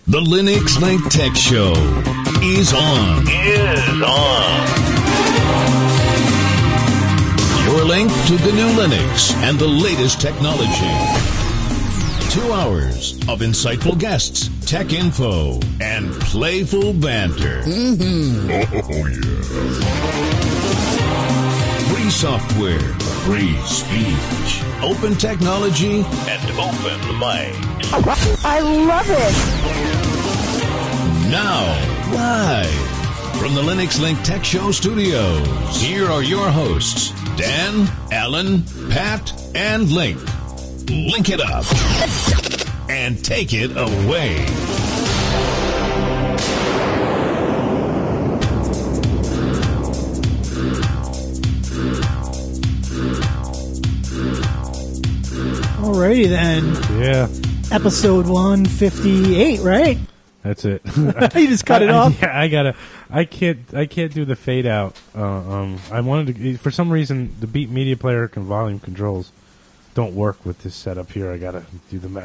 The Linux Link Tech Show is on. Your link to the new Linux and the latest technology. 2 hours of insightful guests, tech info, and playful banter. Oh, yeah. Free software, free speech, open technology, and open mic. I love it. Now, live from the Linux Link Tech Show studios, here are your hosts, Dan, Alan, Pat, and Link. Link it up and take it away. Alrighty then. Yeah. Episode 158, right? That's it. You just cut it off? Yeah, I can't do the fade out. I wanted to, for some reason, the Beat Media Player and volume controls don't work with this setup here. I gotta do the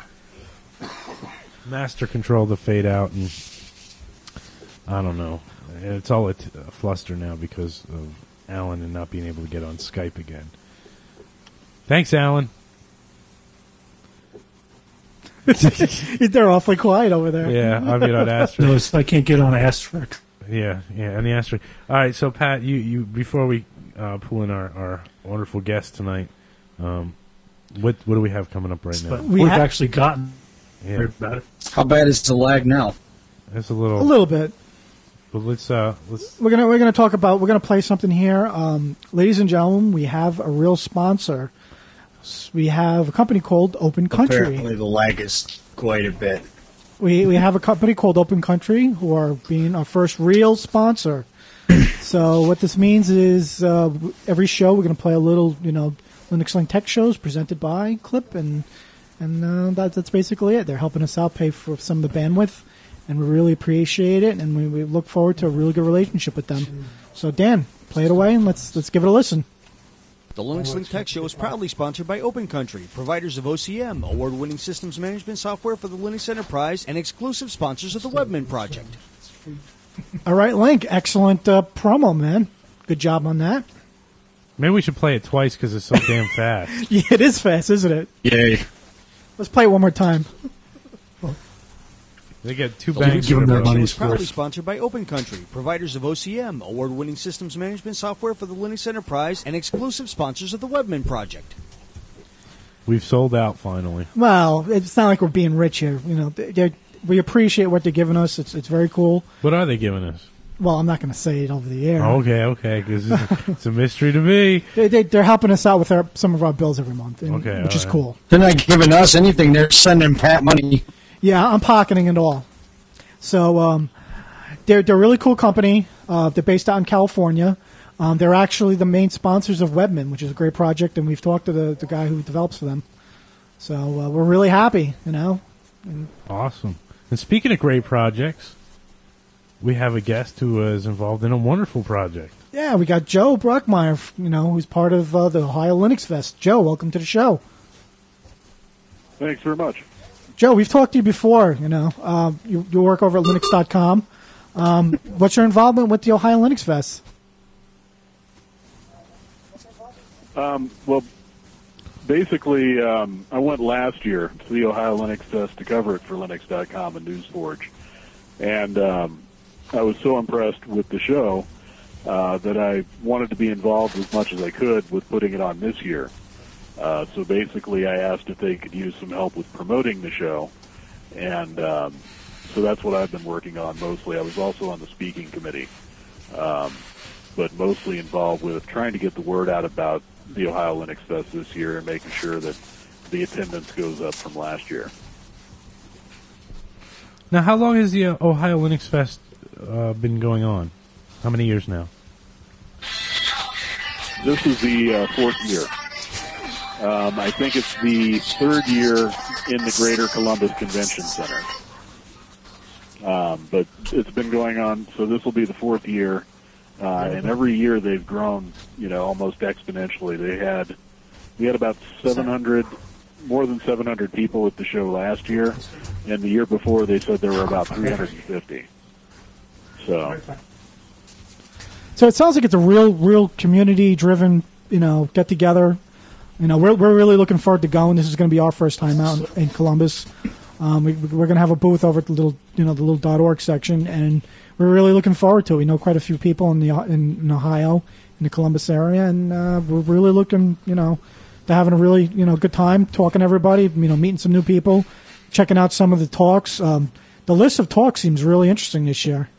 master control the fade out, and I don't know. It's all a fluster now because of Alan and not being able to get on Skype again. Thanks, Alan. They're awfully quiet over there. Yeah, I mean on Asterisk. Notice I can't get on Asterisk. Yeah, and the Asterisk. All right, so Pat, you before we pull in our wonderful guest tonight, what do we have coming up right now? We've actually gotten about it. How bad is the lag now? It's a A little. little bit. But let's. We're gonna talk about. We're gonna play something here, ladies and gentlemen. We have a real sponsor. We have a company called Open Country. Apparently the lag is quite a bit. We have a company called Open Country who are being our first real sponsor. So what this means is every show we're going to play a little, Linux Link Tech shows presented by Clip, and that's basically it. They're helping us out, pay for some of the bandwidth, and we really appreciate it, and we look forward to a really good relationship with them. So Dan, play it away, and let's give it a listen. The Linux Link Tech Show is proudly sponsored by Open Country, providers of OCM, award-winning systems management software for the Linux enterprise, and exclusive sponsors of the Webmin project. All right, Link, excellent promo, man. Good job on that. Maybe we should play it twice because it's so damn fast. Yeah, it is fast, isn't it? Yay. Let's play it one more time. They get two The bangs. Linux Give them Link their Tech Show money's is proudly worth. sponsored by Open Country, providers of OCM, award-winning systems management software for the Linux enterprise, and exclusive sponsors of the Webmin project. We've sold out finally. Well, it's not like we're being rich here. We appreciate what they're giving us. It's very cool. What are they giving us? Well, I'm not going to say it over the air. Okay, because it's a mystery to me. They're helping us out with some of our bills every month, which is cool. They're not giving us anything. They're sending Pat money. Yeah, I'm pocketing it all. So they're a really cool company. They're based out in California. They're actually the main sponsors of Webmin, which is a great project, and we've talked to the guy who develops for them. So we're really happy, Awesome. And speaking of great projects, we have a guest who is involved in a wonderful project. Yeah, we got Joe Bruckmeyer, who's part of the Ohio Linux Fest. Joe, welcome to the show. Thanks very much. Joe, we've talked to you before, you work over at Linux.com. What's your involvement with the Ohio Linux Fest? Well, basically, I went last year to the Ohio Linux Fest to cover it for Linux.com and NewsForge. And I was so impressed with the show that I wanted to be involved as much as I could with putting it on this year. So basically, I asked if they could use some help with promoting the show, and so that's what I've been working on mostly. I was also on the speaking committee, but mostly involved with trying to get the word out about the Ohio Linux Fest this year and making sure that the attendance goes up from last year. Now, how long has the Ohio Linux Fest been going on? How many years now? This is the fourth year. I think it's the third year in the Greater Columbus Convention Center. But it's been going on, so this will be the fourth year. And every year they've grown, almost exponentially. We had about 700 more than 700 people at the show last year, and the year before they said there were about 350. So it sounds like it's a real community-driven, get together. We're really looking forward to going. This is going to be our first time out in Columbus. We're going to have a booth over at the little .org section, and we're really looking forward to it. We know quite a few people in Ohio, in the Columbus area, and we're really looking, to having a really, good time talking to everybody, meeting some new people, checking out some of the talks. The list of talks seems really interesting this year.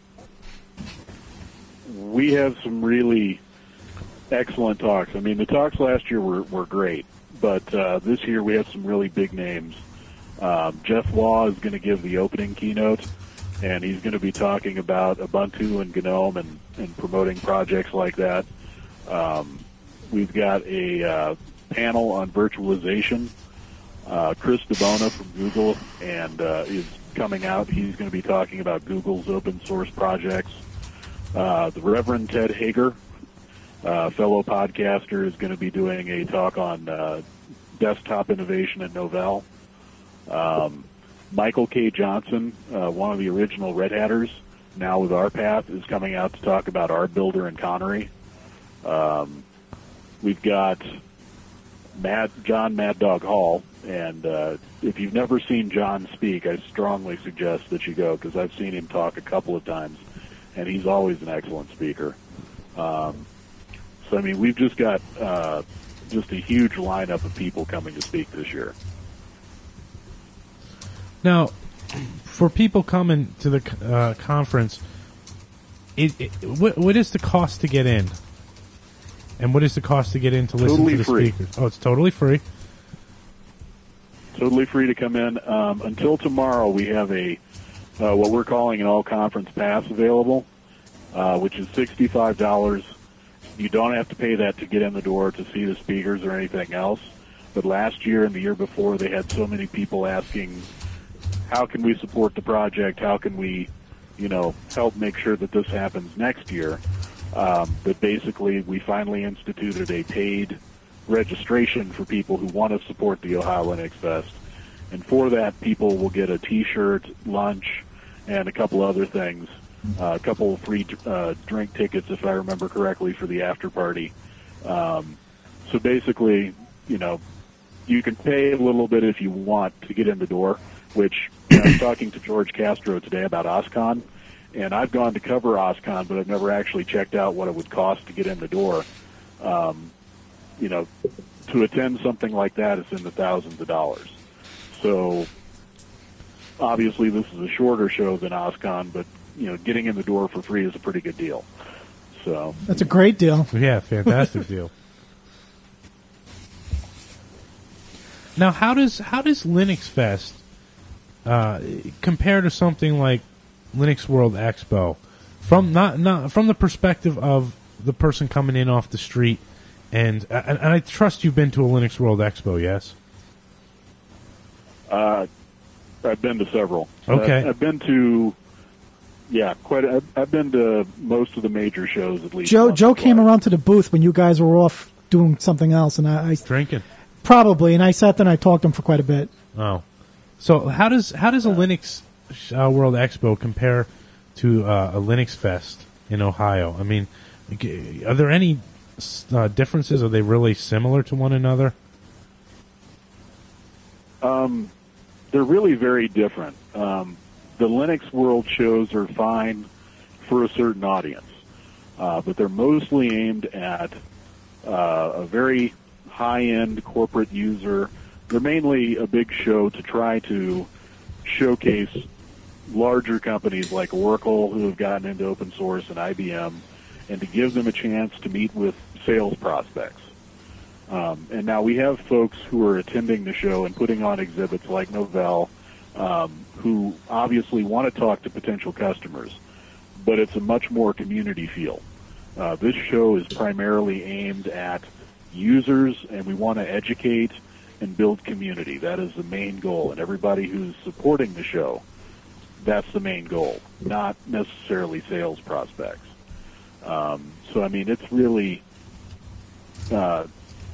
we have some really excellent talks. I mean, the talks last year were great, but this year we have some really big names. Jeff Law is going to give the opening keynote, and he's going to be talking about Ubuntu and GNOME and promoting projects like that. We've got a panel on virtualization. Chris DeBona from Google is coming out. He's going to be talking about Google's open source projects. The Reverend Ted Hager, fellow podcaster, is going to be doing a talk on desktop innovation at Novell. Michael K. Johnson, one of the original Red Hatters, now with RPath, is coming out to talk about ArtBuilder and Connery. We've got John Mad Dog Hall, and if you've never seen John speak, I strongly suggest that you go, because I've seen him talk a couple of times, and he's always an excellent speaker. So, I mean, we've just got just a huge lineup of people coming to speak this year. Now, for people coming to the conference, what is the cost to get in? And what is the cost to get in to listen to the speakers? Oh, it's totally free. Totally free to come in. Until tomorrow, we have a what we're calling an all-conference pass available, which is $65. You don't have to pay that to get in the door to see the speakers or anything else. But last year and the year before, they had so many people asking, how can we support the project? How can we, help make sure that this happens next year? But basically, we finally instituted a paid registration for people who want to support the Ohio Linux Fest. And for that, people will get a T-shirt, lunch, and a couple other things. A couple free drink tickets, if I remember correctly, for the after party. So basically, you can pay a little bit if you want to get in the door, which I was talking to George Castro today about OSCON, and I've gone to cover OSCON, but I've never actually checked out what it would cost to get in the door. To attend something like that is in the thousands of dollars. So obviously this is a shorter show than OSCON, but getting in the door for free is a pretty good deal. So that's a great deal. Yeah, fantastic deal. Now, how does Linux Fest compare to something like Linux World Expo, from not from the perspective of the person coming in off the street, and I trust you've been to a Linux World Expo, yes? I've been to several. Okay, I've been to I've been to most of the major shows at least. Joe came around to the booth when you guys were off doing something else, and I drinking probably, and I sat there and I talked to him for quite a bit. Oh, so how does a Linux World Expo compare to a Linux Fest in Ohio? I mean, are there any differences? Are they really similar to one another? They're really very different. The Linux World shows are fine for a certain audience, but they're mostly aimed at a very high-end corporate user. They're mainly a big show to try to showcase larger companies like Oracle, who have gotten into open source, and IBM, and to give them a chance to meet with sales prospects. And now we have folks who are attending the show and putting on exhibits like Novell, who obviously want to talk to potential customers, but it's a much more community feel. This show is primarily aimed at users, and we want to educate and build community. That is the main goal, and everybody who's supporting the show, that's the main goal, not necessarily sales prospects. So, I mean, it's really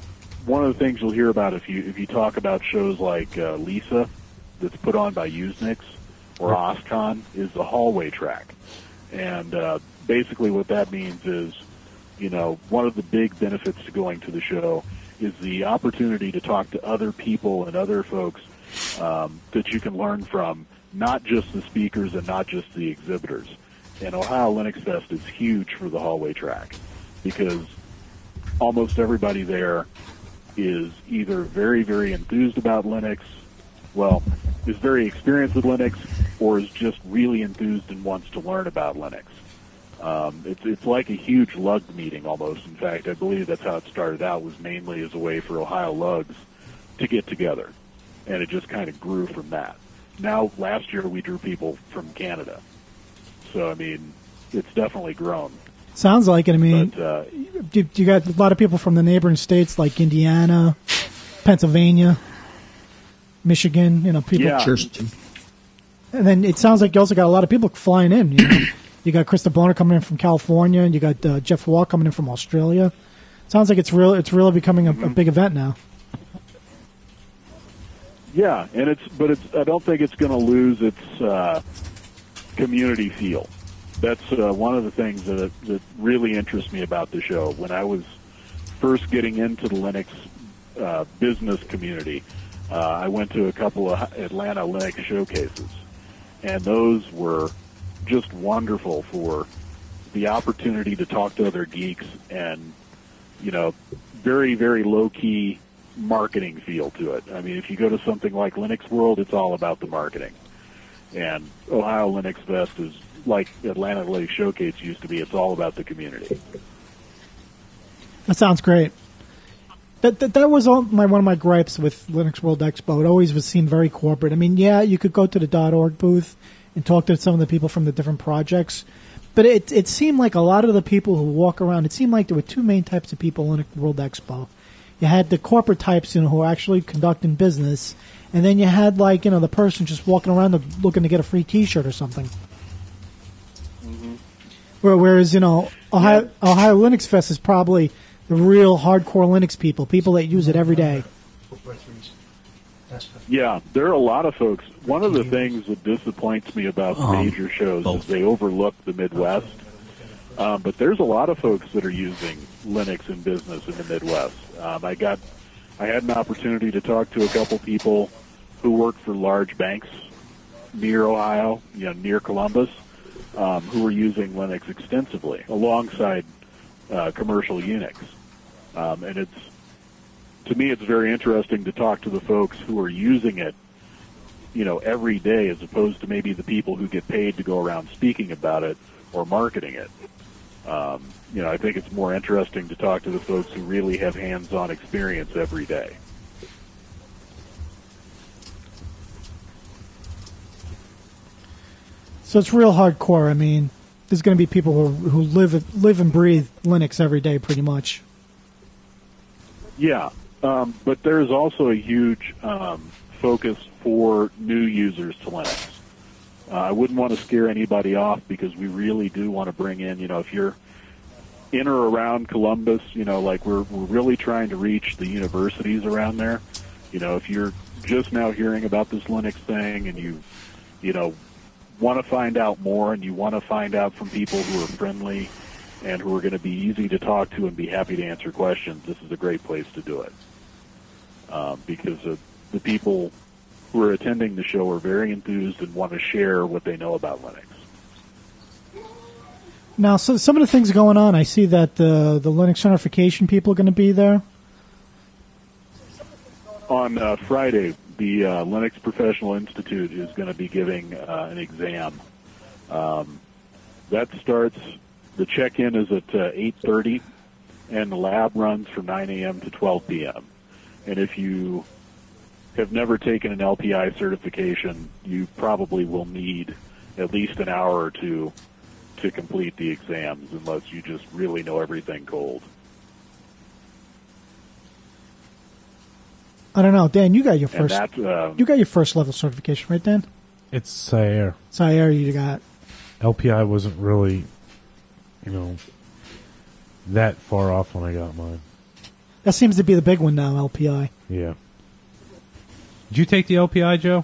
one of the things you'll hear about if you talk about shows like Lisa, that's put on by Usenix, or OSCON, is the hallway track. And basically what that means is, one of the big benefits to going to the show is the opportunity to talk to other people and other folks that you can learn from, not just the speakers and not just the exhibitors. And Ohio Linux Fest is huge for the hallway track because almost everybody there is either very, very enthused about Linux, is very experienced with Linux, or is just really enthused and wants to learn about Linux. It's like a huge lug meeting almost. In fact, I believe that's how it started out, was mainly as a way for Ohio lugs to get together. And it just kind of grew from that. Now, last year we drew people from Canada. So, it's definitely grown. Sounds like it. But, you got a lot of people from the neighboring states like Indiana, Pennsylvania, Michigan, people. Yeah. And then it sounds like you also got a lot of people flying in. You got Krista Boner coming in from California, and you got Jeff Wall coming in from Australia. Sounds like it's really becoming a big event now. Yeah, and I don't think it's going to lose its community feel. That's one of the things that really interests me about the show. When I was first getting into the Linux business community, I went to a couple of Atlanta Linux showcases, and those were just wonderful for the opportunity to talk to other geeks and, very, very low-key marketing feel to it. If you go to something like Linux World, it's all about the marketing. And Ohio Linux Fest is like Atlanta Linux Showcase used to be. It's all about the community. That sounds great. That was one of my gripes with Linux World Expo. It always seemed very corporate. You could go to the .org booth and talk to some of the people from the different projects, but it seemed like a lot of the people who walk around, it seemed like there were two main types of people in Linux World Expo. You had the corporate types, who are actually conducting business, and then you had the person just walking around looking to get a free T-shirt or something. Mm-hmm. Whereas Ohio Linux Fest is probably the real hardcore Linux people that use it every day. Yeah, there are a lot of folks. One of the things that disappoints me about the major shows is they overlook the Midwest. But there's a lot of folks that are using Linux in business in the Midwest. I had an opportunity to talk to a couple people who work for large banks near Ohio, near Columbus, who were using Linux extensively alongside commercial Unix. And to me, it's very interesting to talk to the folks who are using it, every day, as opposed to maybe the people who get paid to go around speaking about it or marketing it. I think it's more interesting to talk to the folks who really have hands-on experience every day. So it's real hardcore. There's going to be people who live and breathe Linux every day, pretty much. Yeah, but there's also a huge focus for new users to Linux. I wouldn't want to scare anybody off because we really do want to bring in, if you're in or around Columbus, we're really trying to reach the universities around there. If you're just now hearing about this Linux thing and you want to find out more and you want to find out from people who are friendly and who are going to be easy to talk to and be happy to answer questions, this is a great place to do it. Because the people who are attending the show are very enthused and want to share what they know about Linux. Now, so some of the things going on, I see that the Linux certification people are going to be there. On Friday, the Linux Professional Institute is going to be giving an exam. That starts, the check-in is at 8:30, and the lab runs from 9 a.m. to 12 p.m. And if you have never taken an LPI certification, you probably will need at least an hour or two to complete the exams, unless you just really know everything cold. I don't know, Dan. You got your first level certification, right, Dan? It's Sayer. Sayer, you got. LPI wasn't really, that far off when I got mine. That seems to be the big one now, LPI. Yeah. Did you take the LPI, Joe?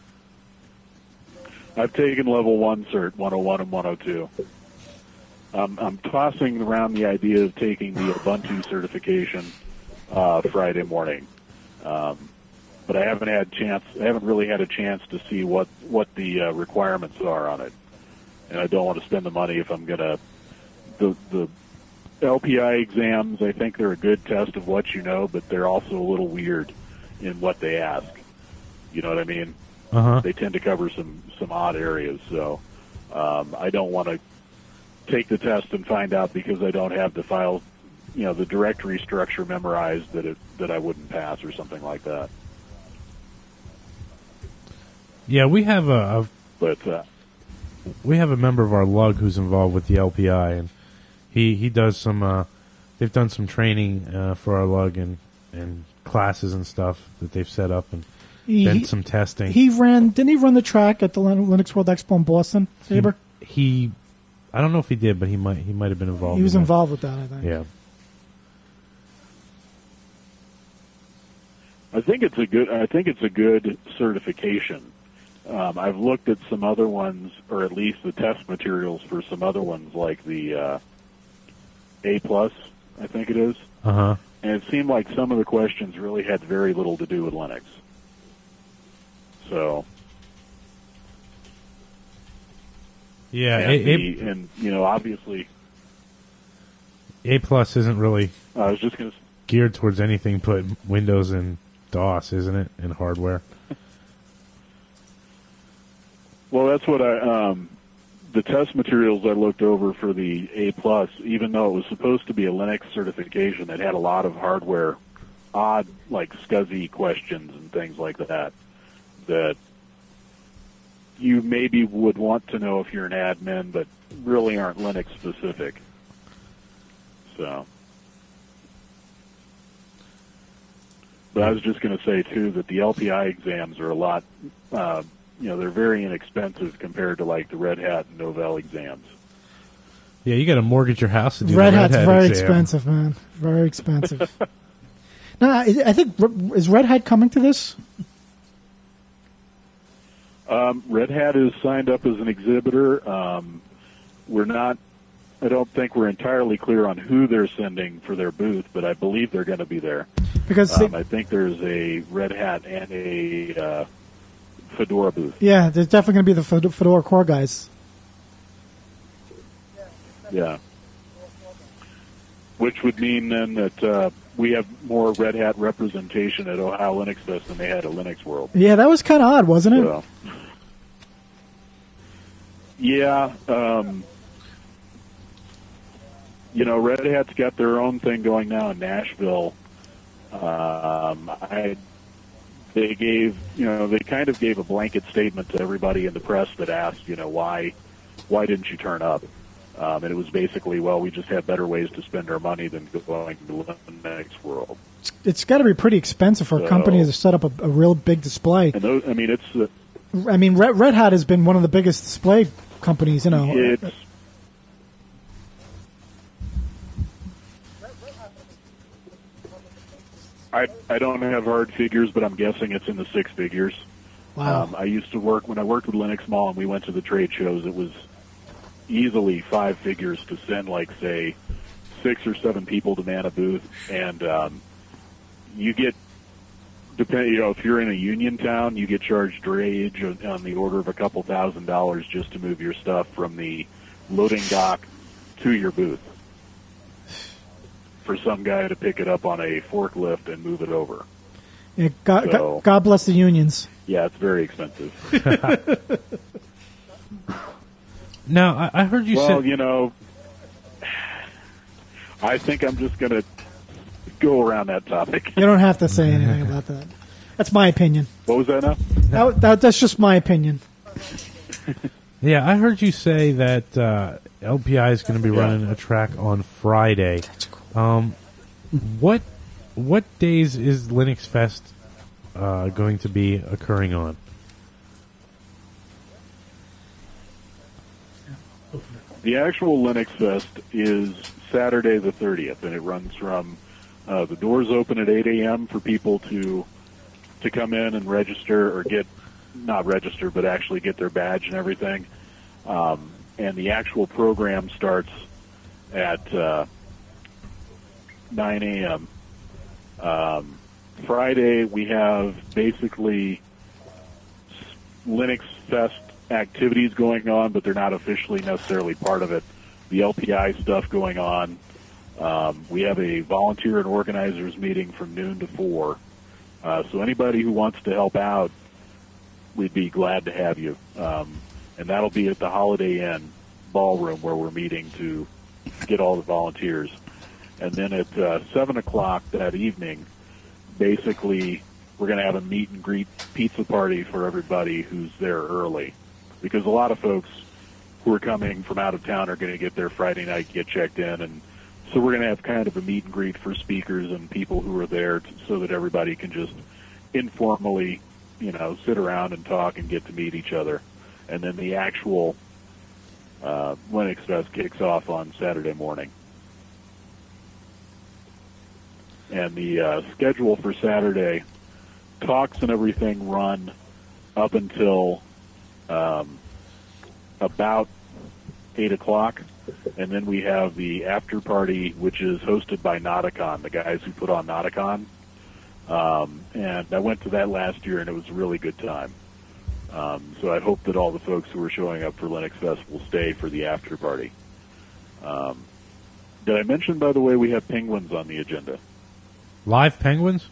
I've taken level 1 cert, 101 and 102. I'm tossing around the idea of taking the Ubuntu certification Friday morning. But I haven't really had a chance to see what the requirements are on it. And I don't want to spend the money if I'm going to... The LPI exams, I think they're a good test of what you know, but they're also a little weird in what they ask. You know what I mean? Uh-huh. They tend to cover some odd areas, so I don't want to take the test and find out because I don't have the file, the directory structure memorized that I wouldn't pass or something like that. Yeah, we have we have a member of our lug who's involved with the LPI, and he does some. They've done some training for our lug and classes and stuff that they've set up, and then some testing. Didn't he run the track at the Linux World Expo in Boston, Saber? He I don't know if he did, but he might have been involved. He was involved with that, I think. Yeah. I think it's a good certification. I've looked at some other ones, or at least the test materials for some other ones, like the A+, I think it is. Uh-huh. And it seemed like some of the questions really had very little to do with Linux. So, yeah, and obviously, A+ isn't really. I was just going to geared towards anything but Windows and DOS, isn't it? And hardware. Well, that's what the test materials I looked over for the A+, even though it was supposed to be a Linux certification, it had a lot of hardware, odd, like SCSI questions and things like that you maybe would want to know if you're an admin, but really aren't Linux specific. So. But I was just going to say, too, that the LPI exams are a lot, they're very inexpensive compared to, like, the Red Hat and Novell exams. Yeah, you got to mortgage your house to do Red the Hat's Red Hat very exam. expensive, man. Very expensive. No, I think, is Red Hat coming to this? Red Hat is signed up as an exhibitor. I don't think we're entirely clear on who they're sending for their booth, but I believe they're going to be there. Because I think there's a Red Hat and a Fedora booth. Yeah, there's definitely going to be the Fedora core guys. Yeah. Which would mean then that we have more Red Hat representation at Ohio Linux Fest than they had at Linux World. Yeah, that was kind of odd, wasn't it? So, yeah. Red Hat's got their own thing going now in Nashville. They kind of gave a blanket statement to everybody in the press that asked, why didn't you turn up? And it was basically, well, we just have better ways to spend our money than going to Linux World. It's got to be pretty expensive for a company to set up a real big display. And those, Red Hat has been one of the biggest display companies, I don't have hard figures, but I'm guessing it's in the six figures. Wow. I used to when I worked with Linux Mall and we went to the trade shows, it was easily five figures to send, like, say, 6 or 7 people to man a booth. And you get, if you're in a union town, you get charged drayage on the order of a couple $1,000s just to move your stuff from the loading dock to your booth, for some guy to pick it up on a forklift and move it over. Yeah, God bless the unions. Yeah, it's very expensive. Now, I heard you say... Well, I think I'm just going to go around that topic. You don't have to say anything about that. That's my opinion. What was that now? That's just my opinion. Yeah, I heard you say that LPI is going to be running a track on Friday. That's cool. What days is Linux Fest going to be occurring on? The actual Linux Fest is Saturday the 30th, and it runs from The doors open at 8 a.m. for people to come in and register, or not register, but actually get their badge and everything. And the actual program starts at 9 a.m. Friday, we have basically Linux Fest activities going on, but they're not officially necessarily part of it. The LPI stuff going on. We have a volunteer and organizers meeting from noon to 4. So anybody who wants to help out, we'd be glad to have you. And that'll be at the Holiday Inn ballroom where we're meeting to get all the volunteers. And then at 7 o'clock that evening, basically, we're going to have a meet and greet pizza party for everybody who's there early. Because a lot of folks who are coming from out of town are going to get there Friday night, get checked in, and so we're going to have kind of a meet and greet for speakers and people who are there so that everybody can just informally, sit around and talk and get to meet each other. And then the actual Linux Fest kicks off on Saturday morning. And the schedule for Saturday, talks and everything run up until about 8 o'clock. And then we have the after party, which is hosted by Nauticon, the guys who put on Nauticon. And I went to that last year, and it was a really good time. So I hope that all the folks who are showing up for Linux Fest will stay for the after party. Did I mention, by the way, we have penguins on the agenda? Live penguins?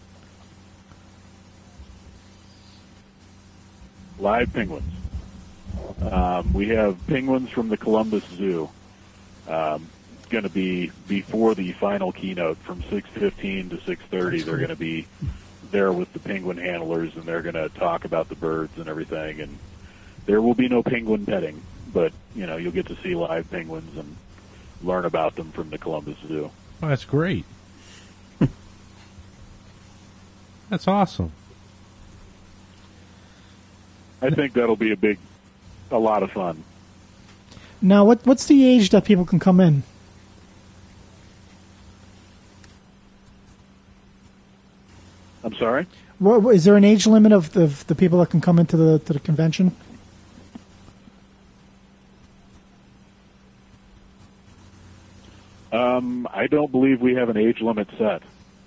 Live penguins. We have penguins from the Columbus Zoo. Going to be before the final keynote from 6:15 to 6:30. They're going to be there with the penguin handlers, and they're going to talk about the birds and everything. And there will be no penguin petting, but you'll get to see live penguins and learn about them from the Columbus Zoo. Oh, that's great. That's awesome. I think that'll be a lot of fun. Now, what's the age that people can come in? I'm sorry? Is there an age limit of the people that can come into the convention? I don't believe we have an age limit set.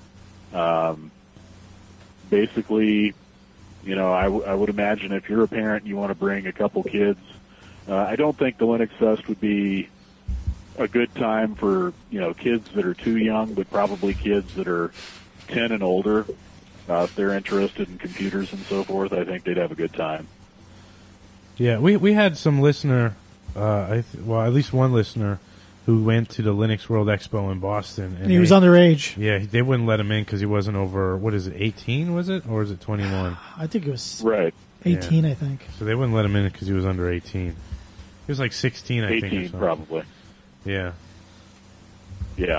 Basically, I would imagine if you're a parent and you want to bring a couple kids, I don't think the Linux Fest would be a good time for, kids that are too young, but probably kids that are 10 and older. If they're interested in computers and so forth, I think they'd have a good time. Yeah, we had some listener, at least one listener, who went to the Linux World Expo in Boston. And he was underage. Yeah, they wouldn't let him in because he wasn't over, 18, was it? Or is it 21? I think it was right. 18, yeah. I think. So they wouldn't let him in because he was under 18. He was like 16, I think. 18, probably. Yeah. Yeah.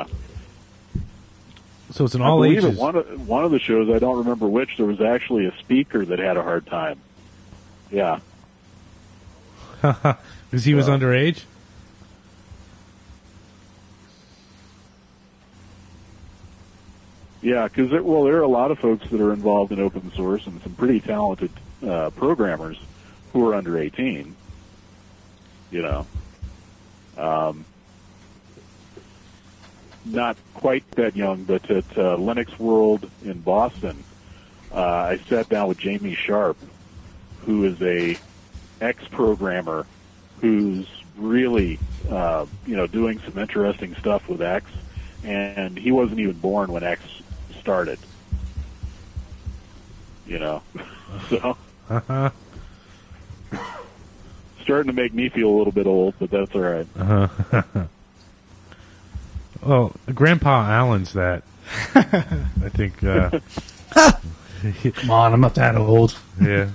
So it's an all ages. One of the shows, I don't remember which, there was actually a speaker that had a hard time. Yeah. Because he was underage? Yeah, because there are a lot of folks that are involved in open source and some pretty talented programmers who are under 18. Not quite that young, but at Linux World in Boston, I sat down with Jamie Sharp, who is a ex-programmer who's really, doing some interesting stuff with X, and he wasn't even born when X started. So starting to make me feel a little bit old, but that's all right. Well, Grandpa Allen's that. I think. Come on, I'm not that old. Yeah.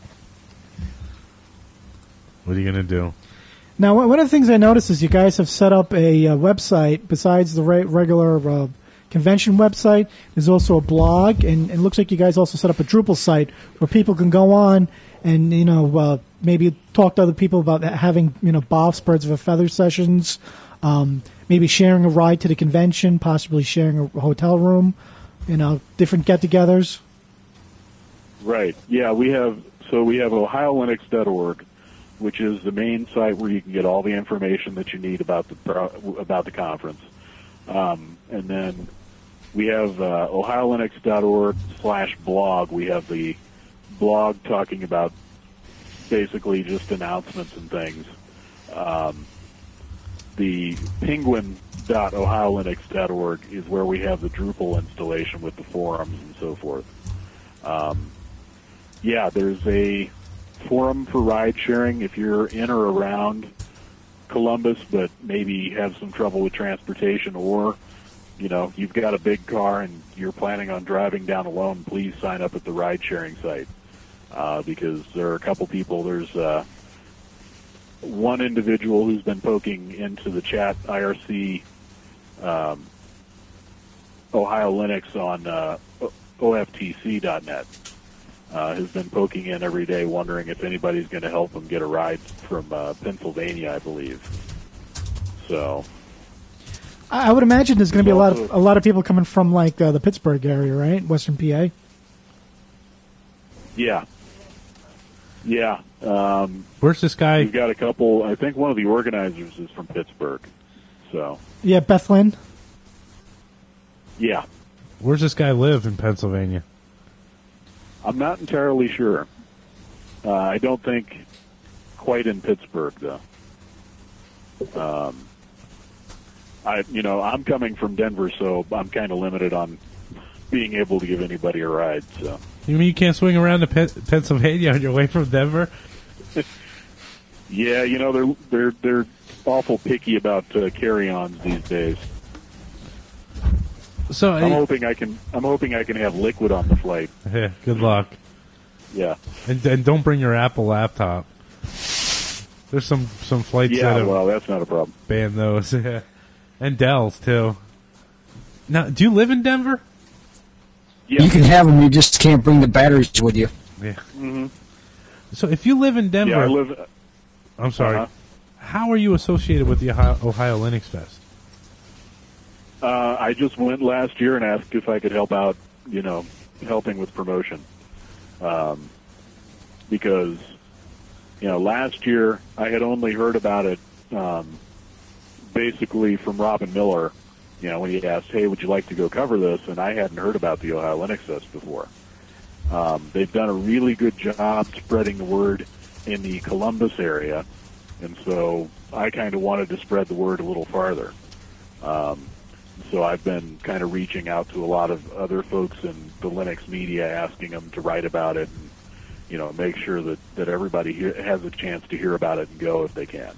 What are you going to do? Now, one of the things I noticed is you guys have set up a website besides the regular convention website. There's also a blog, and it looks like you guys also set up a Drupal site where people can go on and maybe talk to other people about having, Bob's Birds of a Feather sessions, maybe sharing a ride to the convention, possibly sharing a hotel room, different get-togethers. Right. Yeah, we have OhioLinux.org, which is the main site where you can get all the information that you need about the conference. And then we have OhioLinux.org/blog. We have the blog talking about basically just announcements and things. The Penguin.OhioLinux.org is where we have the Drupal installation with the forums and so forth. There's a forum for ride sharing if you're in or around Columbus, but maybe have some trouble with transportation, or you've got a big car and you're planning on driving down alone. Please sign up at the ride sharing site because there are a couple people. There's one individual who's been poking into the chat, IRC Ohio Linux on OFTC.net. Has been poking in every day, wondering if anybody's going to help him get a ride from Pennsylvania, I believe. So, I would imagine there's going to be a lot of people coming from like the Pittsburgh area, right, Western PA. Yeah. Where's this guy? We've got a couple. I think one of the organizers is from Pittsburgh. So. Yeah, Beth Lynn. Yeah. Where's this guy live in Pennsylvania? I'm not entirely sure. I don't think quite in Pittsburgh, though. I'm coming from Denver, so I'm kind of limited on being able to give anybody a ride. So. You mean you can't swing around to Pennsylvania on your way from Denver? Yeah, they're awful picky about carry-ons these days. So I'm hoping I can have liquid on the flight. Yeah, good luck. Yeah, and don't bring your Apple laptop. There's some flights that have that's not a problem. Banned those, yeah, and Dells too. Now, do you live in Denver? Yeah. You can have them. You just can't bring the batteries with you. Yeah. Mm-hmm. So if you live in Denver, I live. I'm sorry. How are you associated with the Ohio Linux Fest? I just went last year and asked if I could help out, helping with promotion. Because, last year I had only heard about it basically from Robin Miller, when he asked, hey, would you like to go cover this? And I hadn't heard about the Ohio Linux Fest before. They've done a really good job spreading the word in the Columbus area, and so I kind of wanted to spread the word a little farther. So I've been kind of reaching out to a lot of other folks in the Linux media, asking them to write about it and, make sure that everybody here has a chance to hear about it and go if they can.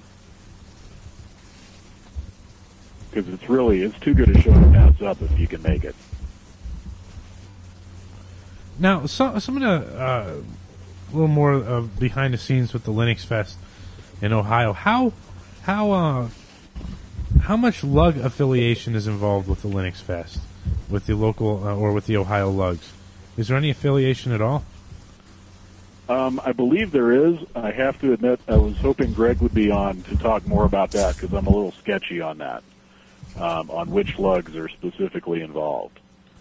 Because it's too good a show to pass up if you can make it. Now, some of the a little more of behind the scenes with the Linux Fest in Ohio. How much lug affiliation is involved with the Linux Fest, with the local or with the Ohio Lugs? Is there any affiliation at all? I believe there is. I have to admit, I was hoping Greg would be on to talk more about that because I'm a little sketchy on that, on which lugs are specifically involved.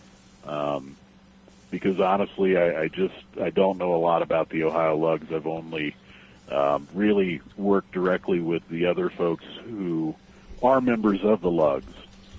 Because honestly, I don't know a lot about the Ohio Lugs. I've only really worked directly with the other folks who are members of the Lugs.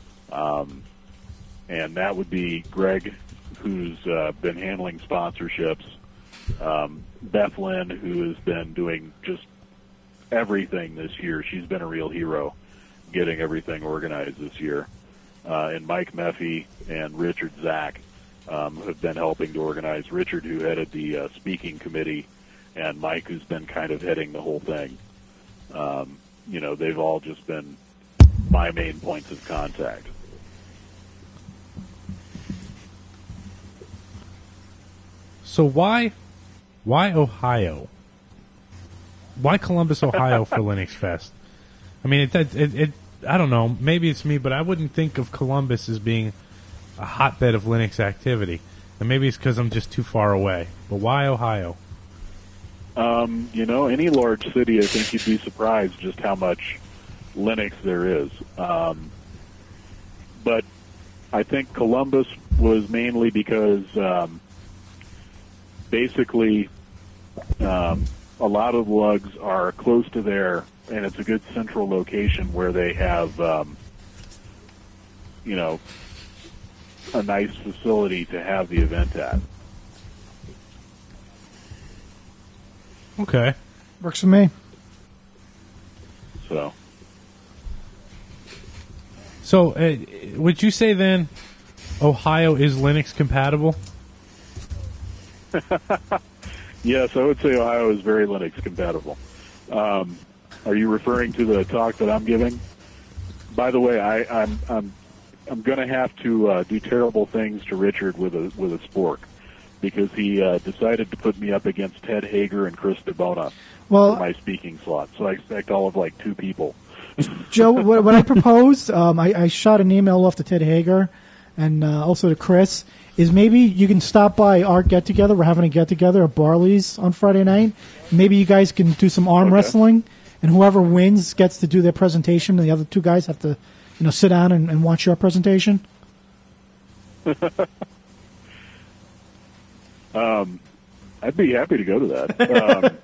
And that would be Greg, who's been handling sponsorships, Beth Lynn, who has been doing just everything this year. She's been a real hero getting everything organized this year. And Mike Meffy and Richard Zach have been helping to organize. Richard, who headed the speaking committee, and Mike, who's been kind of heading the whole thing. They've all just been my main points of contact. So why Ohio? Why Columbus, Ohio for Linux Fest? I mean, it I don't know. Maybe it's me, but I wouldn't think of Columbus as being a hotbed of Linux activity. And maybe it's because I'm just too far away. But why Ohio? Any large city, I think you'd be surprised just how much Linux there is. But I think Columbus was mainly because basically a lot of lugs are close to there, and it's a good central location where they have, a nice facility to have the event at. Okay. Works for me. So, would you say then Ohio is Linux compatible? yes, I would say Ohio is very Linux compatible. Are you referring to the talk that I'm giving? By the way, I'm going to have to do terrible things to Richard with a spork, because he decided to put me up against Ted Hager and Chris DeBona for my speaking slot. So I expect all of 2 people. Joe, what I proposed, I shot an email off to Ted Hager and also to Chris, is maybe you can stop by our get-together. We're having a get-together at Barley's on Friday night. Maybe you guys can do some arm wrestling, and whoever wins gets to do their presentation, and the other 2 guys have to, sit down and watch your presentation. I'd be happy to go to that.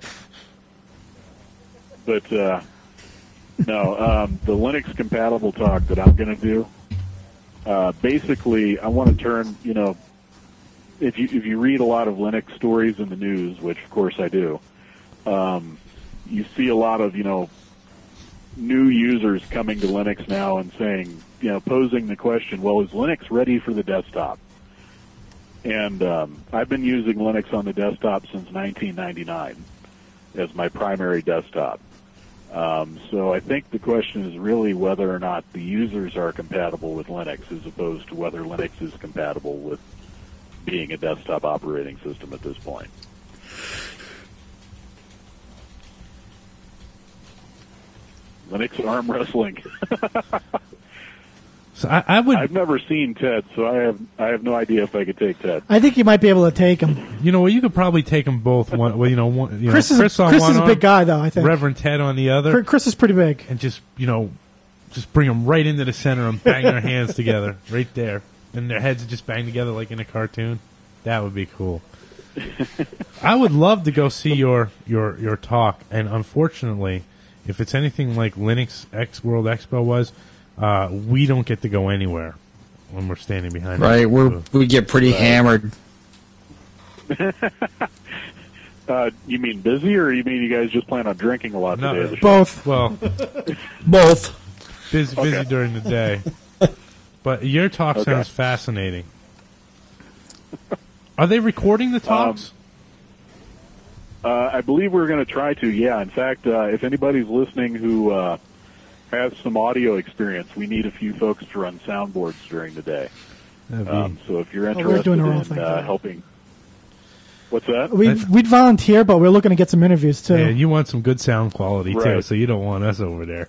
But no, the Linux compatible talk that I'm going to do, basically I want to turn, if you read a lot of Linux stories in the news, which of course I do, you see a lot of, new users coming to Linux now and saying, posing the question, well, is Linux ready for the desktop? And I've been using Linux on the desktop since 1999 as my primary desktop. So I think the question is really whether or not the users are compatible with Linux as opposed to whether Linux is compatible with being a desktop operating system at this point. Linux arm wrestling. So I've never seen Ted, so I have no idea if I could take Ted. I think you might be able to take him. You could probably take them both. Chris is a big guy, though. I think Reverend Ted on the other. Chris is pretty big, and just bring them right into the center and bang their hands together right there, and their heads just bang together like in a cartoon. That would be cool. I would love to go see your talk, and unfortunately, if it's anything like Linux X World Expo was, we don't get to go anywhere when we're standing behind. Right, we get pretty hammered. You mean busy, or you mean you guys just plan on drinking a lot today? At the show? Both. Well, both. Busy during the day. But your talk sounds fascinating. Are they recording the talks? I believe we're going to try to, yeah. In fact, if anybody's listening who has some audio experience, we need a few folks to run soundboards during the day. So if you're interested in helping... What's that? We'd volunteer, but we're looking to get some interviews, too. Yeah, you want some good sound quality, too, so you don't want us over there.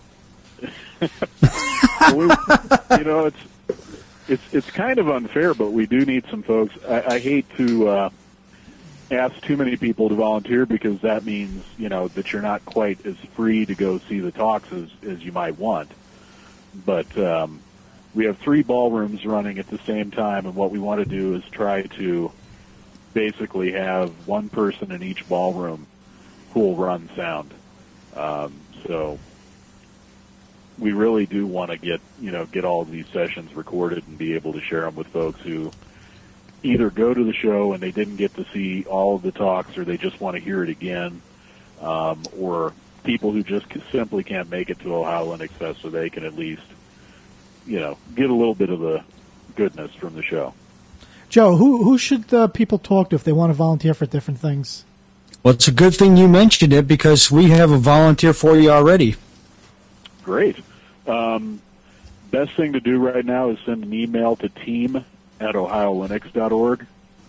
It's kind of unfair, but we do need some folks. I hate to ask too many people to volunteer, because that means, that you're not quite as free to go see the talks as you might want. But we have 3 ballrooms running at the same time, and what we want to do is try to basically have one person in each ballroom who will run sound. So we really do want to get all of these sessions recorded and be able to share them with folks who either go to the show and they didn't get to see all of the talks, or they just want to hear it again, or people who just simply can't make it to Ohio Linux Fest, so they can at least, get a little bit of the goodness from the show. Joe, who should people talk to if they want to volunteer for different things? Well, it's a good thing you mentioned it, because we have a volunteer for you already. Great. Best thing to do right now is send an email to team@ohiolinux.org.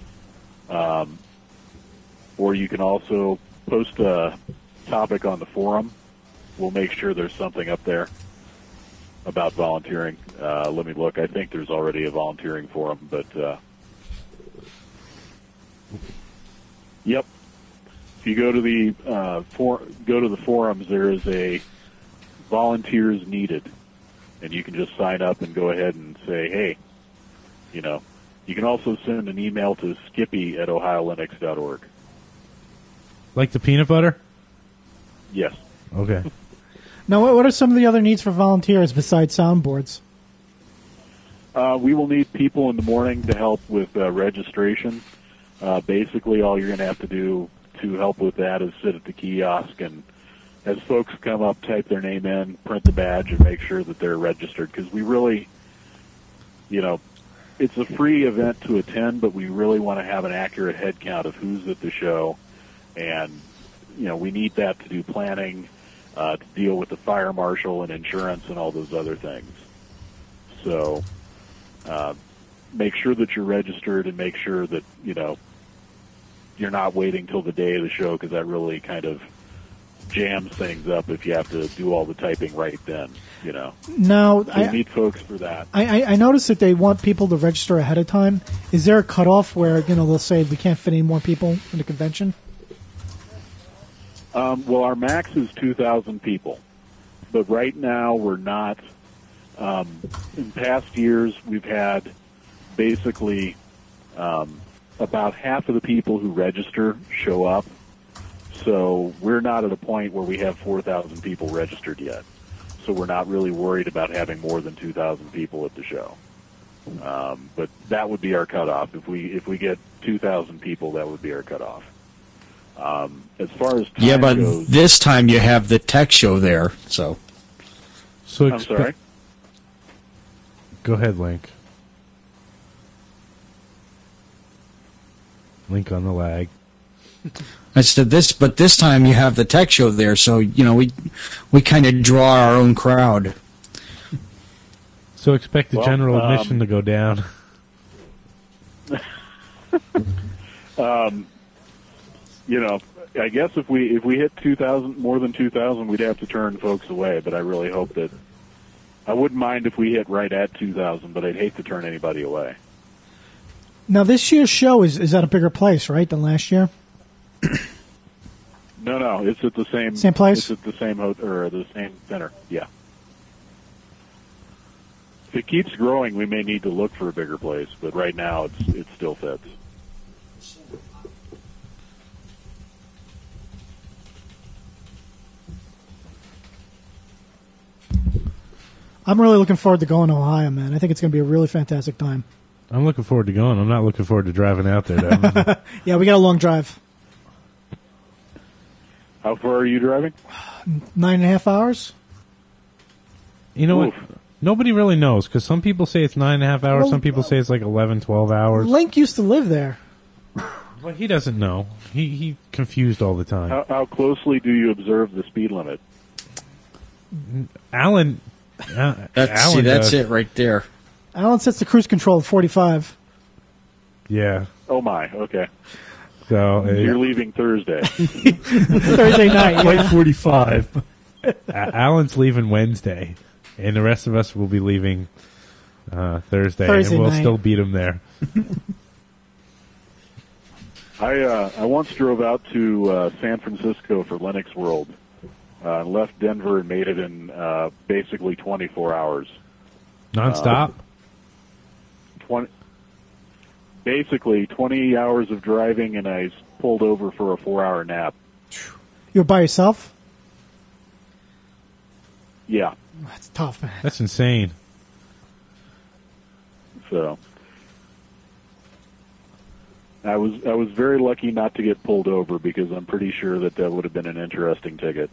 Or you can also post a topic on the forum. We'll make sure there's something up there about volunteering. Let me look. I think there's already a volunteering forum, but yep. if you go to the go to the forums, there is a volunteers needed, and you can just sign up and go ahead and say, hey, you know. You can also send an email to skippy@ohiolinux.org. Like the peanut butter? Yes. Okay. Now, what are some of the other needs for volunteers besides soundboards? We will need people in the morning to help with registration. Basically, all you're going to have to do to help with that is sit at the kiosk, and as folks come up, type their name in, print the badge, and make sure that they're registered. Because we really, you know, it's a free event to attend, but we really want to have an accurate head count of who's at the show, and you know, we need that to do planning, to deal with the fire marshal and insurance and all those other things. So make sure that you're registered, and make sure that, you know, you're not waiting till the day of the show, because that really kind of jams things up if you have to do all the typing right then, you know. Now, So you need folks for that. I noticed that they want people to register ahead of time. Is there a cutoff where, you know, they'll say we can't fit any more people in the convention? Well, our max is 2,000 people, but right now we're not. In past years, we've had basically about half of the people who register show up, so we're not at a point where we have 4,000 people registered yet. So we're not really worried about having more than 2,000 people at the show. But that would be our cutoff. If we get 2,000 people, that would be our cutoff. As far as time goes, this time you have the tech show there, so. I'm sorry. Go ahead, Link. Link on the lag. I said this time you have the tech show there, so you know we kind of draw our own crowd. So expect the general admission to go down. You know, I guess if we hit 2,000, more than 2,000, we'd have to turn folks away. But I really hope that I wouldn't mind if we hit right at 2,000, but I'd hate to turn anybody away. Now, this year's show is at a bigger place, right, than last year? No, it's at the same place. It's at the same or the same center. Yeah. If it keeps growing, we may need to look for a bigger place, but right now it still fits. I'm really looking forward to going to Ohio, man. I think it's going to be a really fantastic time. I'm looking forward to going. I'm not looking forward to driving out there, though. Yeah, we got a long drive. How far are you driving? 9.5 hours. You know what? Nobody really knows, because some people say it's 9.5 hours, some people say it's like 11, 12 hours. Link used to live there. Well, he doesn't know. He confused all the time. How closely do you observe the speed limit? Alan... that's it right there. Alan sets the cruise control at 45. Yeah. Oh my, okay. So you're leaving Thursday. Thursday night. Flight 45. Alan's leaving Wednesday, and the rest of us will be leaving Thursday, and we'll night. still beat him there. I once drove out to San Francisco for Linux World. Left Denver and made it in basically 24 hours. Non-stop? Basically 20 hours of driving, and I pulled over for a 4-hour nap. You were by yourself? Yeah. That's tough, man. That's insane. So I was very lucky not to get pulled over, because I'm pretty sure that would have been an interesting ticket.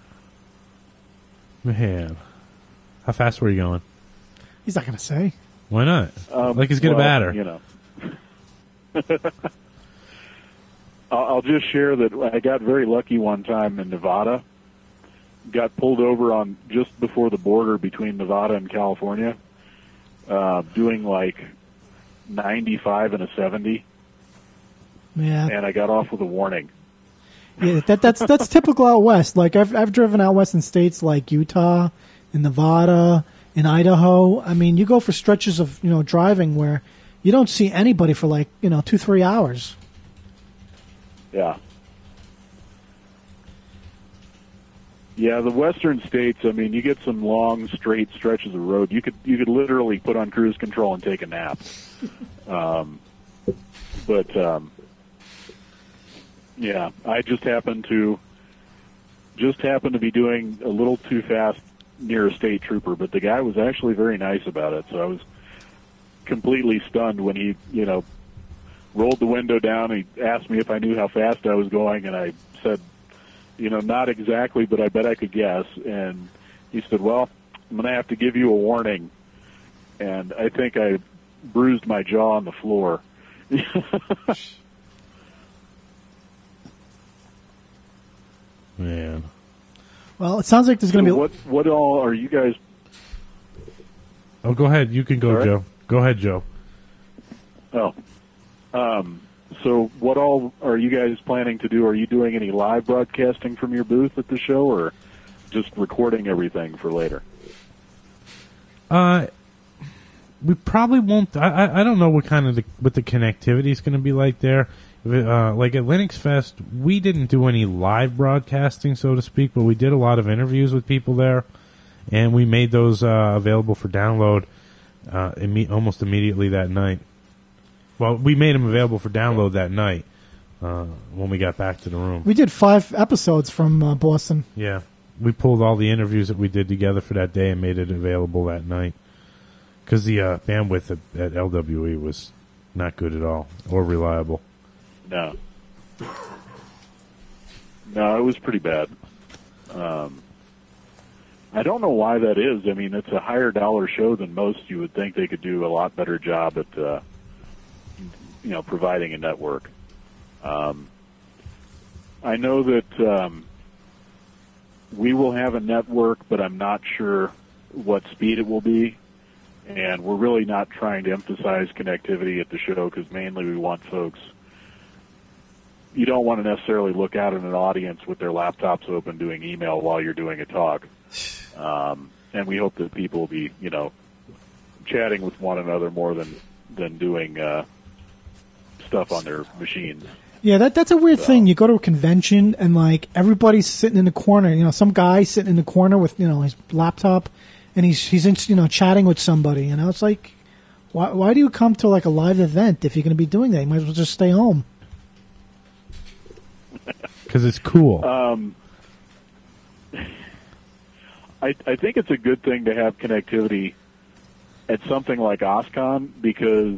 Man. How fast were you going? He's not going to say. Why not? Like he's going to batter. You know. I'll just share that I got very lucky one time in Nevada. Got pulled over on just before the border between Nevada and California, doing like 95 and a 70. Yeah. And I got off with a warning. Yeah, that's typical out west. Like I've driven out west in states like Utah, in Nevada, in Idaho. I mean, you go for stretches of driving where you don't see anybody for like 2-3 hours. Yeah. Yeah, the western states, I mean, you get some long, straight stretches of road. You could literally put on cruise control and take a nap. Yeah, I just happened to be doing a little too fast near a state trooper, but the guy was actually very nice about it, so I was completely stunned when he, rolled the window down. He asked me if I knew how fast I was going, and I said, not exactly, but I bet I could guess. And he said, well, I'm going to have to give you a warning. And I think I bruised my jaw on the floor. Man. Well, it sounds like there's going to be... What all are you guys... Oh, go ahead. You can go, Sorry? Joe. Go ahead, Joe. Oh. So what all are you guys planning to do? Are you doing any live broadcasting from your booth at the show, or just recording everything for later? We probably won't. I don't know what the connectivity is going to be like there. Like at Linux Fest, we didn't do any live broadcasting, so to speak, but we did a lot of interviews with people there, and we made those available for download almost immediately that night. Well, we made them available for download that night when we got back to the room. We did 5 episodes from Boston. Yeah. We pulled all the interviews that we did together for that day and made it available that night. Because the bandwidth at LWE was not good at all or reliable. No, it was pretty bad. I don't know why that is. I mean, it's a higher dollar show than most. You would think they could do a lot better job at providing a network. I know that we will have a network, but I'm not sure what speed it will be. And we're really not trying to emphasize connectivity at the show because mainly we want folks. You don't want to necessarily look out at an audience with their laptops open doing email while you're doing a talk. And we hope that people will be, chatting with one another more than doing stuff on their machines. Yeah, that's a weird thing. You go to a convention and like everybody's sitting in the corner. Some guy sitting in the corner with his laptop, and he's chatting with somebody. It's like, why do you come to like a live event if you're going to be doing that? You might as well just stay home. Because it's cool. I think it's a good thing to have connectivity at something like OSCON because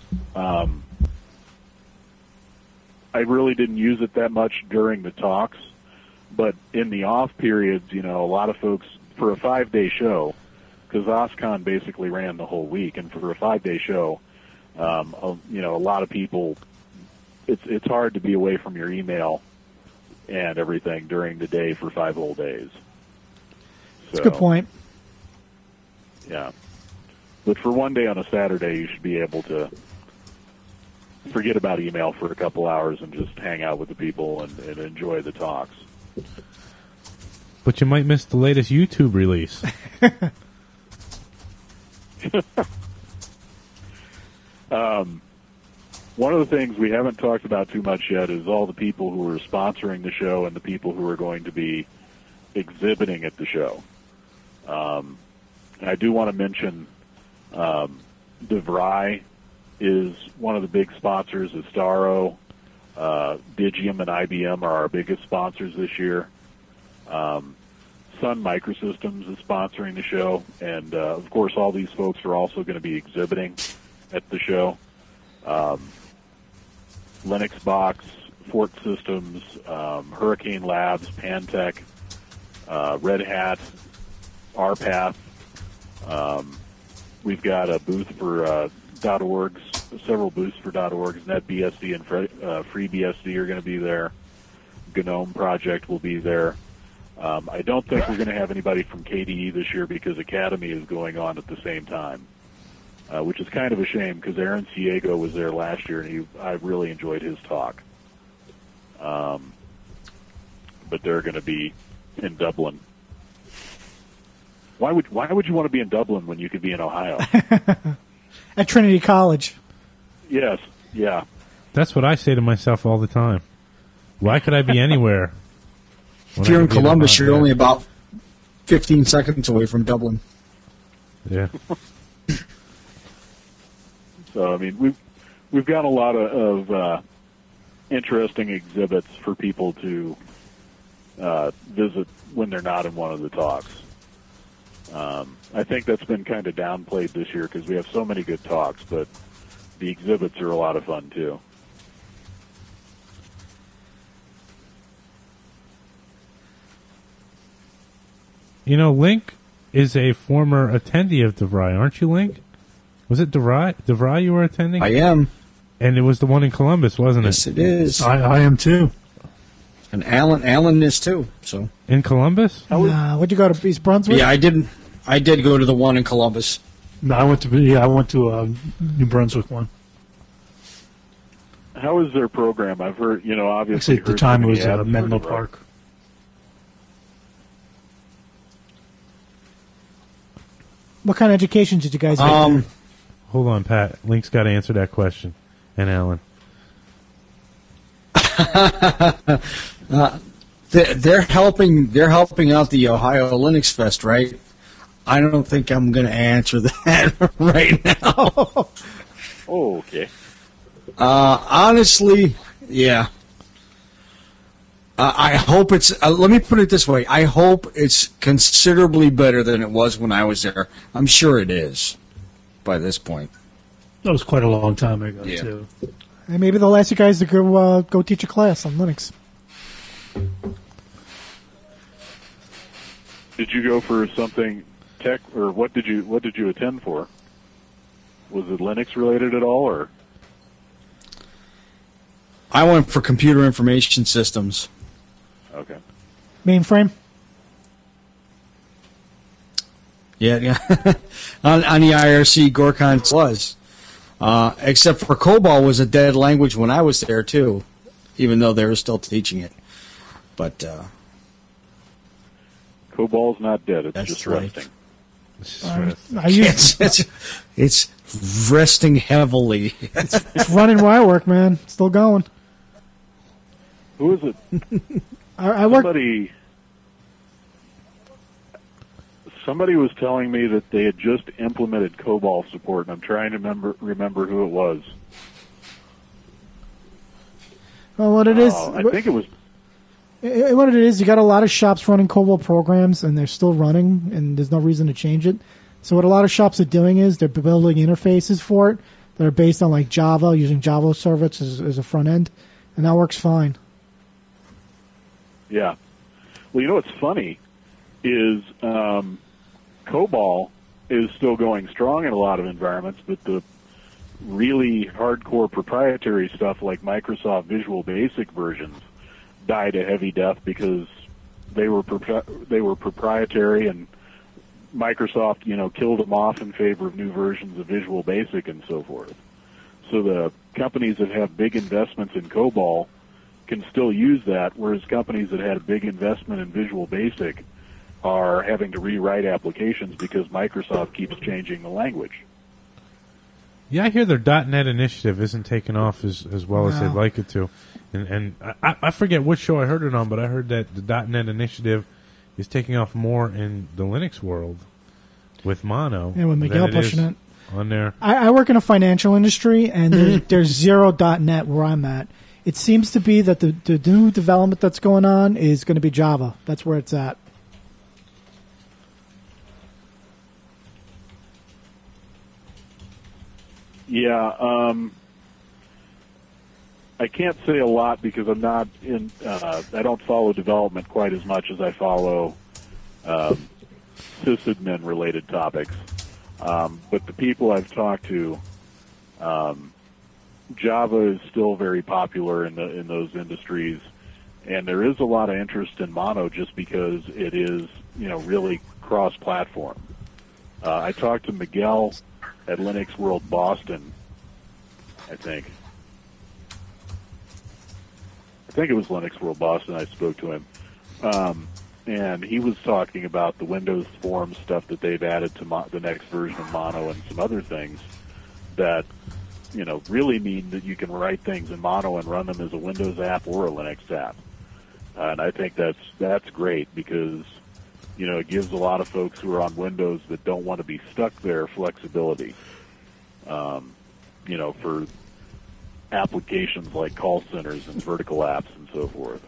I really didn't use it that much during the talks, but in the off periods, a lot of folks, for a 5-day show, because OSCON basically ran the whole week, and for a 5-day show, a lot of people, it's hard to be away from your email and everything during the day for 5 whole days. That's a good point. Yeah. But for one day on a Saturday, you should be able to forget about email for a couple hours and just hang out with the people and enjoy the talks. But you might miss the latest YouTube release. One of the things we haven't talked about too much yet is all the people who are sponsoring the show and the people who are going to be exhibiting at the show. I do want to mention DeVry is one of the big sponsors. Astaro, Digium, and IBM are our biggest sponsors this year. Sun Microsystems is sponsoring the show, and of course all these folks are also going to be exhibiting at the show. Linux Box, Fort Systems, Hurricane Labs, Pantech, Red Hat, RPath. We've got a booth for .orgs, several booths for .orgs. NetBSD and FreeBSD are going to be there. GNOME Project will be there. I don't think we're going to have anybody from KDE this year because Academy is going on at the same time, which is kind of a shame because Aaron Ciego was there last year and I really enjoyed his talk. But they're going to be in Dublin. Why would you want to be in Dublin when you could be in Ohio? At Trinity College. Yes, yeah. That's what I say to myself all the time. Why could I be anywhere? If you're in Columbus, you're only about 15 seconds away from Dublin. Yeah. So I mean, we've got a lot of interesting exhibits for people to visit when they're not in one of the talks. I think that's been kind of downplayed this year because we have so many good talks, but the exhibits are a lot of fun too. You know, Link is a former attendee of DeVry, aren't you, Link? Was it DeVry you were attending? I am. And it was the one in Columbus, wasn't it? Yes, it is. I am too. And Alan is too. So in Columbus? What'd you go to East Brunswick? Yeah, I did go to the one in Columbus. No, I went to New Brunswick one. How is their program? I've heard, obviously. Actually, at the time it was Menlo Park. What kind of education did you guys get there? Hold on, Pat. Link's got to answer that question. And Alan. They're helping out the Ohio Linux Fest, right? I don't think I'm going to answer that right now. Oh, okay. Honestly, yeah. I hope it's. Let me put it this way: I hope it's considerably better than it was when I was there. I'm sure it is by this point. That was quite a long time ago, Yeah. too. And maybe they'll ask you guys to go teach a class on Linux. Did you go for something tech, or what did you attend for? Was it Linux related at all, or? I went for computer information systems. Okay. Mainframe? Yeah. on the IRC, Gorkon was. Except for COBOL was a dead language when I was there, too, even though they were still teaching it. But COBOL's not dead. It's That's just right. resting. It's resting heavily. It's running wire work, man. It's still going. Who is it? I work. Somebody was telling me that they had just implemented COBOL support, and I'm trying to remember who it was. Well, what it is, I think it was. What it is, you got a lot of shops running COBOL programs, and they're still running, and there's no reason to change it. So what a lot of shops are doing is they're building interfaces for it that are based on like Java, using Java service as a front end, and that works fine. Yeah. Well, what's funny is COBOL is still going strong in a lot of environments, but the really hardcore proprietary stuff like Microsoft Visual Basic versions died a heavy death because they were proprietary, and Microsoft, killed them off in favor of new versions of Visual Basic and so forth. So the companies that have big investments in COBOL can still use that, whereas companies that had a big investment in Visual Basic are having to rewrite applications because Microsoft keeps changing the language. Yeah, I hear their .NET initiative isn't taking off as well as they'd like it to. And I forget which show I heard it on, but I heard that the .NET initiative is taking off more in the Linux world with Mono. Yeah, with Miguel pushing it. On there. I work in a financial industry, and there's zero .NET where I'm at. It seems to be that the new development that's going on is going to be Java. That's where it's at. Yeah, I can't say a lot because I'm not in. I don't follow development quite as much as I follow sysadmin related topics. But the people I've talked to, Java is still very popular in those industries, and there is a lot of interest in Mono just because it is really cross-platform. I talked to Miguel at Linux World Boston, I think it was Linux World Boston. I spoke to him, and he was talking about the Windows Forms stuff that they've added to the next version of Mono and some other things that really mean that you can write things in Mono and run them as a Windows app or a Linux app. And I think that's great because, it gives a lot of folks who are on Windows that don't want to be stuck there flexibility, for applications like call centers and vertical apps and so forth.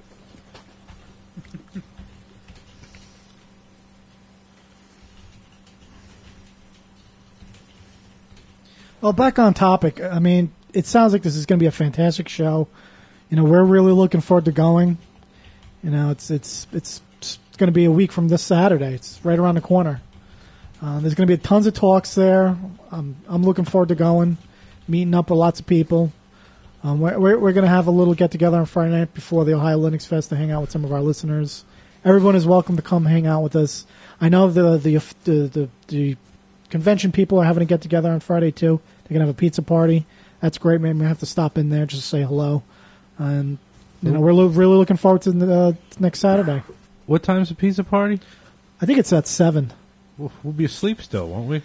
Well, back on topic. I mean, it sounds like this is going to be a fantastic show. We're really looking forward to going. It's going to be a week from this Saturday. It's right around the corner. There's going to be tons of talks there. I'm looking forward to going, meeting up with lots of people. We're going to have a little get together on Friday night before the Ohio Linux Fest to hang out with some of our listeners. Everyone is welcome to come hang out with us. I know the convention people are having a get together on Friday too. They're going to have a pizza party. That's great. Maybe we have to stop in there just to say hello. And we're really looking forward to next Saturday. What time's the pizza party? I think it's at 7. We'll be asleep still, won't we?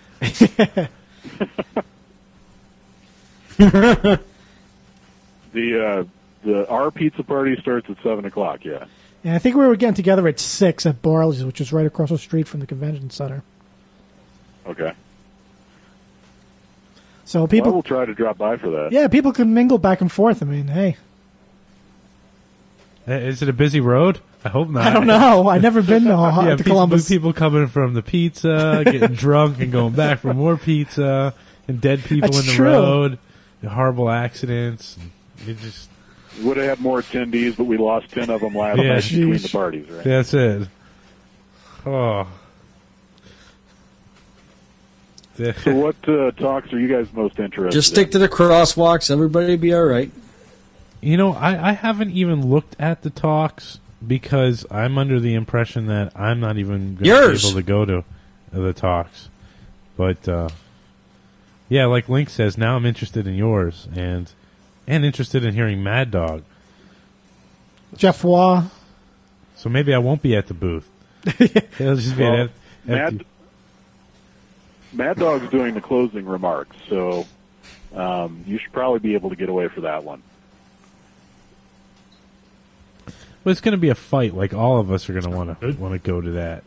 Our pizza party starts at 7:00. Yeah. Yeah, I think we were getting together at 6 at Barley's, which is right across the street from the convention center. Okay. So people will try to drop by for that. Yeah, people can mingle back and forth. I mean, hey. Is it a busy road? I hope not. I don't know. I've never been to Columbus. People coming from the pizza, getting drunk and going back for more pizza, and dead people That's in the true. road, horrible accidents. It just would have had more attendees, but we lost 10 of them last night between the parties, right? That's it. Oh. So what talks are you guys most interested Just stick to the crosswalks. Everybody will be all right. I haven't even looked at the talks because I'm under the impression that I'm not even going to be able to go to the talks. But, yeah, like Link says, now I'm interested in yours and interested in hearing Mad Dog. Jeff Waugh. So maybe I won't be at the booth. It'll just be Mad Dog's doing the closing remarks, so you should probably be able to get away for that one. But it's going to be a fight. Like all of us are going to want to go to that.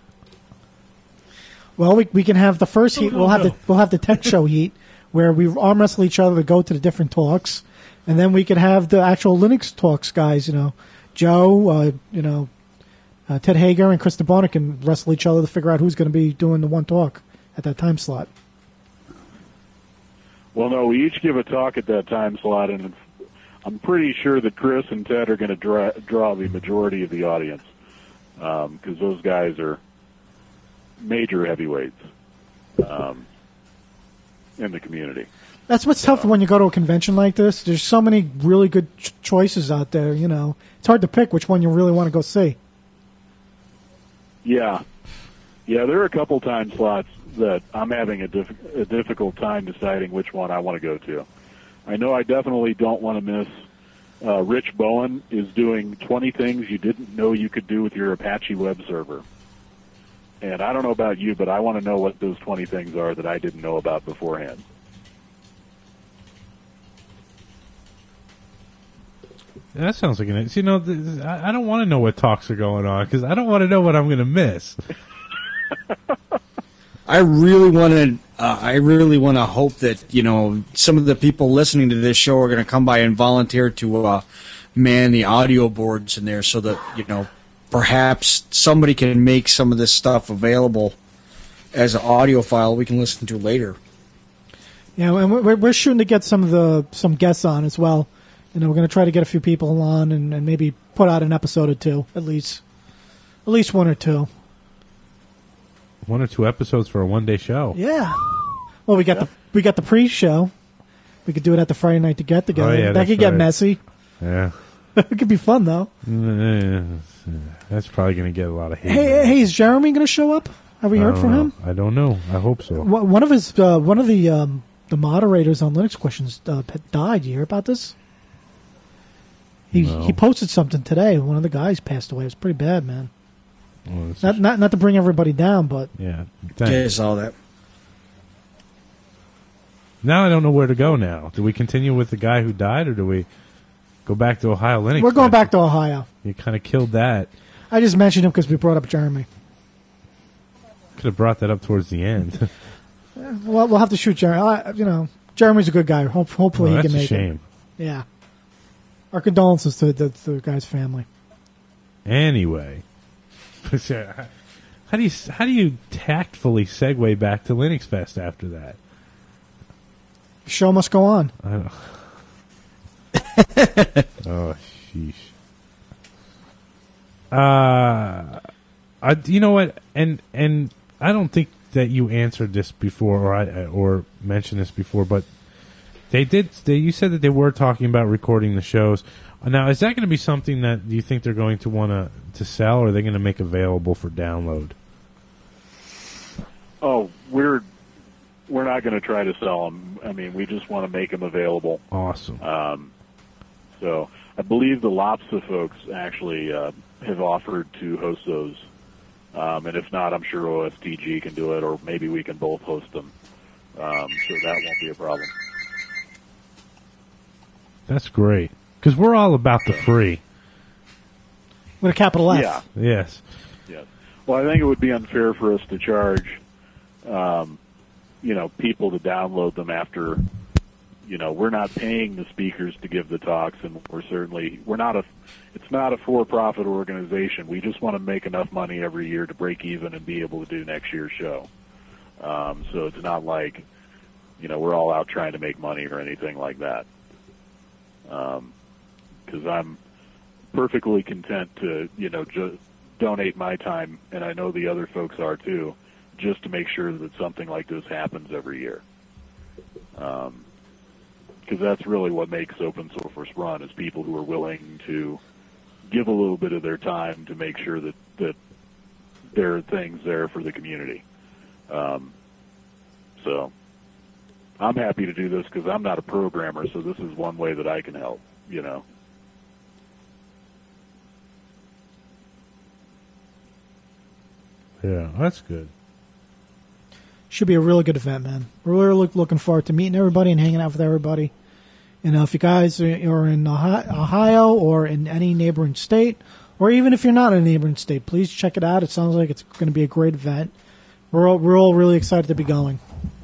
Well, we can have the first heat. We'll have the tech show heat where we arm wrestle each other to go to the different talks, and then we can have the actual Linux talks guys. Joe, Ted Hager and Chris DeBona can wrestle each other to figure out who's going to be doing the one talk at that time slot. Well, no, we each give a talk at that time slot, and I'm pretty sure that Chris and Ted are going to draw the majority of the audience because those guys are major heavyweights in the community. That's what's tough when you go to a convention like this. There's so many really good choices out there. It's hard to pick which one you really want to go see. Yeah, there are a couple time slots that I'm having a difficult time deciding which one I want to go to. I know I definitely don't want to miss Rich Bowen is doing 20 things you didn't know you could do with your Apache web server. And I don't know about you, but I want to know what those 20 things are that I didn't know about beforehand. That sounds like I don't want to know what talks are going on because I don't want to know what I'm going to miss. I really want to hope that some of the people listening to this show are going to come by and volunteer to man the audio boards in there, so that perhaps somebody can make some of this stuff available as an audio file we can listen to later. Yeah, and we're shooting to get some guests on as well. We're going to try to get a few people on and maybe put out an episode or two, at least one or two. 1 or 2 episodes for a one-day show. Yeah. Well, we got the pre-show. We could do it at the Friday night to get together. Oh, yeah, that could get messy. Yeah. It could be fun though. That's probably going to get a lot of hate. Hey, is Jeremy going to show up? Have we heard from him? I don't know. I hope so. One of the moderators on Linux Questions died. You hear about this? He posted something today. One of the guys passed away. It was pretty bad, man. Well, not to bring everybody down, but yeah, I saw that. Now I don't know where to go. Now, do we continue with the guy who died, or do we? Go back to Ohio Linux. We're going Fest. back to Ohio. You kind of killed that. I just mentioned him because we brought up Jeremy. Could have brought that up towards the end. Well, we'll have to shoot Jeremy. Jeremy's a good guy. Hopefully he Well, can that's a make shame. it. Yeah. Our condolences to the guy's family. Anyway, how do you tactfully segue back to Linux Fest after that? The show must go on. I don't. Oh, sheesh. You know what? And I don't think that you answered this before, or mentioned this before, but they did. You said that they were talking about recording the shows. Now, is that going to be something that you think they're going to want to sell, or are they going to make available for download? Oh, we're not going to try to sell them. I mean, we just want to make them available. Awesome. So I believe the Lopsa folks actually have offered to host those. And if not, I'm sure OSTG can do it, or maybe we can both host them. So that won't be a problem. That's great. Because we're all about the free. With a capital F. Yeah. Yes. Yes. Well, I think it would be unfair for us to charge, people to download them after, we're not paying the speakers to give the talks, and it's not a for-profit organization. We just want to make enough money every year to break even and be able to do next year's show. So it's not like, we're all out trying to make money or anything like that. Because I'm perfectly content to, just donate my time, and I know the other folks are too, just to make sure that something like this happens every year. Because that's really what makes open source run, is people who are willing to give a little bit of their time to make sure that there are things there for the community. So I'm happy to do this because I'm not a programmer, so this is one way that I can help, Yeah, that's good. Should be a really good event, man. We're really looking forward to meeting everybody and hanging out with everybody. If you guys are in Ohio or in any neighboring state, or even if you're not in a neighboring state, please check it out. It sounds like it's going to be a great event. We're all really excited to be going.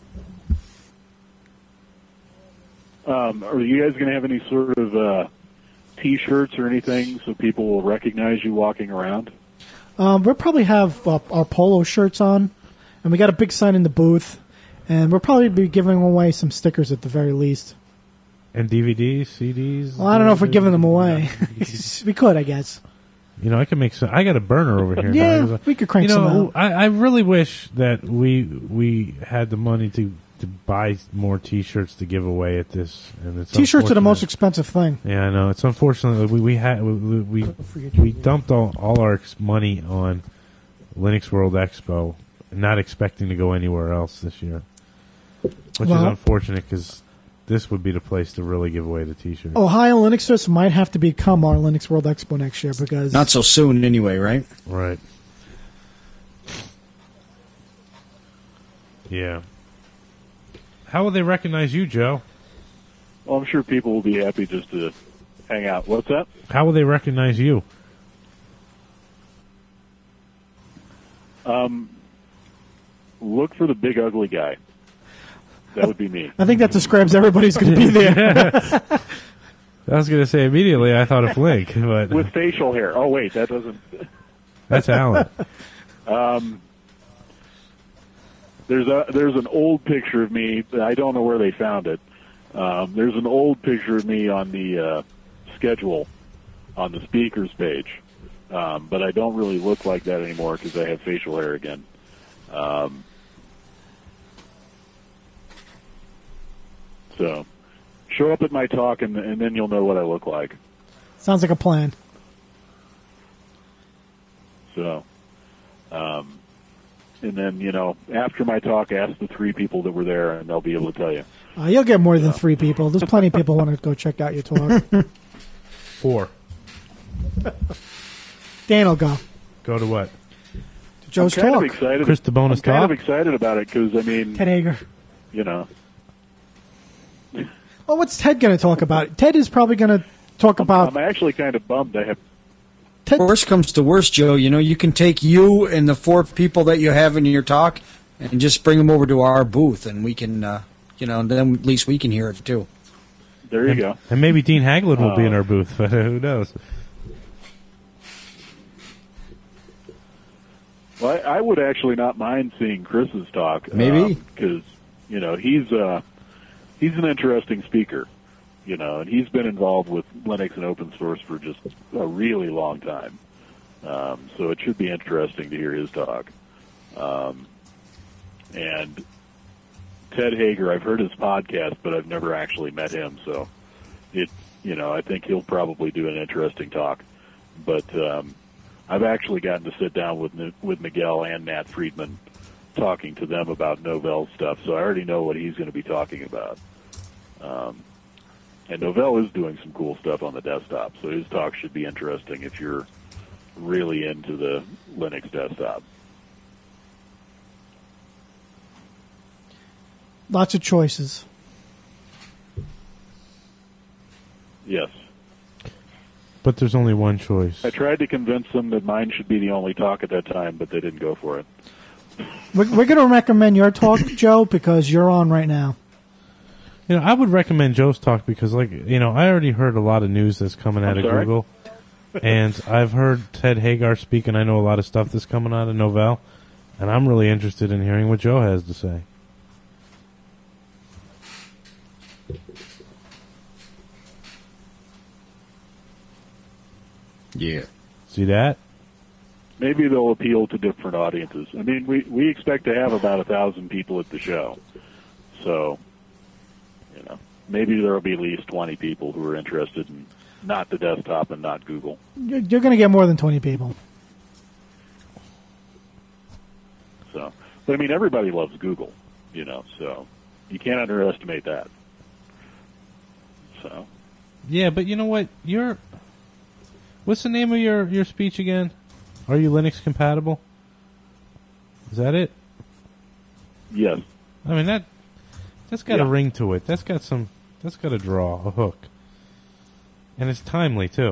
Are you guys going to have any sort of T-shirts or anything so people will recognize you walking around? We'll probably have our polo shirts on, and we got a big sign in the booth, and we'll probably be giving away some stickers at the very least. And DVDs, CDs? Well, I don't know if we're giving them away. We could, I guess. I can make some. I got a burner over here. Yeah, we could crank some out. I really wish that we had the money to buy more T-shirts to give away at this. And it's T-shirts are the most expensive thing. Yeah, I know. It's unfortunate that we dumped all our money on Linux World Expo, not expecting to go anywhere else this year, which is unfortunate because this would be the place to really give away the T-shirts. Ohio Linux Fest might have to become our Linux World Expo next year because not so soon anyway, right? Right. Yeah. How will they recognize you, Joe? Well, I'm sure people will be happy just to hang out. What's that? How will they recognize you? Look for the big ugly guy. That would be me. I think that describes everybody who's going to be there. I was going to say immediately I thought of Link, but with facial hair. Oh wait, that doesn't. That's Alan. There's an old picture of me. I don't know where they found it. There's an old picture of me on the schedule on the speakers page, but I don't really look like that anymore because I have facial hair again. So show up at my talk, and then you'll know what I look like. Sounds like a plan. So, and then, after my talk, ask the 3 people that were there, and they'll be able to tell you. You'll get more than 3 people. There's plenty of people who want to go check out your talk. 4. Dan will go. Go to what? To Joe's I'm kind talk. of excited. Chris the bonus I'm kind talk? of excited about it because, Ted Hager. you know. Well, what's Ted going to talk about? Ted is probably going to talk about. I'm actually kind of bummed. I have. Worst comes to worst, Joe. You can take you and the 4 people that you have in your talk and just bring them over to our booth, and we can, then at least we can hear it too. There you go. And maybe Dean Haglund will be in our booth, but who knows? Well, I would actually not mind seeing Chris's talk. Maybe. Because, he's an interesting speaker, and he's been involved with Linux and open source for just a really long time. So it should be interesting to hear his talk. And Ted Hager, I've heard his podcast, but I've never actually met him, so I think he'll probably do an interesting talk. But I've actually gotten to sit down with Miguel and Matt Friedman, talking to them about Novell stuff, so I already know what he's going to be talking about. And Novell is doing some cool stuff on the desktop, so his talk should be interesting if you're really into the Linux desktop. Lots of choices. Yes. But there's only one choice. I tried to convince them that mine should be the only talk at that time, but they didn't go for it. We're going to recommend your talk, Joe, because you're on right now. I would recommend Joe's talk because, I already heard a lot of news that's coming out of sorry? Google. And I've heard Ted Hagar speak, and I know a lot of stuff that's coming out of Novell. And I'm really interested in hearing what Joe has to say. Yeah. See that? Maybe they'll appeal to different audiences. I mean, we expect to have about 1,000 people at the show. So, maybe there will be at least 20 people who are interested in not the desktop and not Google. You're going to get more than 20 people. So, but I mean, everybody loves Google, so you can't underestimate that. So. Yeah, but you know what? What's the name of your speech again? Are you Linux compatible? Is that it? Yes. I mean that's got a ring to it. That's got a draw, a hook. And it's timely too.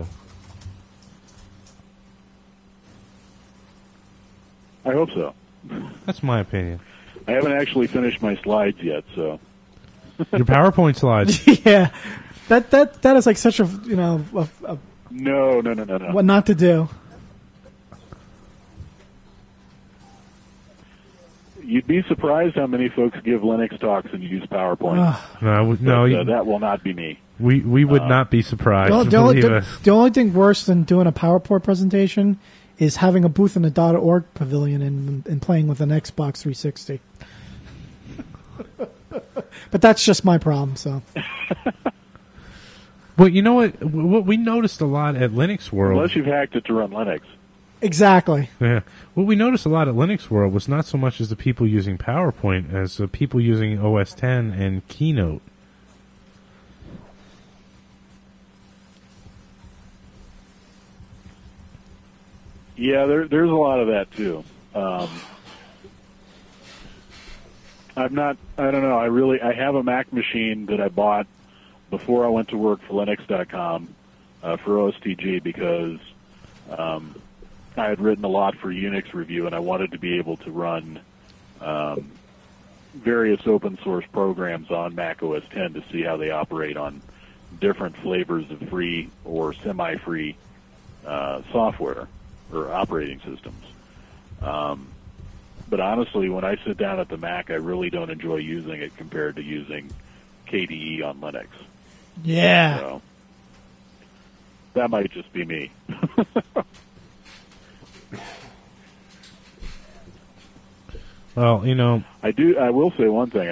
I hope so. That's my opinion. I haven't actually finished my slides yet, so. Your PowerPoint slides. Yeah. That is like such a, No. what not to do. You'd be surprised how many folks give Linux talks and use PowerPoint. That will not be me. We would not be surprised. The only thing worse than doing a PowerPoint presentation is having a booth in the .org pavilion and playing with an Xbox 360. But that's just my problem, so. Well, you know what? What we noticed a lot at Linux World. Unless you've hacked it to run Linux. Exactly. Yeah. What we noticed a lot at Linux World was not so much as the people using PowerPoint as the people using OS X and Keynote. Yeah, there's a lot of that too. I don't know. I have a Mac machine that I bought before I went to work for Linux.com for OSTG because I had written a lot for Unix Review, and I wanted to be able to run various open source programs on Mac OS X to see how they operate on different flavors of free or semi-free software or operating systems. But honestly, when I sit down at the Mac, I really don't enjoy using it compared to using KDE on Linux. Yeah. So, that might just be me. Well, I will say one thing.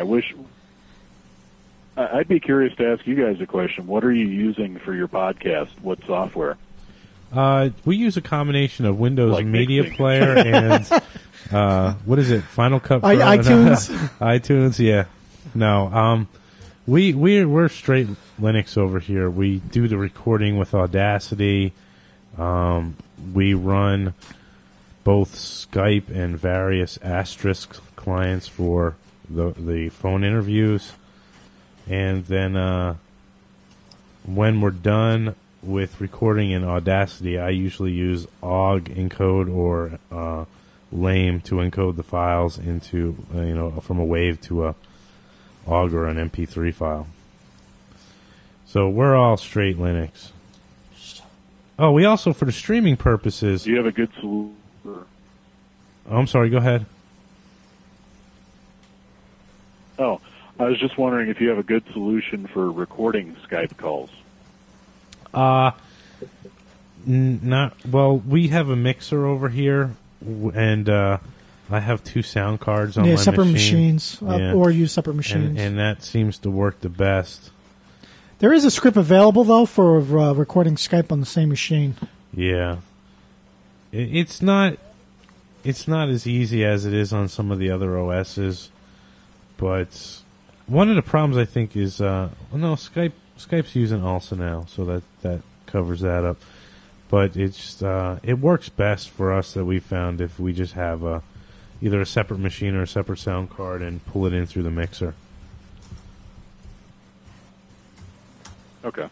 I'd be curious to ask you guys a question. What are you using for your podcast? What software? We use a combination of Windows Media mixing. Player and what is it? Final Cut Pro? iTunes. iTunes, yeah. No, we're straight Linux over here. We do the recording with Audacity. We run both Skype and various Asterisk clients for the phone interviews. And then when we're done, with recording in Audacity, I usually use OGG encode or LAME to encode the files into, from a WAV to a OGG or an MP3 file. So we're all straight Linux. Oh, we also, for the streaming purposes... Do you have a good solution? Oh, I'm sorry, go ahead. Oh, I was just wondering if you have a good solution for recording Skype calls. We have a mixer over here, and I have 2 sound cards on my separate machine. machines, or use separate machines. And that seems to work the best. There is a script available, though, for recording Skype on the same machine. Yeah. It's not as easy as it is on some of the other OSs, but one of the problems I think is, Skype's using ALSA now, so that covers that up. But it's it works best for us that we found if we just have either a separate machine or a separate sound card and pull it in through the mixer. Okay.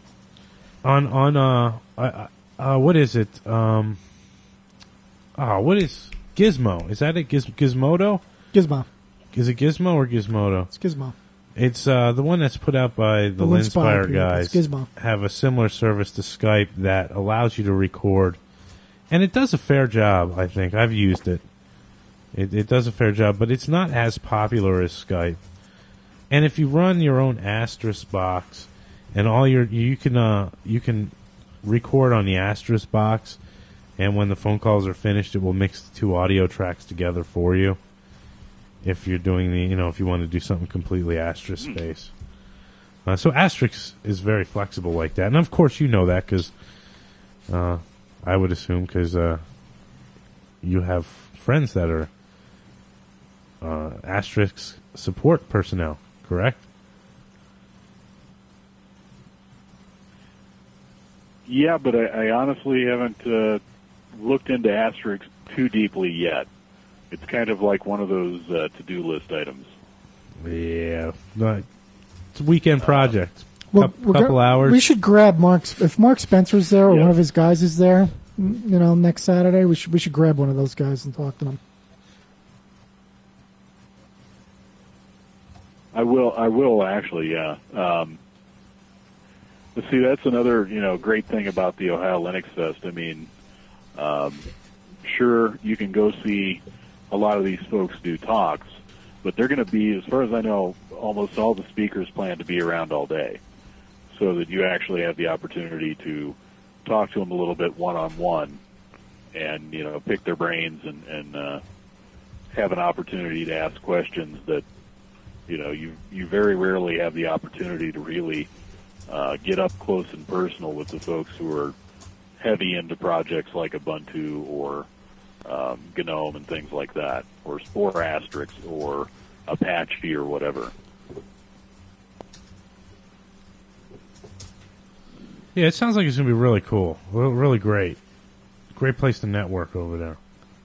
What is it? What is Gizmo? Is that it? Gizmodo? Gizmo. Is it Gizmo or Gizmodo? It's Gizmo. It's the one that's put out by the Linspire guys. It's Gizmo. Have a similar service to Skype that allows you to record, and it does a fair job. I think I've used it. It does a fair job, but it's not as popular as Skype. And if you run your own Asterisk box, and you can record on the Asterisk box, and when the phone calls are finished, it will mix the 2 audio tracks together for you. If you're doing if you want to do something completely Asterisk space. So Asterisk is very flexible like that. And of course you know that because I would assume because you have friends that are Asterisk support personnel, correct? Yeah, but I honestly haven't looked into Asterisk too deeply yet. It's kind of like one of those to-do list items. Yeah. It's a weekend project. Couple hours. We should grab if Mark Spencer's there or one of his guys is there, next Saturday, we should grab one of those guys and talk to them. I will actually, yeah. But see, that's another, great thing about the Ohio Linux Fest. I mean, sure, you can go see a lot of these folks do talks, but they're going to be, as far as I know, almost all the speakers plan to be around all day, so that you actually have the opportunity to talk to them a little bit one-on-one and, pick their brains and have an opportunity to ask questions that, you very rarely have the opportunity to really get up close and personal with the folks who are heavy into projects like Ubuntu or GNOME and things like that, or Asterisk or Apache or whatever. Yeah, it sounds like it's going to be really cool. Really great. Great place to network over there.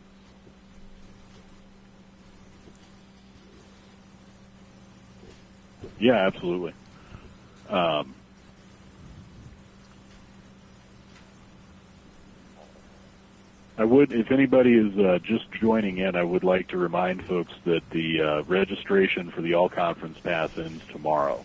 Yeah, absolutely. I would, if anybody is just joining in, I would like to remind folks that the registration for the all-conference pass ends tomorrow.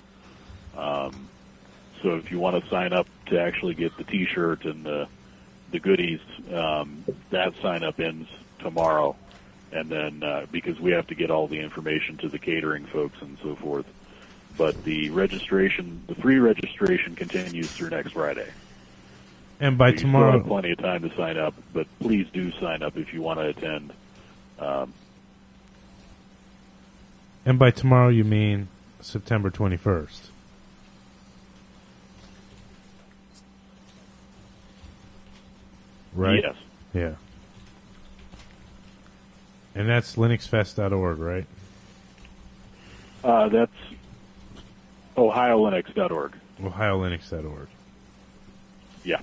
So if you want to sign up to actually get the T-shirt and the goodies, that sign-up ends tomorrow. And then because we have to get all the information to the catering folks and so forth. But the free registration continues through next Friday. And by so tomorrow, you still have plenty of time to sign up, but please do sign up if you want to attend. And by tomorrow, you mean September 21st? Right? Yes. Yeah. And that's linuxfest.org, right? That's ohiolinux.org. ohiolinux.org. Yeah.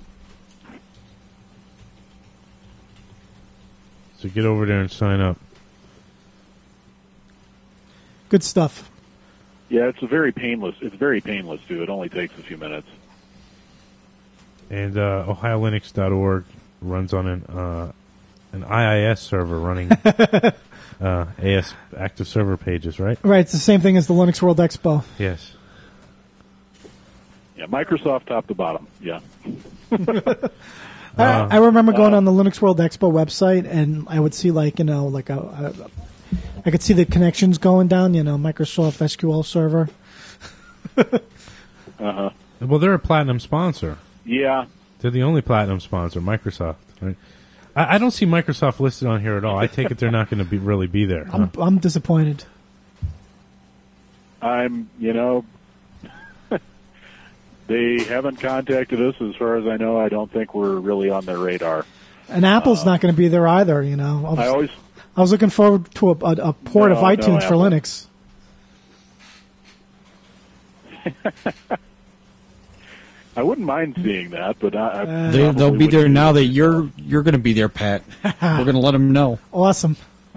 So get over there and sign up. Good stuff. Yeah, it's very painless too. It only takes a few minutes. And OhioLinux.org runs on an IIS server running AS active server pages, right? Right, it's the same thing as the Linux World Expo. Yes. Yeah, Microsoft top to bottom. Yeah. I remember going on the Linux World Expo website, and I would see I could see the connections going down. Microsoft SQL Server. Well, they're a platinum sponsor. Yeah. They're the only platinum sponsor, Microsoft. Right? I don't see Microsoft listed on here at all. I take it they're not going to really be there. Huh? I'm disappointed. They haven't contacted us. As far as I know, I don't think we're really on their radar. And Apple's not going to be there either. I was looking forward to a port of iTunes for Linux. I wouldn't mind seeing that, but they'll be there now that you're going to be there, Pat. We're going to let them know. Awesome.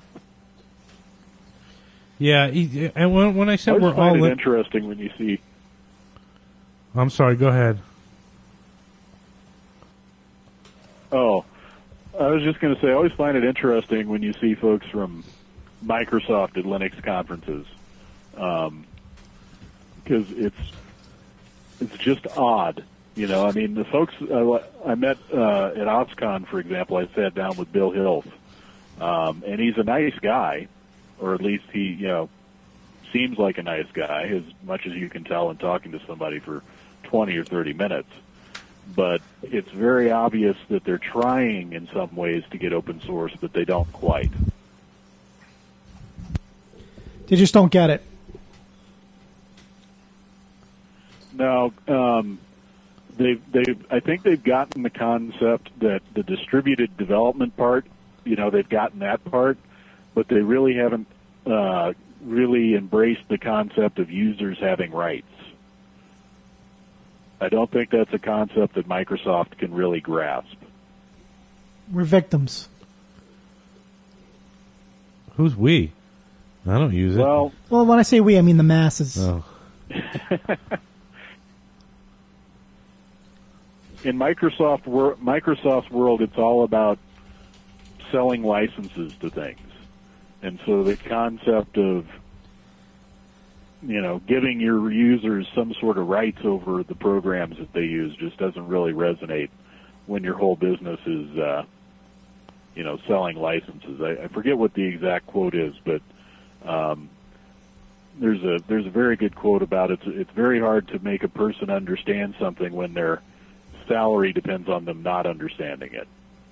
Yeah, and when I said I we're all find it interesting when you see. I'm sorry. Go ahead. Oh, I was just going to say, I always find it interesting when you see folks from Microsoft at Linux conferences, because it's just odd. I mean, the folks I met at OpsCon, for example, I sat down with Bill Hills, and he's a nice guy, or at least he, seems like a nice guy, as much as you can tell in talking to somebody for 20 or 30 minutes. But it's very obvious that they're trying in some ways to get open source, but they don't quite. They just don't get it. No, I think they've gotten the concept that the distributed development part, they've gotten that part, but they really haven't really embraced the concept of users having rights. I don't think that's a concept that Microsoft can really grasp. We're victims. Who's we? I don't use it. Well, when I say we, I mean the masses. Oh. In Microsoft's world, it's all about selling licenses to things. And so the concept of, giving your users some sort of rights over the programs that they use just doesn't really resonate when your whole business is, selling licenses. I forget what the exact quote is, but there's a very good quote about it. It's very hard to make a person understand something when their salary depends on them not understanding it.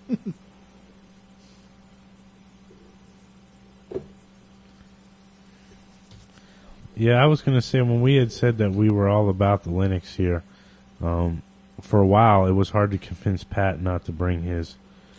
Yeah, I was going to say, when we had said that we were all about the Linux here, for a while it was hard to convince Pat not to bring his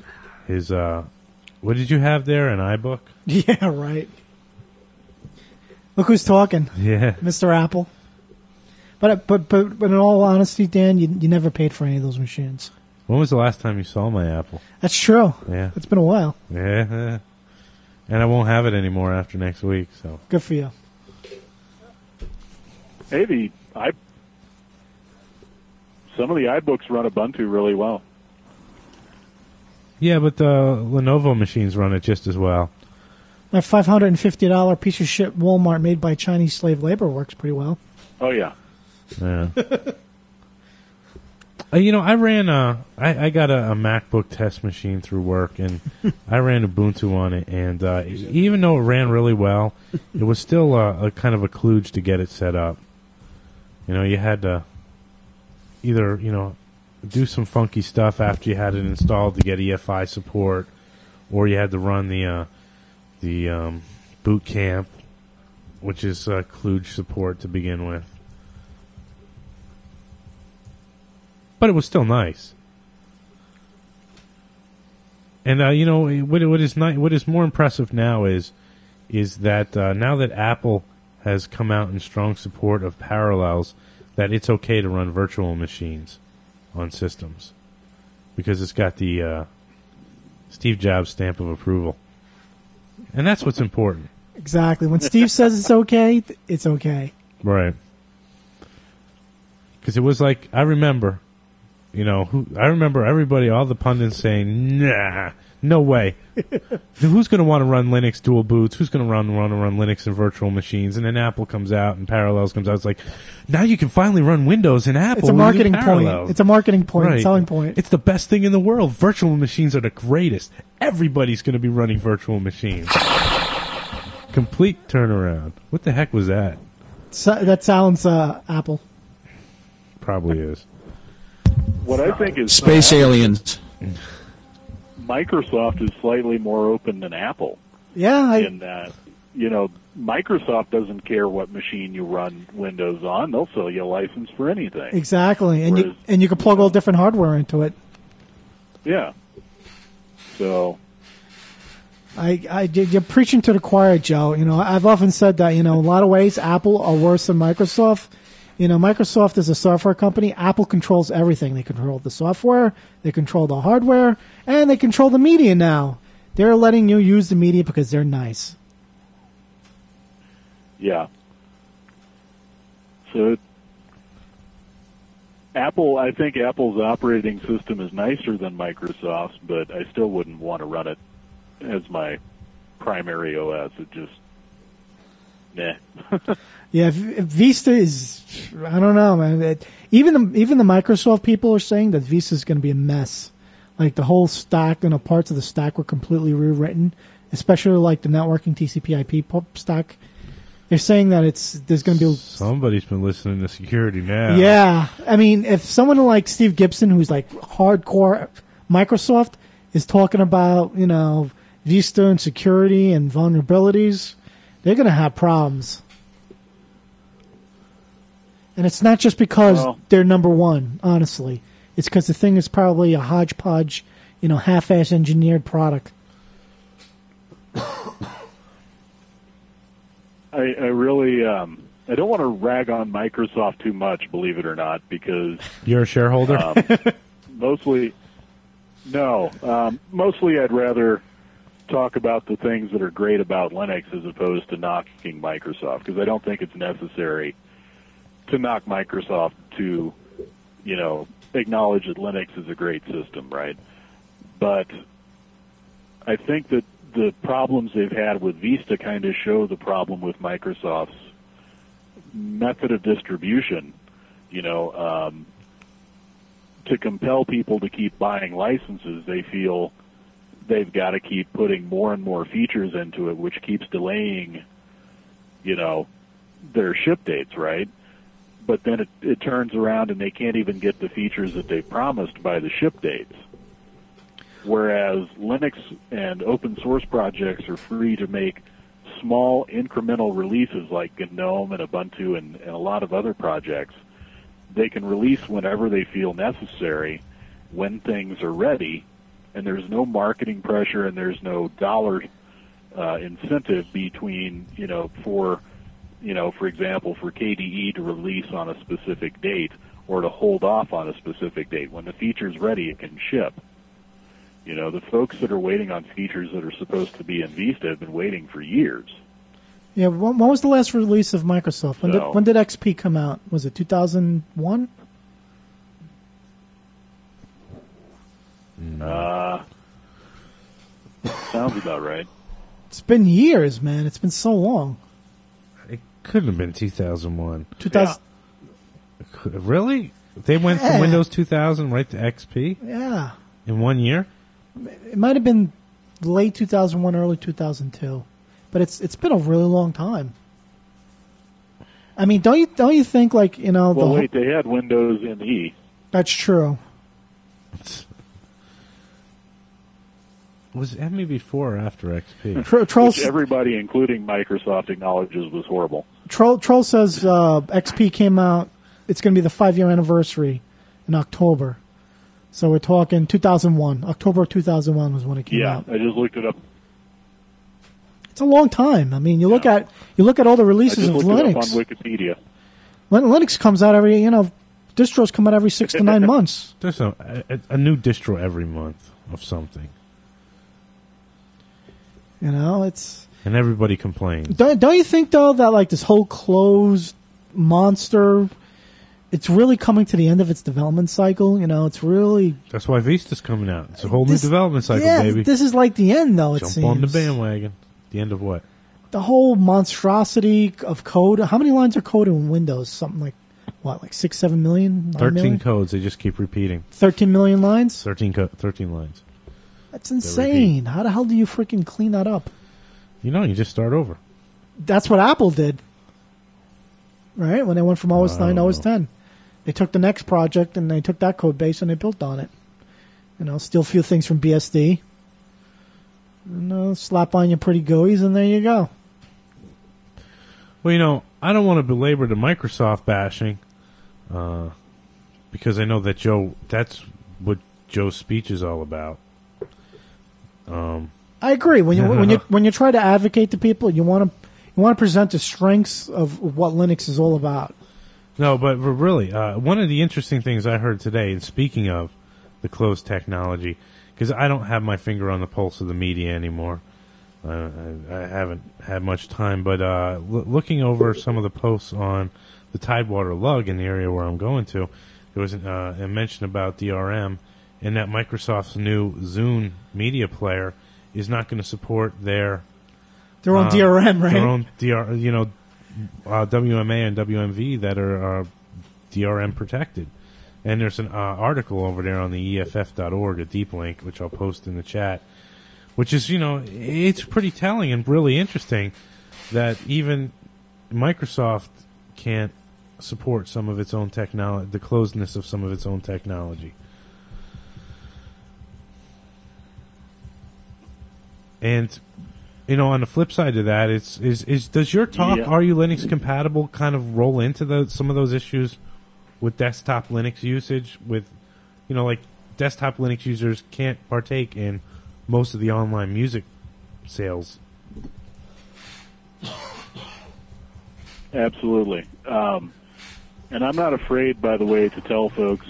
what did you have there, an iBook? Yeah, right. Look who's talking. Yeah. Mr. Apple. But in all honesty, Dan, you never paid for any of those machines. When was the last time you saw my Apple? That's true. Yeah. It's been a while. Yeah. And I won't have it anymore after next week, so. Good for you. Hey, some of the iBooks run Ubuntu really well. Yeah, but the Lenovo machines run it just as well. My $550 piece of shit Walmart made by Chinese slave labor works pretty well. Oh, yeah. Yeah. I ran I got a MacBook test machine through work, and I ran Ubuntu on it, and even though it ran really well, it was still a kind of a kludge to get it set up. You had to either, do some funky stuff after you had it installed to get EFI support, or you had to run the Boot Camp, which is kludge support to begin with. But it was still nice. And what is more impressive now is that now that Apple has come out in strong support of Parallels, that it's okay to run virtual machines on systems because it's got the Steve Jobs stamp of approval, and that's what's important. Exactly. When Steve says it's okay, it's okay. Right. Because it was like, I remember I remember everybody, all the pundits saying, nah, no way. Who's going to want to run Linux dual boots? Who's going to run Linux in virtual machines? And then Apple comes out and Parallels comes out. It's like, now you can finally run Windows in Apple. It's a marketing with point. Parallels. It's a marketing point, Right. selling point. It's the best thing in the world. Virtual machines are the greatest. Everybody's going to be running virtual machines. Complete turnaround. What the heck was that? That's Alan's Apple. Probably is. What I think is Space aliens. Microsoft is slightly more open than Apple Yeah, in that, Microsoft doesn't care what machine you run Windows on. They'll sell you a license for anything. exactly. And Whereas, you can plug all different hardware into it. Yeah. So, You're preaching to the choir, Joe. I've often said that, in a lot of ways, Apple are worse than Microsoft. Microsoft is a software company. Apple controls everything. They control the software, they control the hardware, and they control the media now. They're letting you use the media because they're nice. yeah. So, I think Apple's operating system is nicer than Microsoft's, but I still wouldn't want to run it as my primary OS. It just, nah. Yeah, Vista is, I don't know, man. Even the Microsoft people are saying that Vista is going to be a mess. Like the whole stack, parts of the stack were completely rewritten, especially like the networking TCP/IP stack. They're saying that there's going to be. Somebody's been listening to security now. Yeah, I mean, if someone like Steve Gibson, who's like hardcore Microsoft, is talking about Vista and security and vulnerabilities, they're going to have problems. And it's not just because they're number one, honestly. It's because the thing is probably a hodgepodge, half-ass engineered product. I really, I don't want to rag on Microsoft too much, believe it or not, because You're a shareholder? mostly I'd rather talk about the things that are great about Linux as opposed to knocking Microsoft, because I don't think it's necessary to knock Microsoft to, acknowledge that Linux is a great system, right? But I think that the problems they've had with Vista kind of show the problem with Microsoft's method of distribution, to compel people to keep buying licenses. They feel they've got to keep putting more and more features into it, which keeps delaying, their ship dates, right? But then it turns around and they can't even get the features that they promised by the ship dates. Whereas Linux and open source projects are free to make small incremental releases like GNOME and Ubuntu and a lot of other projects. They can release whenever they feel necessary, when things are ready, and there's no marketing pressure and there's no dollar incentive between, for example, for KDE to release on a specific date or to hold off on a specific date. When the feature's ready, it can ship. The folks that are waiting on features that are supposed to be in Vista have been waiting for years. Yeah, when was the last release of Microsoft? When did XP come out? Was it 2001? Sounds about right. It's been years, man. It's been so long. It couldn't have been 2001. 2000. Really? They went from Windows 2000 right to XP Yeah. in 1 year? It might have been late 2001, early 2002, but it's been a really long time. I mean, don't you think like Well, wait, they had Windows NE. That's true. Was ME before or after XP? Troll Which everybody, including Microsoft, acknowledges was horrible. Troll says XP came out. It's going to be the 5-year anniversary in October. So we're talking 2001. October of 2001 was when it came out. Yeah, I just looked it up. It's a long time. I mean, you look at all the I releases just of looked it Linux. up on Wikipedia. Linux comes out every, distros come out every 6 to 9 months. There's a new distro every month of something. It's. And everybody complains. Don't you think though that like this whole closed monster it's really coming to the end of its development cycle. You know, it's really That's why Vista's coming out. It's a whole new development cycle, yeah, baby. this is like the end, though. It Jump seems on the bandwagon. The end of what? the whole monstrosity of code. How many lines are code in Windows? Something like what, like 6, 7 million? 9 13 million? codes. They just keep repeating. 13 million lines. 13 lines. That's insane. How the hell do you freaking clean that up? You know, you just start over. That's what Apple did, right? When they went from OS 9 to OS 10, they took the next project and they took that code base and they built on it. You know, steal a few things from BSD, and slap on your pretty GUIs, and there you go. Well, you know, I don't want to belabor the Microsoft bashing, because I know that that's what Joe's speech is all about. I agree. When you try to advocate to people, you want to present the strengths of what Linux is all about. No, but really, one of the interesting things I heard today, and speaking of the closed technology, because I don't have my finger on the pulse of the media anymore. I haven't had much time, but looking over some of the posts on the Tidewater lug in the area where I'm going to, there was a mention about DRM, and that Microsoft's new Zune media player is not going to support their own DRM, right? Their own WMA and WMV that are DRM protected. And there's an article over there on the EFF.org, a deep link, which I'll post in the chat, which is, it's pretty telling and really interesting that even Microsoft can't support some of its own technology, the closedness of some of its own technology. And, on the flip side of that, does your talk, Are You Linux Compatible, kind of roll into some of those issues with desktop Linux usage? With, like desktop Linux users can't partake in most of the online music sales. Absolutely. And I'm not afraid, by the way, to tell folks,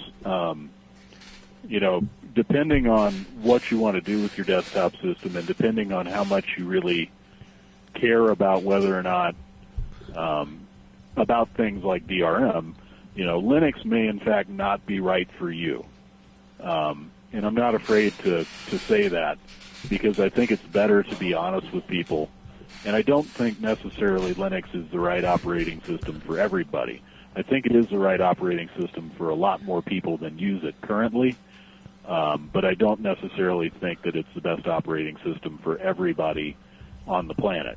depending on what you want to do with your desktop system and depending on how much you really care about whether or not, about things like DRM, Linux may in fact not be right for you. And I'm not afraid to say that because I think it's better to be honest with people. And I don't think necessarily Linux is the right operating system for everybody. I think it is the right operating system for a lot more people than use it currently. But I don't necessarily think that it's the best operating system for everybody on the planet,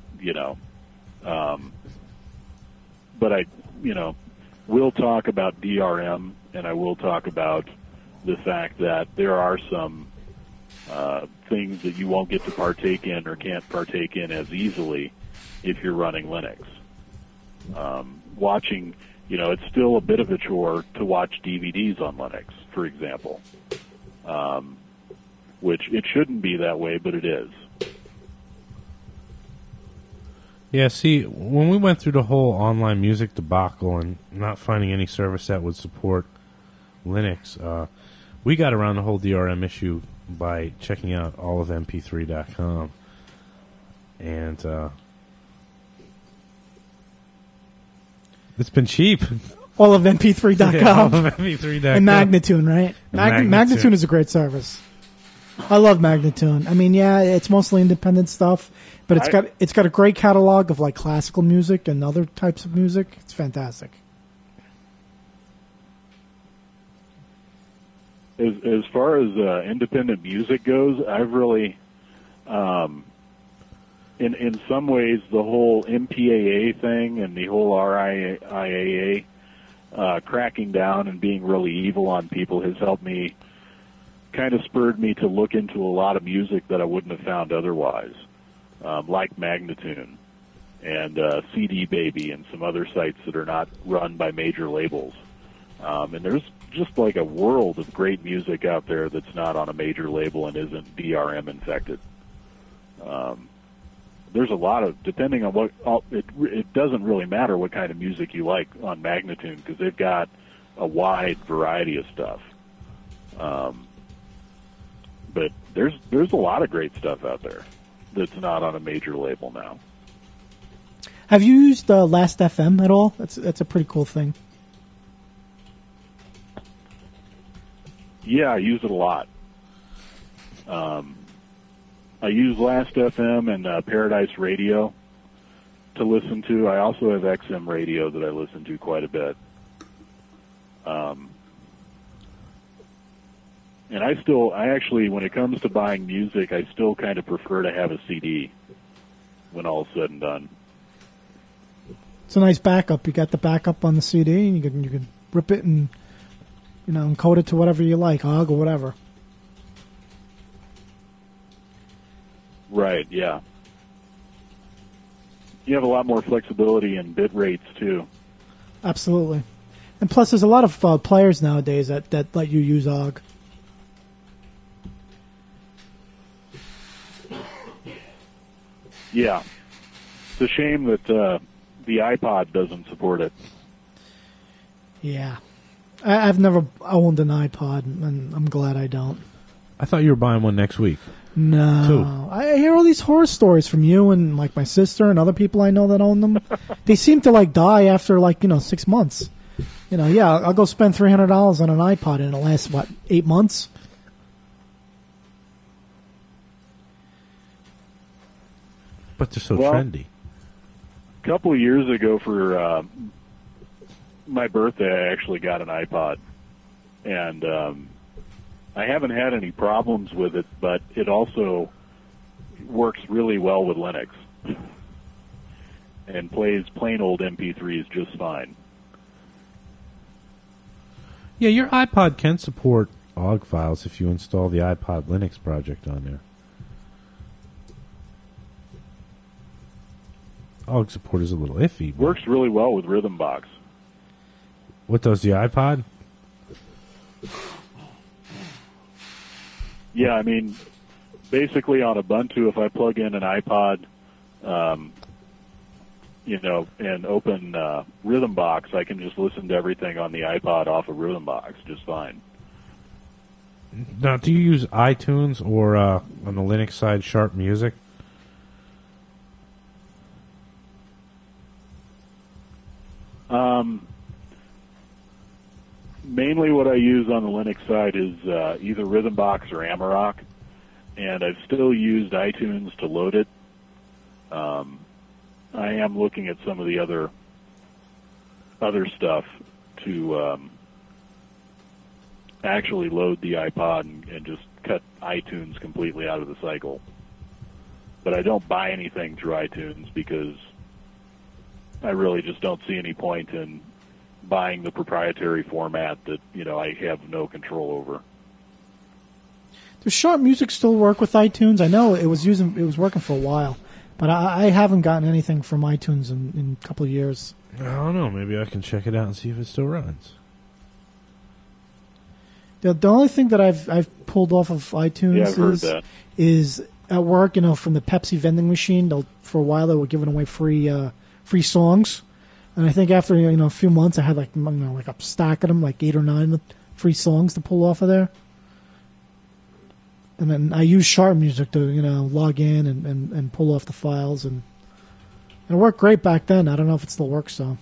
But I will talk about DRM, and I will talk about the fact that there are some things that you won't get to partake in or can't partake in as easily if you're running Linux. Watching, it's still a bit of a chore to watch DVDs on Linux, for example. Which it shouldn't be that way, but it is. Yeah, see, when we went through the whole online music debacle and not finding any service that would support Linux, we got around the whole DRM issue by checking out all of mp3.com. And it's been cheap. All of mp3.com. Yeah, all of mp3.com. And Magnatune, right? Magnatune is a great service. I love Magnatune. I mean, yeah, it's mostly independent stuff, but it's got a great catalog of like classical music and other types of music. It's fantastic. As far as independent music goes, I've really, in some ways, the whole MPAA thing and the whole RIAA cracking down and being really evil on people has helped me, kind of spurred me to look into a lot of music that I wouldn't have found otherwise, like Magnatune and CD Baby and some other sites that are not run by major labels. And there's just like a world of great music out there that's not on a major label and isn't DRM infected. There's a lot of, depending on what, it doesn't really matter what kind of music you like on Magnatune because they've got a wide variety of stuff. But there's a lot of great stuff out there that's not on a major label now. Have you used Last.fm at all? That's a pretty cool thing. Yeah, I use it a lot. I use Last.fm and Paradise Radio to listen to. I also have XM Radio that I listen to quite a bit. And I actually, when it comes to buying music, I still kind of prefer to have a CD when all's said and done. It's a nice backup. You got the backup on the CD, and you can rip it and encode it to whatever you like, OGG or whatever. Right, yeah. You have a lot more flexibility in bit rates, too. Absolutely. And plus, there's a lot of players nowadays that let you use OGG. Yeah. It's a shame that the iPod doesn't support it. Yeah. I've never owned an iPod, and I'm glad I don't. I thought you were buying one next week. No. Two. I hear all these horror stories from you and like my sister and other people I know that own them. They seem to like die after 6 months. Yeah, I'll go spend $300 on an iPod and it'll last, 8 months? But they're so Well, trendy. A couple of years ago for my birthday, I actually got an iPod. And I haven't had any problems with it, but it also works really well with Linux and plays plain old MP3s just fine. Yeah, your iPod can support OGG files if you install the iPod Linux project on there. OGG support is a little iffy. but- Works really well with Rhythmbox. What does the iPod? Yeah, I mean, basically on Ubuntu, if I plug in an iPod, and open Rhythmbox, I can just listen to everything on the iPod off of Rhythmbox just fine. Now, do you use iTunes or on the Linux side, Sharp Music? Mainly what I use on the Linux side is either Rhythmbox or Amarok, and I've still used iTunes to load it. I am looking at some of the other stuff to actually load the iPod and just cut iTunes completely out of the cycle. But I don't buy anything through iTunes because I really just don't see any point in buying the proprietary format that I have no control over. Does Sharp Music still work with iTunes? I know it was working for a while, but I haven't gotten anything from iTunes in a couple of years. I don't know. Maybe I can check it out and see if it still runs. The only thing that I've pulled off of iTunes Yeah, I've heard that. is at work. From the Pepsi vending machine. For a while they were giving away free songs. And I think after a few months, I had like a stack of them, like 8 or 9 free songs to pull off of there. And then I use Sharp Music to log in and pull off the files, and it worked great back then. I don't know if it still works though.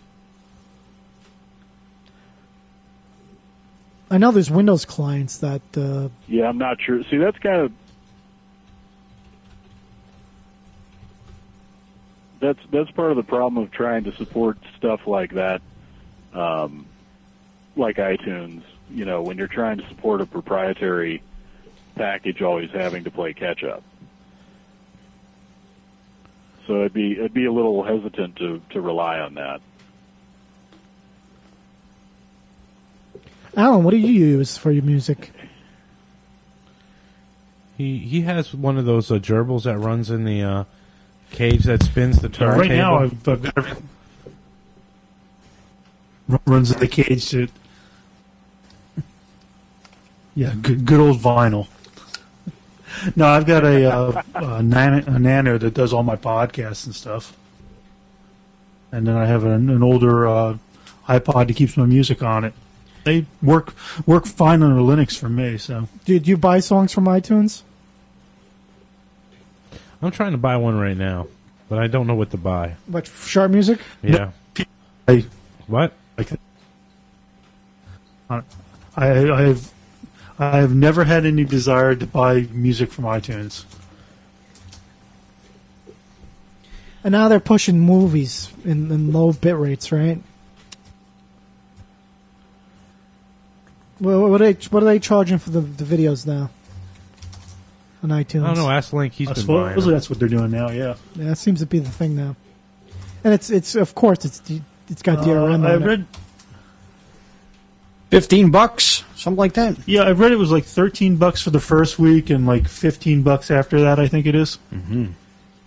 I know there's Windows clients that. Yeah, I'm not sure. See, that's kind of that's part of the problem of trying to support stuff like that, like iTunes. When you're trying to support a proprietary package, always having to play catch up. So I'd be a little hesitant to rely on that. Alan, what do you use for your music? He has one of those gerbils that runs in the cage that spins the turntable. Right now, I've got everything. Runs in the cage to. Yeah, good old vinyl. No, I've got a Nano that does all my podcasts and stuff, and then I have an older iPod that keeps my music on it. They work fine on Linux for me. So, Did you buy songs from iTunes? I'm trying to buy one right now, but I don't know what to buy. What, Sharp Music? Yeah. I What? like it. I have never had any desire to buy music from iTunes. And now they're pushing movies in low bit rates, right? Well, what are they charging for the videos now on iTunes? I don't know. Ask Link. He's I been buying suppose them. that's what they're doing now. Yeah. Yeah, that seems to be the thing now. And it's of course it's got DRM I on it. read. $15, something like that. Yeah, I read it was like $13 for the first week and like $15 after that. I think it is. And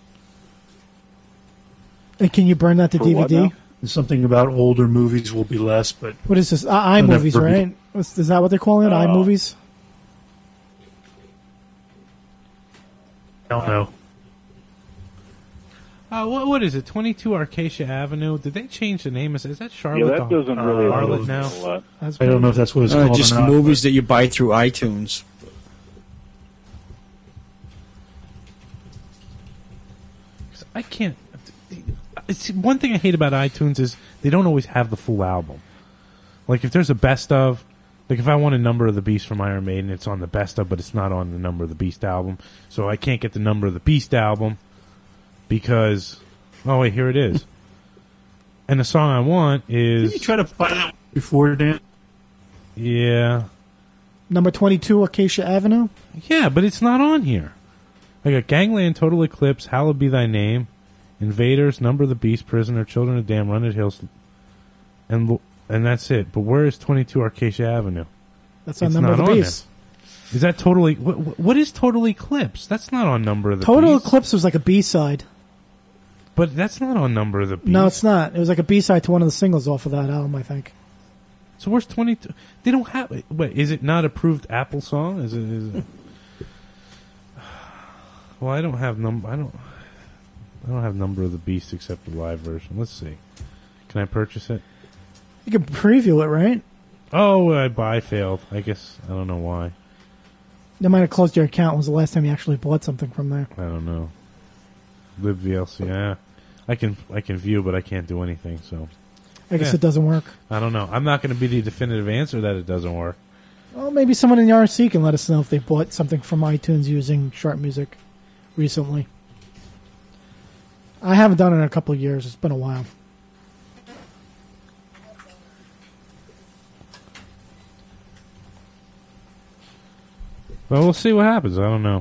can you burn that to For what DVD? now? There's something about older movies will be less, but What is this? iMovies, never- right? Is that what they're calling it? iMovies? I don't know. What is it? 22 Acacia Avenue. Did they change the name? Is that Charlotte? Yeah, that doesn't really Harlot relate now. a lot. That's I don't know if that's what it's called. Just or not, movies that you buy through iTunes. I can't. It's one thing I hate about iTunes is they don't always have the full album. Like if there's a best of, like if I want a Number of the Beast from Iron Maiden, it's on the best of, but it's not on the Number of the Beast album. So I can't get the Number of the Beast album because, oh wait, here it is. And the song I want is, Did you try to buy that before, Dan? yeah, Number 22 Acacia Avenue? yeah, but it's not on here. I got Gangland, Total Eclipse, Hallowed Be Thy Name, Invaders, Number of the Beast, Prisoner, Children of Damn, Run It Hills, and that's it. But where is 22 Acacia Avenue? That's on It's Number of not the on Beast. Is that totally? What is Total Eclipse? That's not on Number of the Total Beast. Eclipse was like a B-side. But that's not on Number of the Beast. No, it's not. It was like a B-side to one of the singles off of that album, I think. So where's 22? They don't have it. Wait, is it not approved Apple song? Is it? Well, I don't have I don't have Number of the Beast except the live version. Let's see. Can I purchase it? You can preview it, right? Oh, I failed. I guess I don't know why. They might have closed your account. When was the last time you actually bought something from there? I don't know. Live VLC. Yeah, I can view, but I can't do anything. So I guess Yeah. it doesn't work. I don't know. I'm not going to be the definitive answer that it doesn't work. Well, maybe someone in the RC can let us know if they bought something from iTunes using Sharp Music recently. I haven't done it in a couple of years. It's been a while. Well, we'll see what happens. I don't know.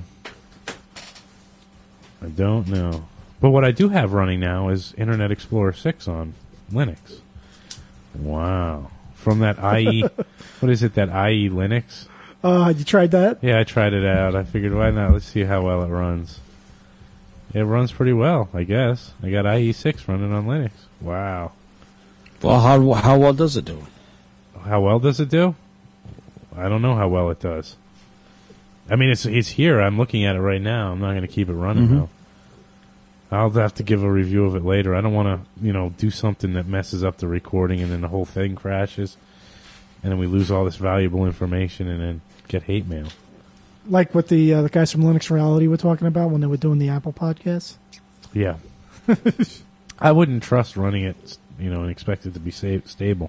I don't know. But what I do have running now is Internet Explorer 6 on Linux. Wow. From that IE, what is it, that IE Linux? You tried that? Yeah, I tried it out. I figured, why not? Let's see how well it runs. It runs pretty well, I guess. I got IE6 running on Linux. Wow. Well, how well does it do? How well does it do? I don't know how well it does. I mean, it's here. I'm looking at it right now. I'm not going to keep it running, though. I'll have to give a review of it later. I don't want to, do something that messes up the recording and then the whole thing crashes. And then we lose all this valuable information and then get hate mail. Like what the guys from Linux Reality were talking about when they were doing the Apple podcast? Yeah. I wouldn't trust running it, and expect it to be stable.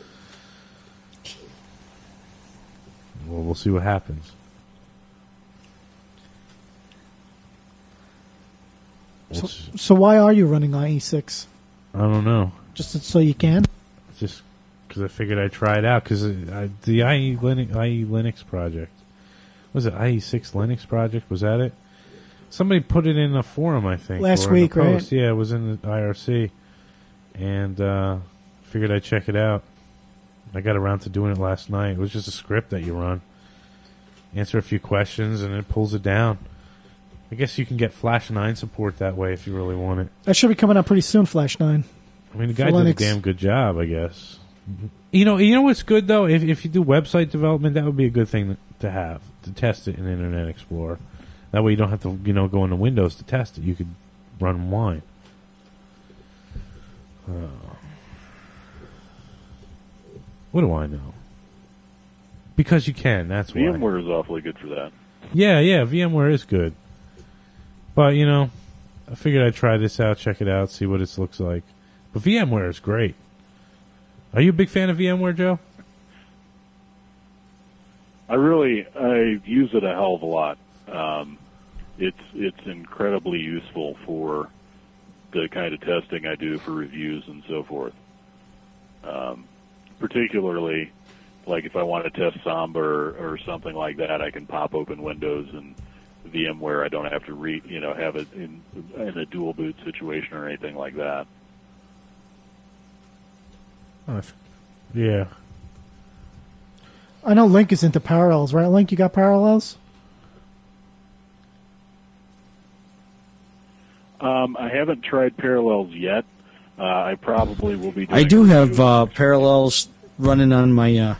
Well, we'll see what happens. So why are you running IE6? I don't know. Just so you can? Just because I figured I'd try it out. Because the IE Linux project. Was it IE6 Linux project? Was that it? Somebody put it in a forum, I think. Last or in a week, right? post. Yeah, it was in the IRC. And figured I'd check it out. I got around to doing it last night. It was just a script that you run. Answer a few questions, and it pulls it down. I guess you can get Flash 9 support that way if you really want it. That should be coming out pretty soon, Flash 9. I mean, the For guy did a Linux. damn good job, I guess. You know what's good, though? If you do website development, that would be a good thing to have, to test it in Internet Explorer. That way you don't have to, go into Windows to test it. You could run Wine. What do I know? Because you can, that's why. VMware is awfully good for that. Yeah, VMware is good. But, I figured I'd try this out, check it out, see what it looks like. But VMware is great. Are you a big fan of VMware, Joe? I use it a hell of a lot. It's incredibly useful for the kind of testing I do for reviews and so forth. Particularly, like if I want to test Samba or something like that, I can pop open Windows and VMware. I don't have to have it in a dual boot situation or anything like that. Yeah. I know Link is into Parallels, right? Link, you got Parallels? I haven't tried Parallels yet. I probably will be doing I do have Parallels running on my...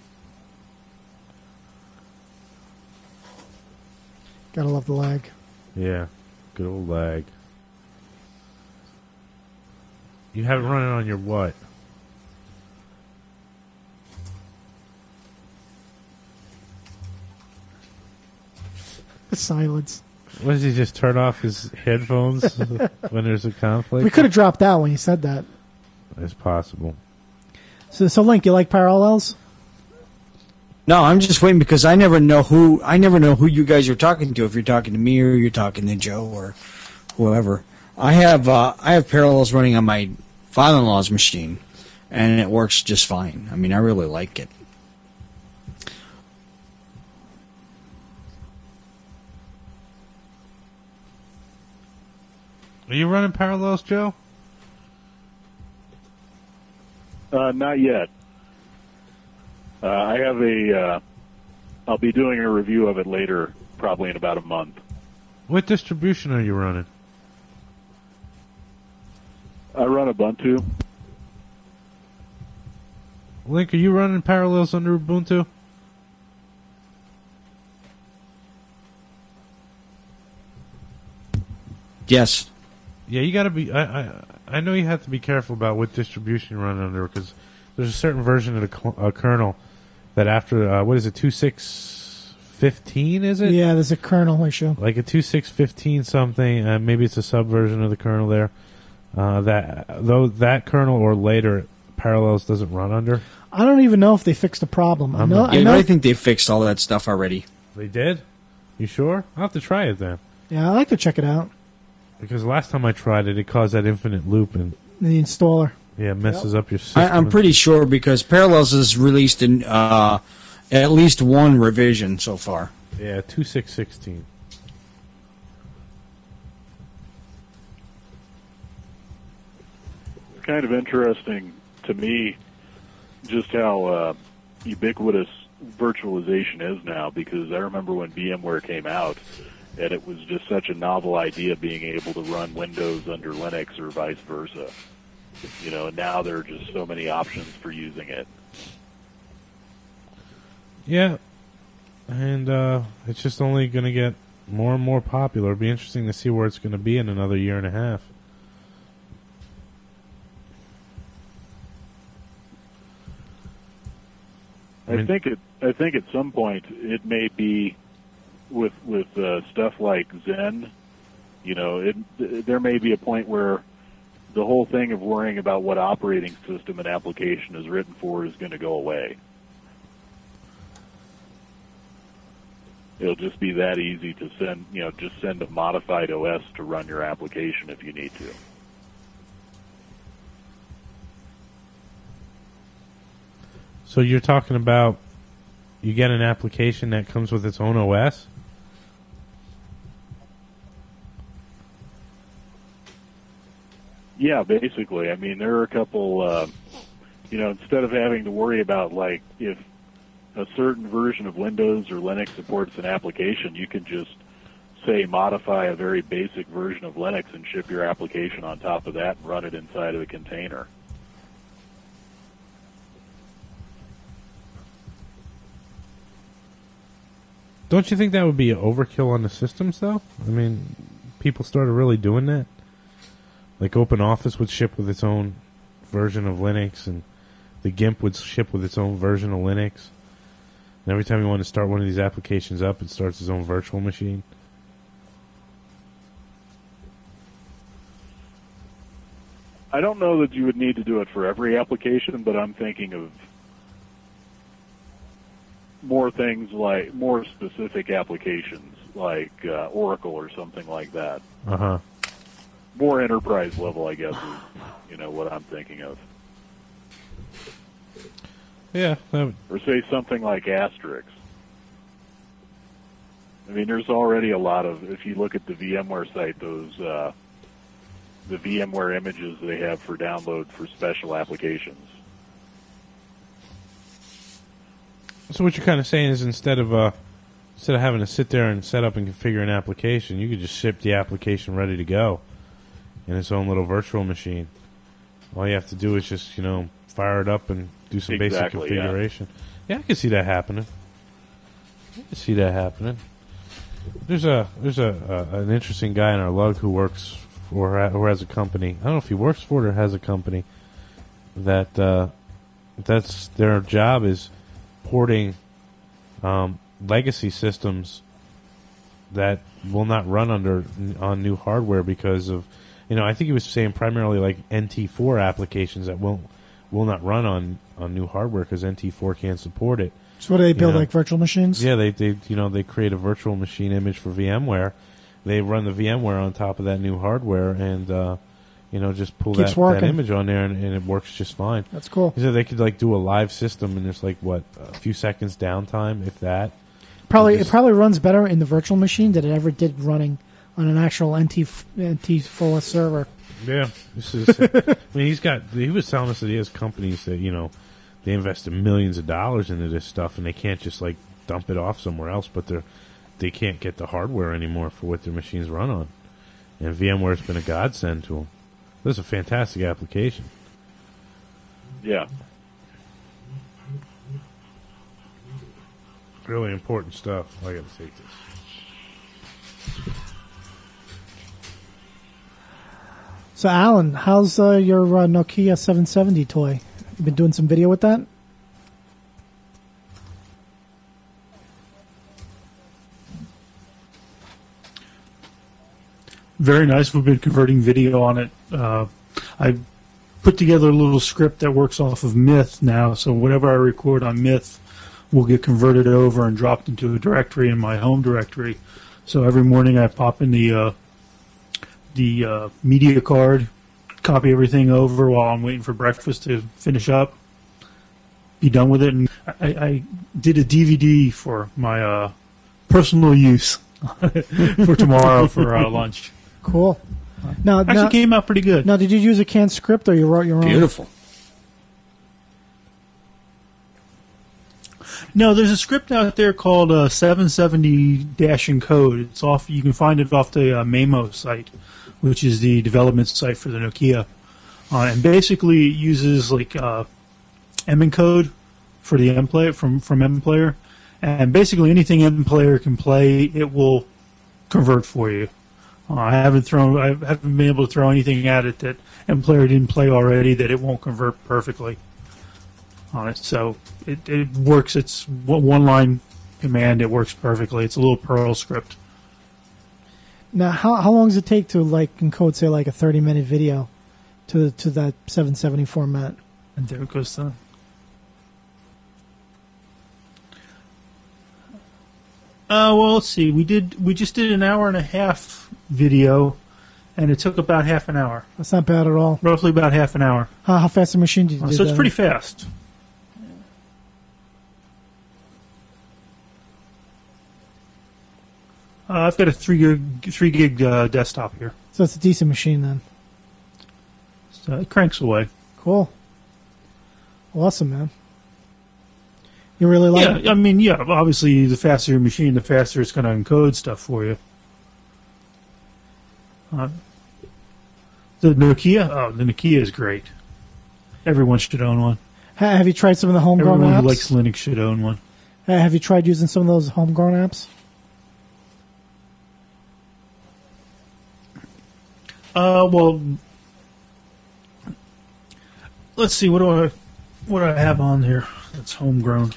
Gotta love the lag. Yeah. Good old lag. You have it running on your what? Silence. What, does he just turn off his headphones when there's a conflict? We could have dropped out when you said that. It's possible. So Link, you like Parallels? No, I'm just waiting because I never know who you guys are talking to. If you're talking to me or you're talking to Joe or whoever. I have Parallels running on my father-in-law's machine, and it works just fine. I mean, I really like it. Are you running Parallels, Joe? Not yet. I have I'll be doing a review of it later, probably in about a month. What distribution are you running? I run Ubuntu. Link, are you running Parallels under Ubuntu? Yes. Yeah, you got to be. I know you have to be careful about what distribution you run under because there's a certain version of the kernel that after what is it 2.6.15 is it? Yeah, there's a kernel issue. Like a 2.6.15 something. Maybe it's a subversion of the kernel there. That kernel or later Parallels doesn't run under. I don't even know if they fixed the problem. I think they fixed all that stuff already. They did? You sure? I'll have to try it then. Yeah, I like to check it out. Because last time I tried it, it caused that infinite loop and the installer. Yeah, it messes up your system. I'm pretty sure because Parallels is released in at least one revision so far. Yeah, 2.6.16. It's kind of interesting to me just how ubiquitous virtualization is now, because I remember when VMware came out, and it was just such a novel idea being able to run Windows under Linux or vice versa. And now there are just so many options for using it. Yeah, and it's just only going to get more and more popular. It'll be interesting to see where it's going to be in another year and a half. I think at some point it may be with stuff like Zen. There may be a point where the whole thing of worrying about what operating system an application is written for is going to go away. It'll just be that easy to send a modified OS to run your application if you need to. So you're talking about you get an application that comes with its own OS? Yeah, basically. I mean, there are a couple, instead of having to worry about, like, if a certain version of Windows or Linux supports an application, you can just, say, modify a very basic version of Linux and ship your application on top of that and run it inside of a container. Don't you think that would be an overkill on the systems, though? I mean, people started really doing that. Like OpenOffice would ship with its own version of Linux, and the GIMP would ship with its own version of Linux. And every time you want to start one of these applications up, it starts its own virtual machine. I don't know that you would need to do it for every application, but I'm thinking of more things like more specific applications like Oracle or something like that. Uh-huh. More enterprise level, I guess, is what I'm thinking of. Yeah. Or say something like Asterisk. I mean, there's already a lot of, if you look at the VMware site, those the VMware images they have for download for special applications. So what you're kind of saying is instead of having to sit there and set up and configure an application, you could just ship the application ready to go in its own little virtual machine. All you have to do is just, fire it up and do some basic configuration. Yeah, I can see that happening. There's an interesting guy in our lug who works for or has a company. I don't know if he works for it or has a company that that's their job is porting legacy systems that will not run on new hardware because of, I think he was saying primarily like NT4 applications that will not run on new hardware because NT4 can't support it. So what do they build, like virtual machines? Yeah, they create a virtual machine image for VMware. They run the VMware on top of that new hardware and just pull that image on there and it works just fine. That's cool. He said they could do a live system and there's a few seconds downtime, if that. It probably runs better in the virtual machine than it ever did running on an actual NT4 server. Yeah, this is. I mean, he was telling us that he has companies that they invested millions of dollars into this stuff and they can't just dump it off somewhere else, but they can't get the hardware anymore for what their machines run on, and VMware's been a godsend to them. This is a fantastic application. Yeah. Really important stuff. I got to take this. So, Alan, how's your Nokia 770 toy? You been doing some video with that? Very nice. We've been converting video on it. I put together a little script that works off of Myth now, so whatever I record on Myth will get converted over and dropped into a directory in my home directory. So every morning I pop in the media card, copy everything over while I'm waiting for breakfast to finish up, be done with it. And I did a DVD for my personal use for tomorrow for lunch. Cool. Now, actually came out pretty good. Now, did you use a canned script or you wrote your own? Beautiful. No, there's a script out there called 770-encode. It's off. You can find it off the Mamo site, which is the development site for the Nokia, and basically it uses M-encode for the M-Player from M-Player, and basically anything M-Player can play, it will convert for you. I haven't been able to throw anything at it that M-Player didn't play already that it won't convert perfectly on it. So it works. It's one line command. It works perfectly. It's a little Perl script. Now, how long does it take to encode, say, a 30-minute video to that 770 format? And there it goes. Well, let's see. We just did an hour and a half video, and it took about half an hour. That's not bad at all. Roughly about half an hour. How fast a machine did you do So that? it's pretty fast. I've got a 3 gig desktop here. So it's a decent machine then. So it cranks away. Cool. Awesome, man. You really like it? Yeah, I mean, yeah, obviously the faster your machine, the faster it's going to encode stuff for you. The Nokia is great. Everyone should own one. Have you tried some of the homegrown Everyone apps? who likes Linux should own one. Have you tried using some of those homegrown apps? Well, let's see. What do I have on here that's homegrown?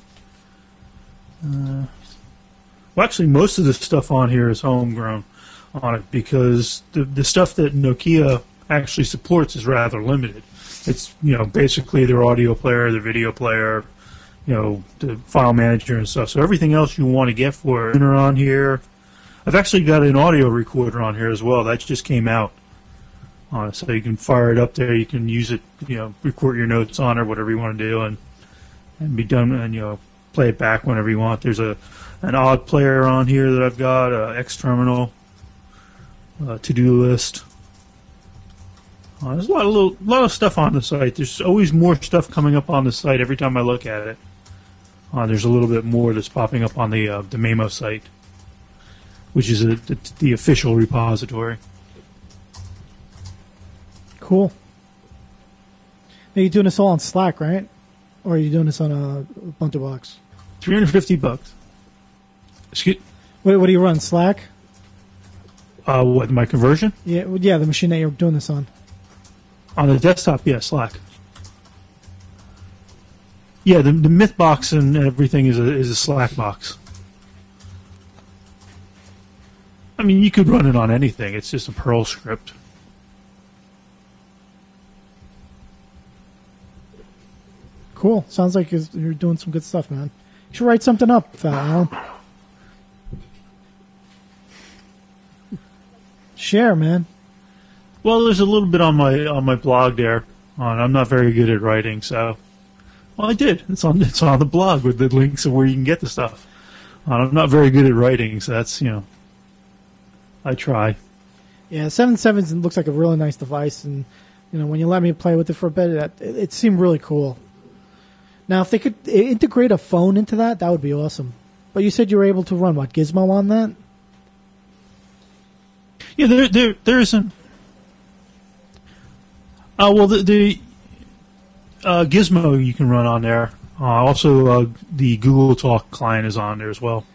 Well, actually, most of the stuff on here is homegrown on it because the stuff that Nokia actually supports is rather limited. It's basically their audio player, their video player, the file manager and stuff. So everything else you want to get for it are on here. I've actually got an audio recorder on here as well. That just came out. So you can fire it up there. You can use it, record your notes on or whatever you want to do, and be done, and play it back whenever you want. There's an odd player on here that I've got, X terminal, to-do list. There's a lot of stuff on the site. There's always more stuff coming up on the site every time I look at it. There's a little bit more that's popping up on the Memo site, which is the official repository. Cool. Now you're doing this all on Slack, right? Or are you doing this on a Ubuntu box? $350. Excuse. What do you run? Slack? What, my conversion? Yeah, the machine that you're doing this on. On the desktop, yeah, Slack. Yeah, the Myth box and everything is a Slack box. I mean, you could run it on anything. It's just a Perl script. Cool. Sounds like you're doing some good stuff, man. You should write something up, Alan. Share, man. Well, there's a little bit on my blog there. I'm not very good at writing, so I did. It's on the blog with the links of where you can get the stuff. I'm not very good at writing, so that's I try. Yeah, 7.7 looks like a really nice device, and when you let me play with it for a bit, it seemed really cool. Now, if they could integrate a phone into that would be awesome. But you said you were able to run Gizmo on that? Yeah, there isn't. Well, the Gizmo you can run on there. Also, the Google Talk client is on there as well.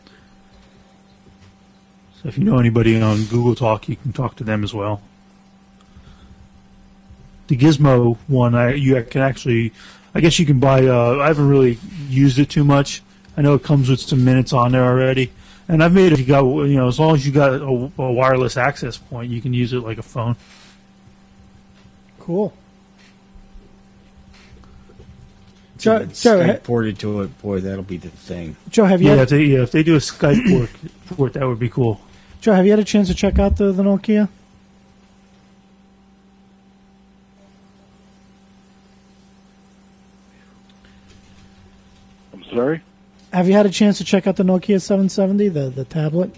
So if you know anybody on Google Talk, you can talk to them as well. The Gizmo one, you can actually, I guess you can buy. I haven't really used it too much. I know it comes with some minutes on there already, and I've made it. If you got, as long as you got a wireless access point, you can use it like a phone. Cool. Joe, Skype ported to it, boy, that'll be the thing. Joe, have you? If they do a Skype port, that would be cool. Joe, have you had a chance to check out the Nokia? I'm sorry? Have you had a chance to check out the Nokia 770, the tablet?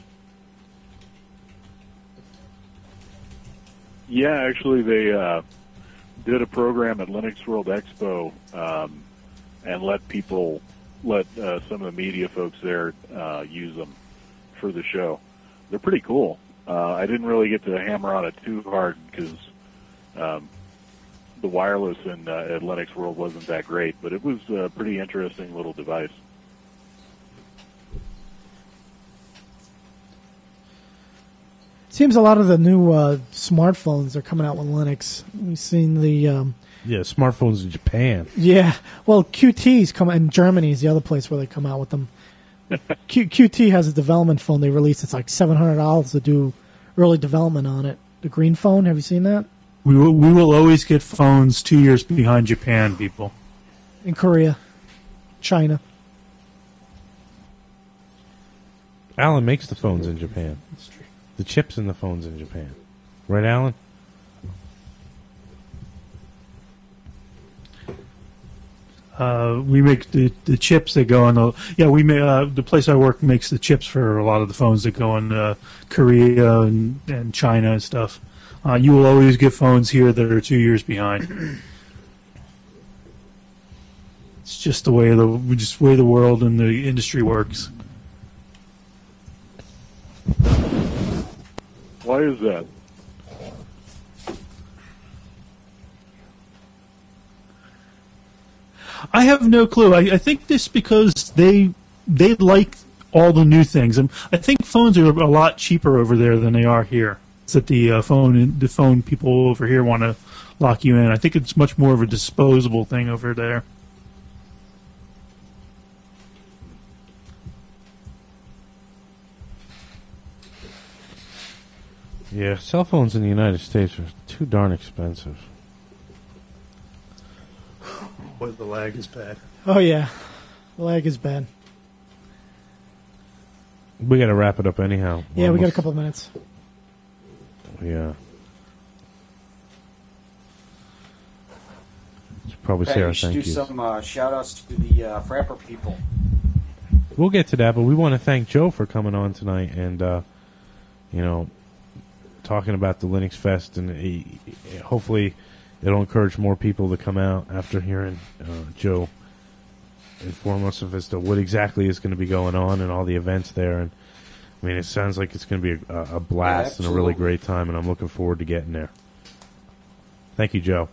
Yeah, actually, they did a program at Linux World Expo and let some of the media folks there use them for the show. They're pretty cool. I didn't really get to hammer on it too hard because the wireless at Linux World wasn't that great, but it was a pretty interesting little device. Seems a lot of the new smartphones are coming out with Linux. We've seen the smartphones in Japan. Yeah, well, QT's come in Germany is the other place where they come out with them. QT has a development phone they released. It's like $700 to do early development on it. The green phone, have you seen that? We will always get phones 2 years behind Japan, people. In Korea, China. Alan makes the phones in Japan. The chips in the phones in Japan. Right, Alan? We make the chips that go on the... Yeah, the place I work makes the chips for a lot of the phones that go on Korea and China and stuff. You will always get phones here that are 2 years behind. It's just the way the world and the industry works. Why is that? I have no clue. I think this because they like all the new things, and I think phones are a lot cheaper over there than they are here. It's that the phone people over here want to lock you in. I think it's much more of a disposable thing over there. Yeah, cell phones in the United States are too darn expensive. Boy, the lag is bad. Oh, yeah. The lag is bad. We got to wrap it up anyhow. Yeah, we got a couple of minutes. Yeah. Should probably say Okay, our you should thank do yous. some shout-outs to the Frapper people. We'll get to that, but we want to thank Joe for coming on tonight and, talking about the Linux Fest, and hopefully it'll encourage more people to come out after hearing Joe inform us as to what exactly is going to be going on and all the events there. And I mean, it sounds like it's going to be a blast and a really great time, and I'm looking forward to getting there. Thank you, Joe.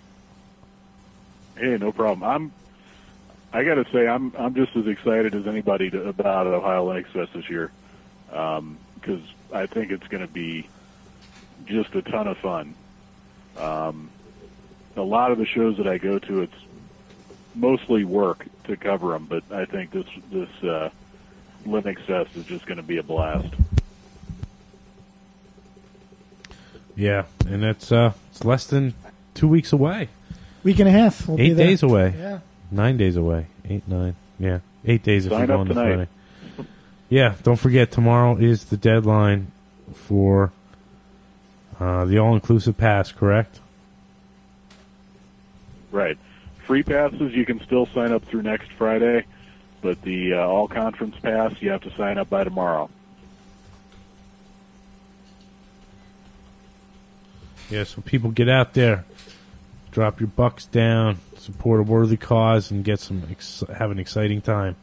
Hey, no problem. I got to say, I'm just as excited as anybody about Ohio Linux Fest this year, because I think it's going to be just a ton of fun. A lot of the shows that I go to, it's mostly work to cover them, but I think this Linux Fest is just going to be a blast. Yeah, and it's less than 2 weeks away. Week and a half. We'll be 8 there. days away. Yeah. 9 days away. 8, 9. Yeah, 8 days if Sign you go up on the tonight. Friday. Yeah, don't forget, tomorrow is the deadline for the all-inclusive pass, correct? Right. Free passes, you can still sign up through next Friday, but the all-conference pass, you have to sign up by tomorrow. Yeah, so people get out there, drop your bucks down, support a worthy cause, and get have an exciting time.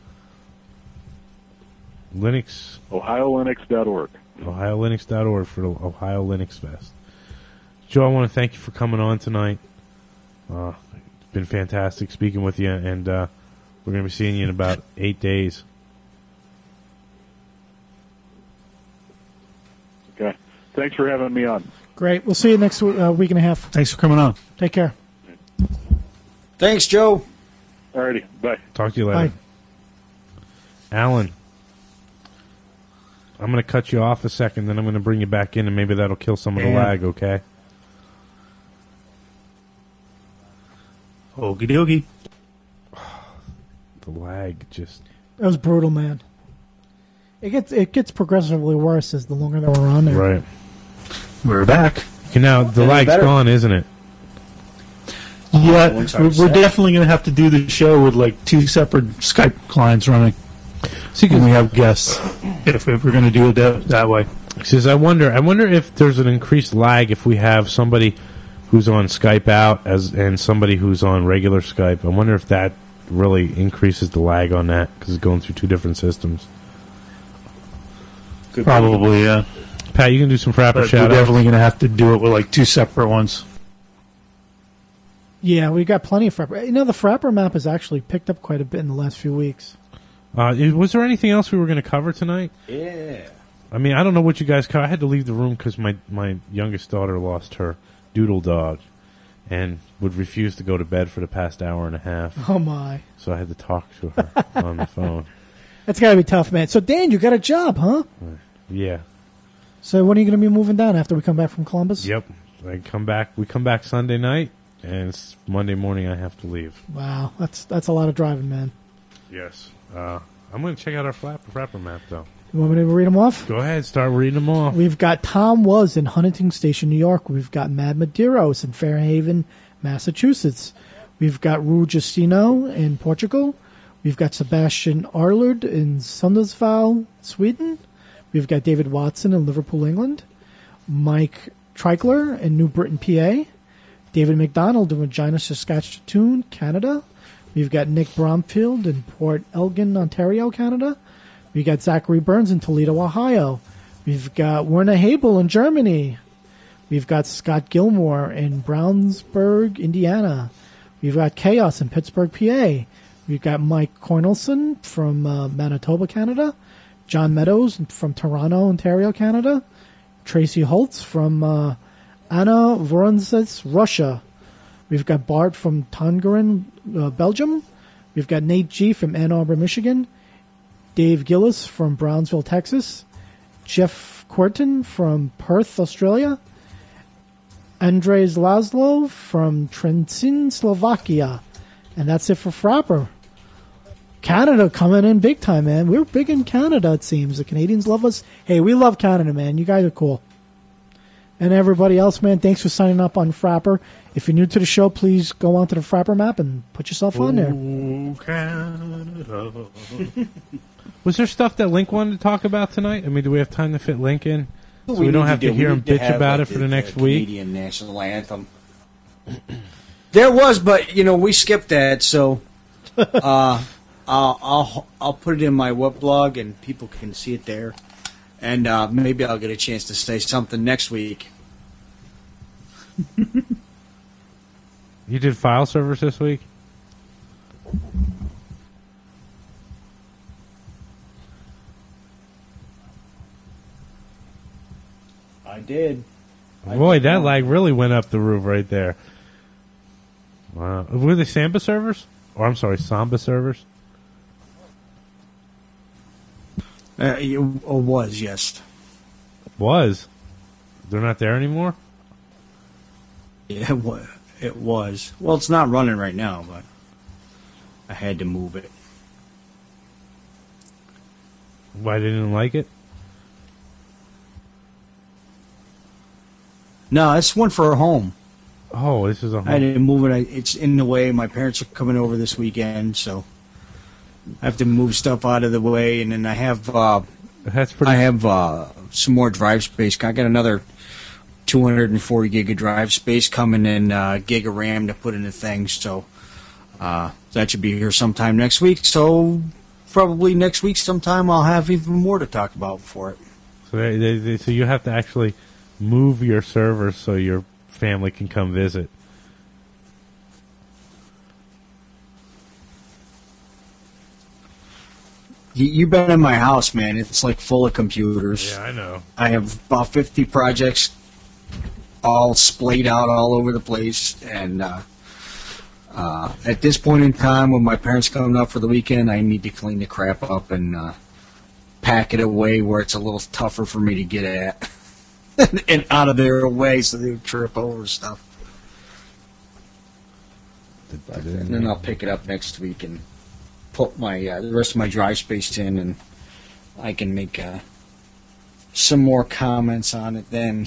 Linux. OhioLinux.org. OhioLinux.org for the Ohio Linux Fest. Joe, I want to thank you for coming on tonight. It's been fantastic speaking with you, and we're going to be seeing you in about 8 days. Okay. Thanks for having me on. Great. We'll see you next week and a half. Thanks for coming on. Take care. Thanks, Joe. Alrighty. Bye. Talk to you later. Bye. Alan, I'm going to cut you off a second, then I'm going to bring you back in, and maybe that'll kill some of the Yeah. lag, okay? Okie dokie. The lag just... That was brutal, man. It gets progressively worse as the longer that we're on there. Right. We're back. Okay, now, the Any lag's better? gone, isn't it? Yeah, once we're I'm set. definitely going to have to do the show with like 2 separate Skype clients running See, when we have guests. If we're going to do it that way. Because I wonder if there's an increased lag if we have somebody who's on Skype out and somebody who's on regular Skype. I wonder if that really increases the lag on that because it's going through 2 different systems. Probably, yeah. Pat, you can do some Frapper But we're shout-outs. definitely going to have to do it with like 2 separate ones. Yeah, we got plenty of Frapper. You know, the Frapper map has actually picked up quite a bit in the last few weeks. Was there anything else we were going to cover tonight? Yeah. I mean, I don't know what you guys covered. I had to leave the room because my youngest daughter lost her doodle dog and would refuse to go to bed for the past hour and a half. Oh, my. So I had to talk to her on the phone. That's got to be tough, man. So, Dan, you got a job, huh? Yeah. So when are you going to be moving down after we come back from Columbus? Yep. We come back Sunday night, and it's Monday morning I have to leave. Wow, that's a lot of driving, man. Yes. I'm going to check out our Frapper map, though. You want me to read them off? Go ahead, start reading them off. We've got Tom Was in Huntington Station, New York. We've got Mad Medeiros in Fairhaven, Massachusetts. We've got Ru Justino in Portugal. We've got Sebastian Arlard in Sundsvall, Sweden. We've got David Watson in Liverpool, England. Mike Treichler in New Britain, PA. David McDonald in Regina, Saskatchewan, Canada. We've got Nick Bromfield in Port Elgin, Ontario, Canada. We've got Zachary Burns in Toledo, Ohio. We've got Werner Habel in Germany. We've got Scott Gilmore in Brownsburg, Indiana. We've got Chaos in Pittsburgh, PA. We've got Mike Cornelson from Manitoba, Canada. John Meadows from Toronto, Ontario, Canada. Tracy Holtz from Anna Voronezh, Russia. We've got Bart from Tongeren, Belgium. We've got Nate G. from Ann Arbor, Michigan. Dave Gillis from Brownsville, Texas. Jeff Quirton from Perth, Australia. Andres Laszlo from Trenčín, Slovakia. And that's it for Frapper. Canada coming in big time, man. We're big in Canada, it seems. The Canadians love us. Hey, we love Canada, man. You guys are cool. And everybody else, man, thanks for signing up on Frapper. If you're new to the show, please go onto the Frapper map and put yourself on there. Oh, Canada. Was there stuff that Link wanted to talk about tonight? I mean, do we have time to fit Link in? So we don't have to hear him bitch about it for the next week? Canadian national anthem. There was, but, we skipped that, so I'll put it in my web blog and people can see it there. And maybe I'll get a chance to say something next week. You did file servers this week? I did. Boy, that lag really went up the roof right there. Wow. Were they Samba servers? Or, I'm sorry, Samba servers? It was, yes. Was? They're not there anymore? Yeah, it was. Well, it's not running right now, but I had to move it. Why didn't you like it? No, it's one for a home. Oh, this is a home. I didn't move it. It's in the way. My parents are coming over this weekend, so I have to move stuff out of the way. And then I have That's pretty. I have some more drive space. I got another 240 gig of drive space coming and gig of RAM to put in the thing. So that should be here sometime next week. So probably next week sometime I'll have even more to talk about for it. So, so you have to actually move your servers so your family can come visit. You've been in my house, man. It's like full of computers. Yeah, I know. I have about 50 projects all splayed out all over the place. And at this point in time, when my parents come up for the weekend, I need to clean the crap up and pack it away where it's a little tougher for me to get at. And out of their way so they don't trip over stuff. And then I'll pick it up next week and put my the rest of my drive space in, and I can make some more comments on it then.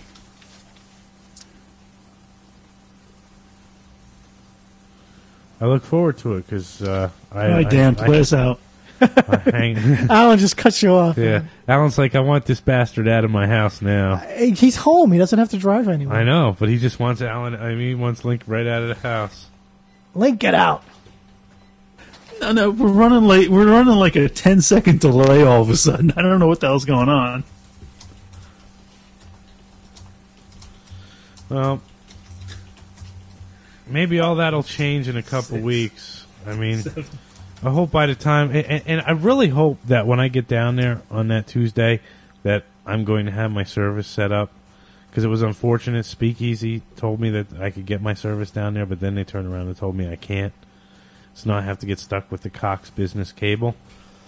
I look forward to it because Dan, play us out. Alan just cuts you off. Yeah, man. Alan's like, I want this bastard out of my house now. He's home. He doesn't have to drive anywhere. I know, but he just wants Alan. I mean, he wants Link right out of the house. Link, get out. No, we're running late. We're running like a 10-second delay all of a sudden. I don't know what the hell's going on. Well, maybe all that'll change in a couple weeks. I mean, I hope by the time, and I really hope that when I get down there on that Tuesday, that I'm going to have my service set up. Because it was unfortunate. Speakeasy told me that I could get my service down there, but then they turned around and told me I can't. So now I have to get stuck with the Cox business cable.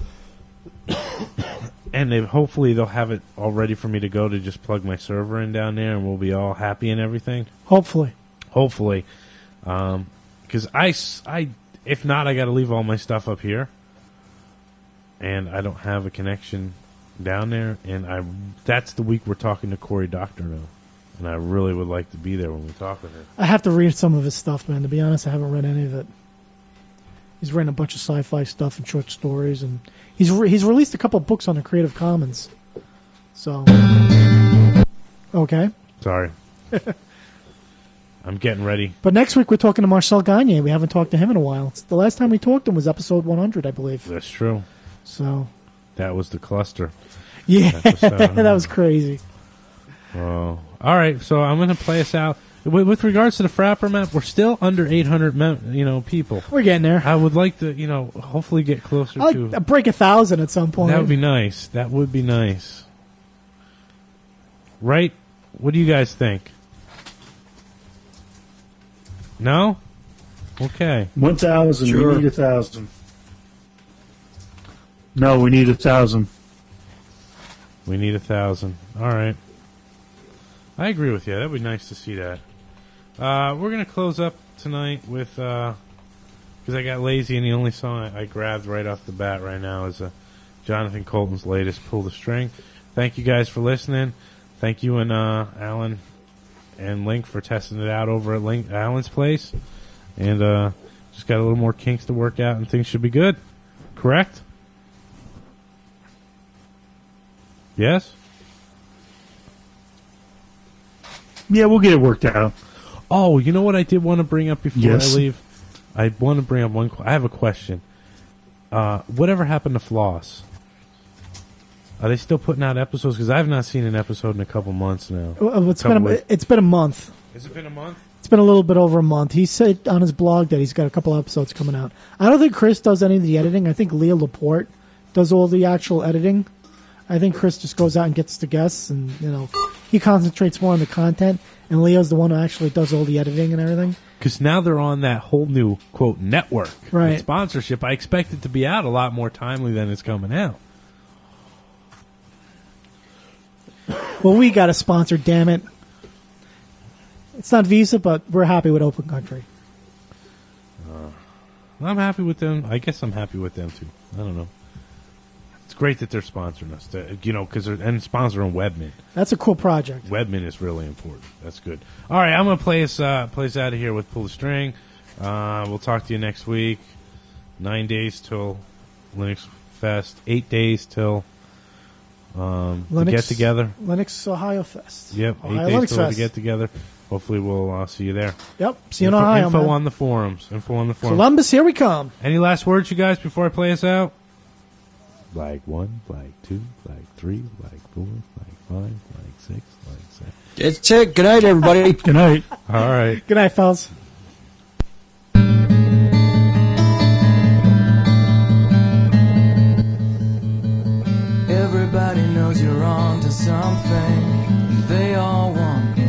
And hopefully they'll have it all ready for me to go to just plug my server in down there, and we'll be all happy and everything. Hopefully. Because if not, I got to leave all my stuff up here, and I don't have a connection down there. And that's the week we're talking to Cory Doctorow, and I really would like to be there when we talk with her. I have to read some of his stuff, man. To be honest, I haven't read any of it. He's written a bunch of sci-fi stuff and short stories, and he's released a couple of books on the Creative Commons. So, okay. Sorry. I'm getting ready. But next week we're talking to Marcel Gagne. We haven't talked to him in a while. The last time we talked to him was episode 100, I believe. That's true. So that was the cluster. Yeah, that was crazy. Oh, all right. So I'm going to play us out. With regards to the Frapper map, we're still under 800, people. We're getting there. I would like to, hopefully get closer I'd to like to break 1,000 at some point. That would be nice. That would be nice. Right? What do you guys think? No? Okay. 1,000. Sure. We need 1,000. No, we need 1,000. We need 1,000. All right. I agree with you. That would be nice to see that. We're going to close up tonight with because I got lazy, and the only song I grabbed right off the bat right now is Jonathan Colton's latest, Pull the String. Thank you guys for listening. Thank you and Alan and Link for testing it out over at Alan's place. And just got a little more kinks to work out, and things should be good. Correct? Yes? Yeah, we'll get it worked out. Oh, you know what I did want to bring up before Yes. I leave? I want to bring up I have a question. Whatever happened to Floss? Are they still putting out episodes? Because I have not seen an episode in a couple months now. Well, it's been a month. Has it been a month? It's been a little bit over a month. He said on his blog that he's got a couple episodes coming out. I don't think Chris does any of the editing. I think Leah Laporte does all the actual editing. I think Chris just goes out and gets the guests, and he concentrates more on the content. And Leo's the one who actually does all the editing and everything. Because now they're on that whole new, quote, network. Right. With sponsorship. I expect it to be out a lot more timely than it's coming out. Well, we got a sponsor, damn it. It's not Visa, but we're happy with Open Country. I'm happy with them. I guess I'm happy with them, too. I don't know. It's great that they're sponsoring us, because they're sponsoring Webman. That's a cool project. Webman is really important. That's good. All right, I'm going to play us out of here with Pull the String. We'll talk to you next week. 9 days till Linux Fest. 8 days till the get-together. Linux Ohio Fest. Yep, Ohio 8 days Linux till the Fest. get-together. Hopefully we'll see you there. Yep, see you in Ohio, Info man. on the forums. Columbus, here we come. Any last words, you guys, before I play us out? Flag 1, flag 2, flag 3, flag 4, flag 5, flag 6, flag 7. That's it. Good night, everybody. Good night. All right. Good night, fellas. Everybody knows you're on to something. They all want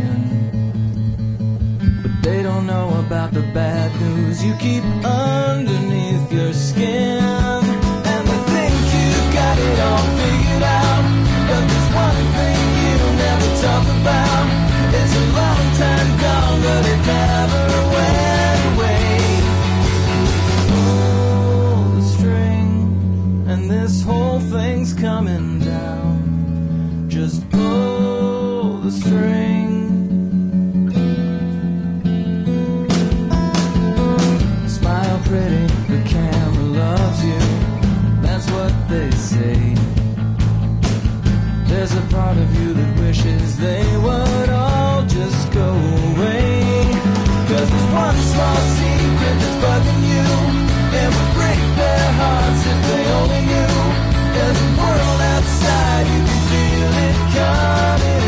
in, but they don't know about the bad news you keep underneath your skin. And they think you've got it all figured out, but there's one thing you never talk about. It's a long time gone, but it never went away. Pull the string, and this whole thing's coming down. Just pull the string. Smile pretty, the camera loves you. That's what they say. There's a part of you that wishes they would all just go away. 'Cause there's one small secret that's bugging you. It would break their hearts if they only knew. There's a world outside, you can feel it coming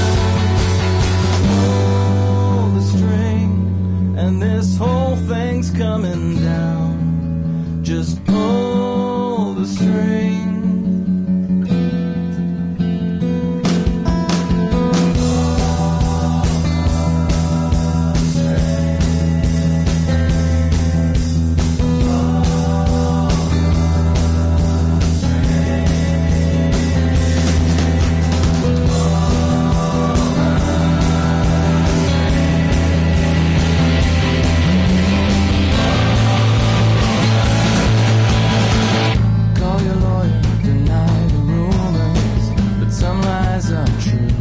in. Pull the string, and this whole thing's coming down. Just pull the string. Call your lawyer, deny the rumors, but some lies are true.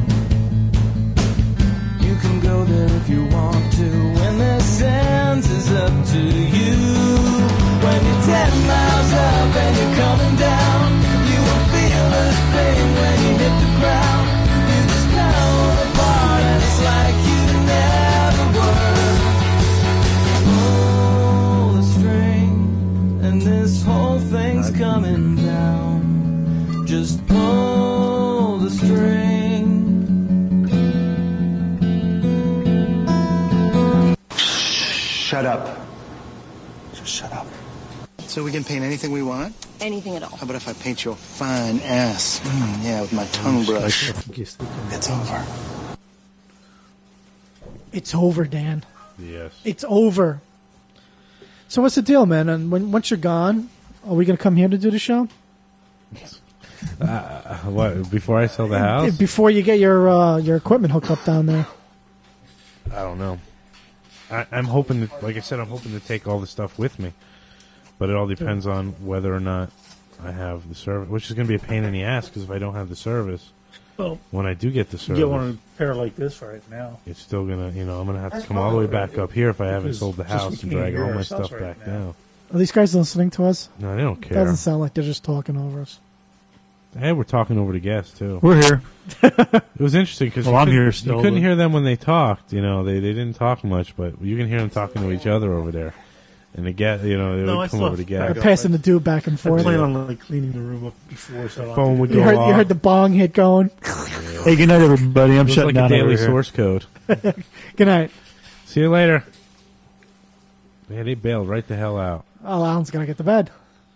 You can go there if you want to. When their sentence is up to you. When you're 10 miles up and you're coming down, you won't feel a thing when you hit the ground. You just fall apart and it's like you never were. Pull the string, and this whole thing's coming down. Just pull the string. Shut up. Just shut up. So we can paint anything we want? Anything at all. How about if I paint your fine ass? Yeah, with my tongue brush. It's over. It's over, Dan. Yes. It's over. So what's the deal, man? And once you're gone, are we going to come here to do the show? What, before I sell the house? Before you get your equipment hooked up down there. I don't know. I'm hoping to, like I said, I'm hoping to take all the stuff with me. But it all depends on whether or not I have the service, which is going to be a pain in the ass because if I don't have the service, Well, when I do get the you service, get one of a pair like this right now. it's still going to, I'm going to have to come all the way back up here if I haven't Because sold the just house we and can't drag hear all my ourselves stuff right back now. down. Are these guys listening to us? No, they don't care. Doesn't sound like they're just talking over us. Hey, we're talking over the guests too. We're here. It was interesting because Well, I'm here still, you couldn't but- hear them when they talked. They didn't talk much, but you can hear them talking to each other over there. And they get, they No, I would come still over to They're get. passing the dude back and I forth. plan on like cleaning the room up before. So Phone would You go heard, off. you heard the bong hit going. Hey, good night, everybody. I'm It was shutting like a down daily over here. source code. Good night. See you later. Man, they bailed right the hell out. Oh, Alan's got to get to bed.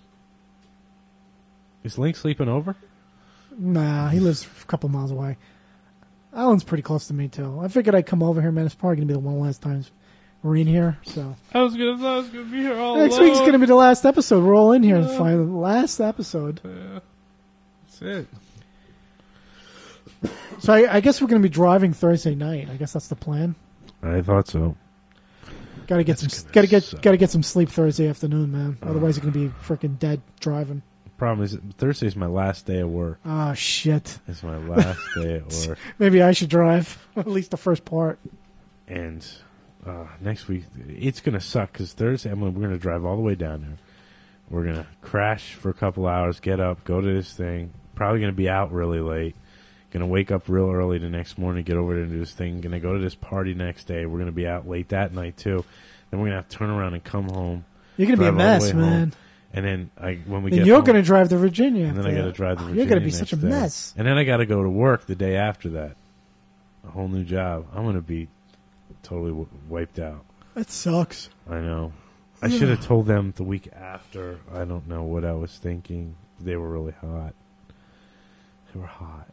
Is Link sleeping over? Nah, he lives a couple miles away. Alan's pretty close to me, too. I figured I'd come over here, man. It's probably going to be the one last time we're in here, so. I was gonna be here all Next week's going to be the last episode. We're all in here. Finally, last episode. That's it. So I guess we're going to be driving Thursday night. I guess that's the plan. I thought so. Got to get some sleep Thursday afternoon, man. Otherwise, you're going to be freaking dead driving. Problem is, Thursday's my last day of work. Oh shit! It's my last day at work. Maybe I should drive at least the first part. And next week, it's going to suck because Thursday, we're going to drive all the way down there. We're going to crash for a couple hours, get up, go to this thing. Probably going to be out really late. Going to wake up real early the next morning, get over there and do this thing. Going to go to this party next day. We're going to be out late that night, too. Then we're going to have to turn around and come home. You're going to be a drive all the mess, way home. man. And then when we And get you're home, going to drive to Virginia. and then I got to drive to Virginia. You're going to be next such a day. mess. And then I got to go to work the day after that. A whole new job. I'm going to be totally wiped out. That sucks. I know. I should have told them the week after. I don't know what I was thinking. They were really hot. They were hot.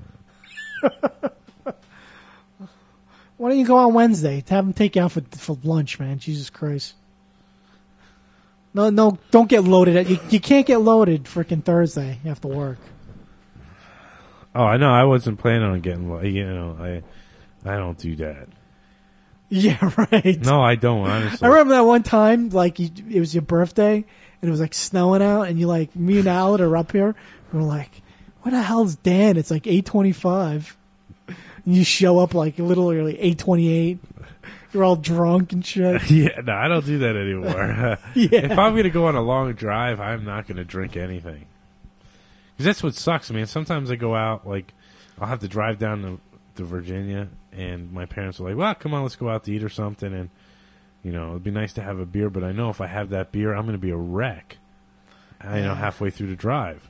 Why don't you go on Wednesday? Have them take you out for lunch, man. Jesus Christ. No, don't get loaded. You can't get loaded freaking Thursday after work. Oh, I know. I wasn't planning on getting. I don't do that. Yeah, right. No, I don't. Honestly, I remember that one time, like, it was your birthday, and it was, like, snowing out, and me and Alan are up here, and we're like, where the hell's Dan? It's, like, 8:25. And you show up, like, literally 8:28. You're all drunk and shit. Yeah, no, I don't do that anymore. Yeah. If I'm going to go on a long drive, I'm not going to drink anything. Because that's what sucks, man. Sometimes I go out, like, I'll have to drive down to Virginia, and my parents are like, well, come on, let's go out to eat or something, and, it'd be nice to have a beer, but I know if I have that beer, I'm going to be a wreck, halfway through the drive.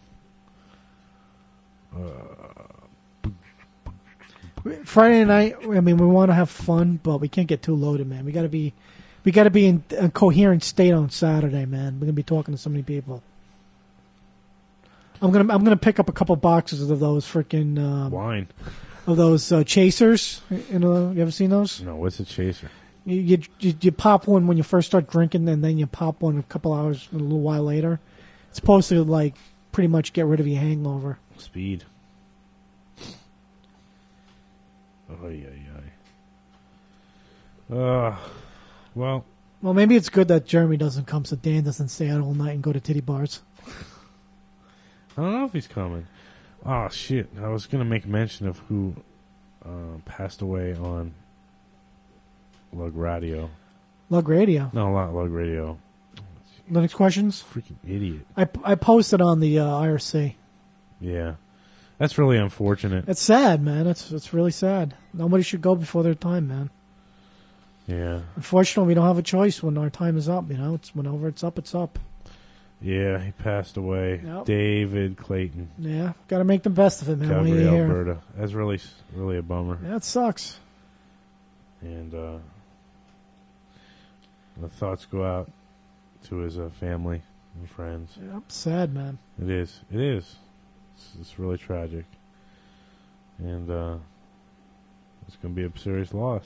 Friday night, I mean, we want to have fun, but we can't get too loaded, man. We got to be in a coherent state on Saturday, man. We're going to be talking to so many people. I'm gonna pick up a couple boxes of those freaking wine. Of those chasers. You ever seen those? No, what's a chaser? You pop one when you first start drinking, and then you pop one a couple hours, a little while later. It's supposed to like pretty much get rid of your hangover. Speed. Well, maybe it's good that Jeremy doesn't come, so Dan doesn't stay out all night and go to titty bars. I don't know if he's coming. Oh, shit. I was going to make mention of who passed away on Lug Radio. Lug Radio? No, not Lug Radio. Linux Questions? Freaking idiot. I posted on the IRC. Yeah. That's really unfortunate. It's sad, man. It's really sad. Nobody should go before their time, man. Yeah. Unfortunately, we don't have a choice when our time is up, It's whenever it's up, it's up. Yeah, he passed away. Yep. David Clayton. Yeah, got to make the best of it, man. Calgary, Alberta. That's really, really a bummer. Yeah, it sucks. And the thoughts go out to his family and friends. Yep, sad, man. It is. It is. It's really tragic. And it's going to be a serious loss.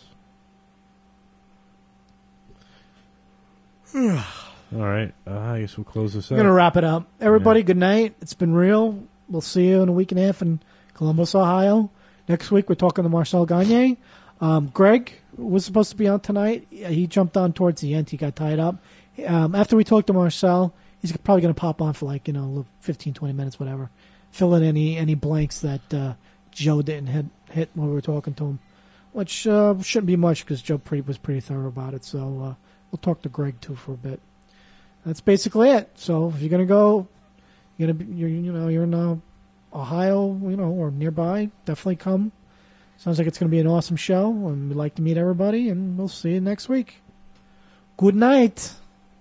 All right. I guess we'll close this up. We're going to wrap it up. Everybody, good night. It's been real. We'll see you in a week and a half in Columbus, Ohio. Next week, we're talking to Marcel Gagne. Greg was supposed to be on tonight. He jumped on towards the end. He got tied up. After we talked to Marcel, he's probably going to pop on for like 15, 20 minutes, whatever. Fill in any blanks that Joe didn't hit when we were talking to him, which shouldn't be much because Joe was pretty thorough about it. So we'll talk to Greg too for a bit. That's basically it. So if you're going to go, you're in Ohio, or nearby, definitely come. Sounds like it's going to be an awesome show, and we'd like to meet everybody, and we'll see you next week. Good night.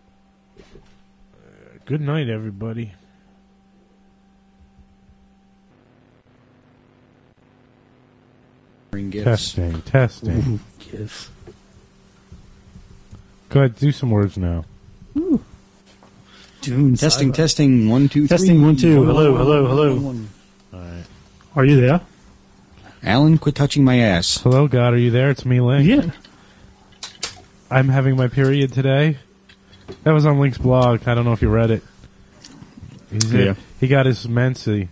Good night, everybody. Testing. Gifts. Go ahead, do some words now. Ooh. Dune Testing, Cyber. testing, 1, 2, 3. Testing, 1, 2. Hello. All right. Are you there? Alan, quit touching my ass. Hello, God, are you there? It's me, Link. Yeah. I'm having my period today. That was on Link's blog. I don't know if you read it. He got his menses.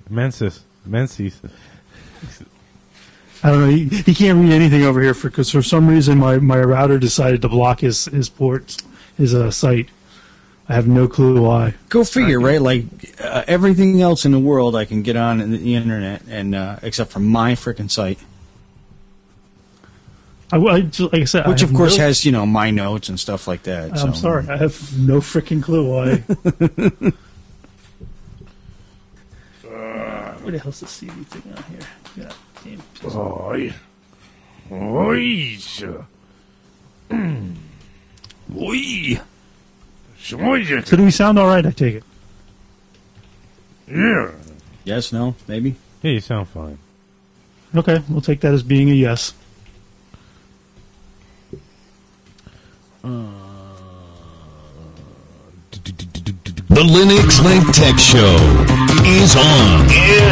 I don't know. He can't read anything over here because for some reason my router decided to block his ports, his site. I have no clue why. Go figure, right? Like everything else in the world, I can get on the internet, and except for my freaking site, like I said, which of course has my notes and stuff like that. I'm sorry, I have no freaking clue why. What the hell's the CD thing on here? God damn. So do we sound all right? I take it. Yeah. Yes, no, maybe. Yeah, you sound fine. Okay, we'll take that as being a yes. The Linux Link Tech Show is on.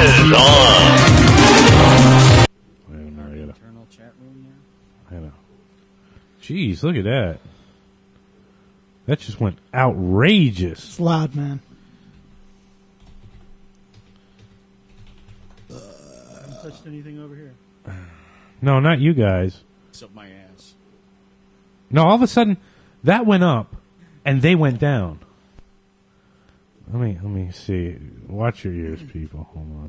Internal chat room I know. Jeez, look at that. That just went outrageous. It's loud, man. Haven't touched anything over here. No, not you guys. Except my ass. No, all of a sudden, that went up, and they went down. Let me see. Watch your ears, people. Hold on.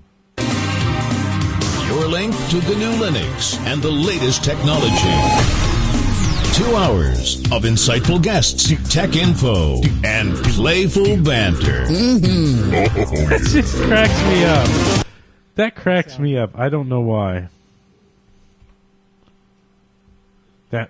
Your link to the new Linux and the latest technology. 2 hours of insightful guests, tech info, and playful banter. That just cracks me up. That cracks me up. I don't know why. That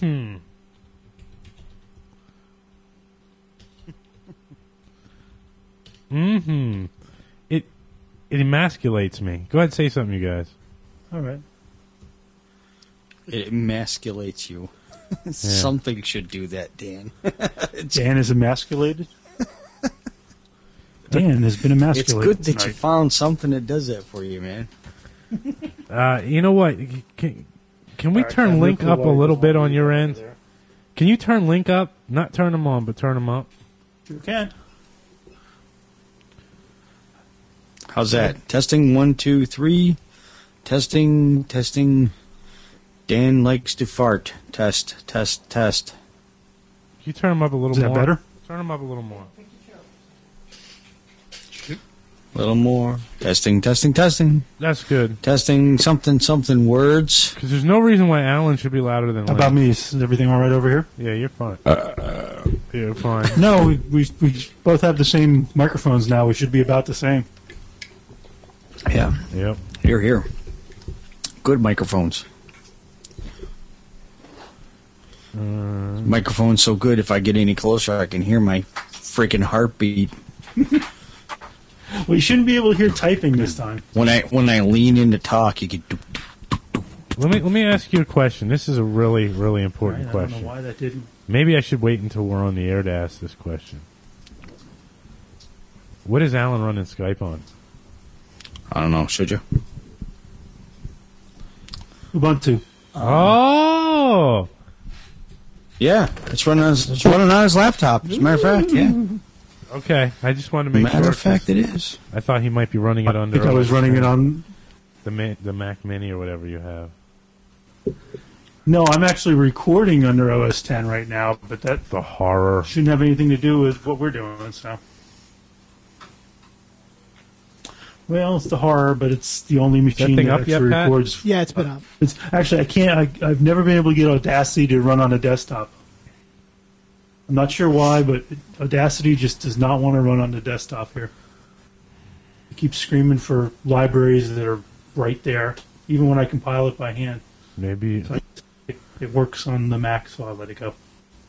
It emasculates me. Go ahead and say something, you guys. All right. It emasculates you. Something should do that, Dan. Dan is emasculated? Dan has been emasculated. It's good that tonight. you found something that does that for you, man. You know what? Can we turn Link up a little bit on your end? Can you turn Link up? Not turn him on, but turn him up. Sure can. How's that? Testing, 1, 2, 3. Testing. Dan likes to fart. Test. Can you turn him up a little more? Is that better? Turn him up a little more. A little more. Testing. That's good. Testing something words. Because there's no reason why Alan should be louder than How Link. about me? Is everything all right over here? Yeah, you're fine. You're fine. No, we both have the same microphones now. We should be about the same. Yeah. Yep. Here. Good microphones. Microphone's so good, if I get any closer, I can hear my freaking heartbeat. Well, you shouldn't be able to hear typing this time. When I lean in to talk, you get. Let me ask you a question. This is a really, really important Right, I question. don't know why that didn't. Maybe I should wait until we're on the air to ask this question. What is Alan running Skype on? I don't know. Should you? Ubuntu. Oh. Yeah, it's running on his laptop. As a matter of fact, yeah. Okay, I just wanted to make sure. Matter of fact, it is. I thought he might be running it I under. think I was running it on. the Mac Mini or whatever you have. No, I'm actually recording under OS 10 right now, but that The horror. shouldn't have anything to do with what we're doing. So Well, it's the horror, but it's the only machine thing that up actually yet, Pat? records. Yeah, it's been up. It's actually I can't. I've never been able to get Audacity to run on a desktop. I'm not sure why, but Audacity just does not want to run on the desktop here. It keeps screaming for libraries that are right there, even when I compile it by hand. Maybe. So it works on the Mac, so I let it go.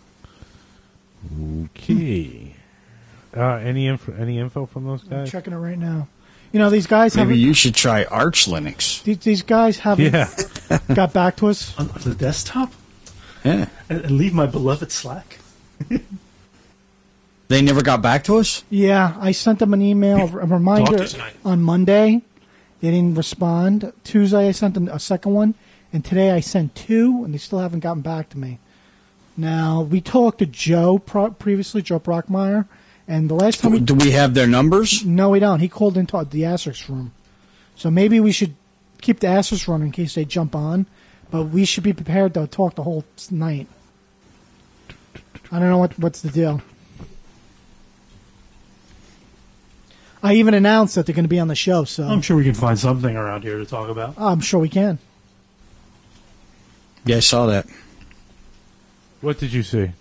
Okay. Any info from those I'm guys? checking it right now. You know, these guys Maybe haven't. you should try Arch Linux. These guys haven't Yeah. got back to us. On the desktop? Yeah. And leave my beloved Slack? They never got back to us? Yeah, I sent them an email, a reminder Talk to tonight. on Monday. They didn't respond. Tuesday I sent them a second one, and today I sent two, and they still haven't gotten back to me. Now, we talked to Joe previously, Joe Brockmeyer, and the last time Do we have their numbers? No, we don't. He called into the Asterisk room. So maybe we should keep the Asterisk running in case they jump on, but we should be prepared to talk the whole night. I don't know what's the deal. I even announced that they're going to be on the show, so I'm sure we can find something around here to talk about. I'm sure we can. Yeah, I saw that. What did you see?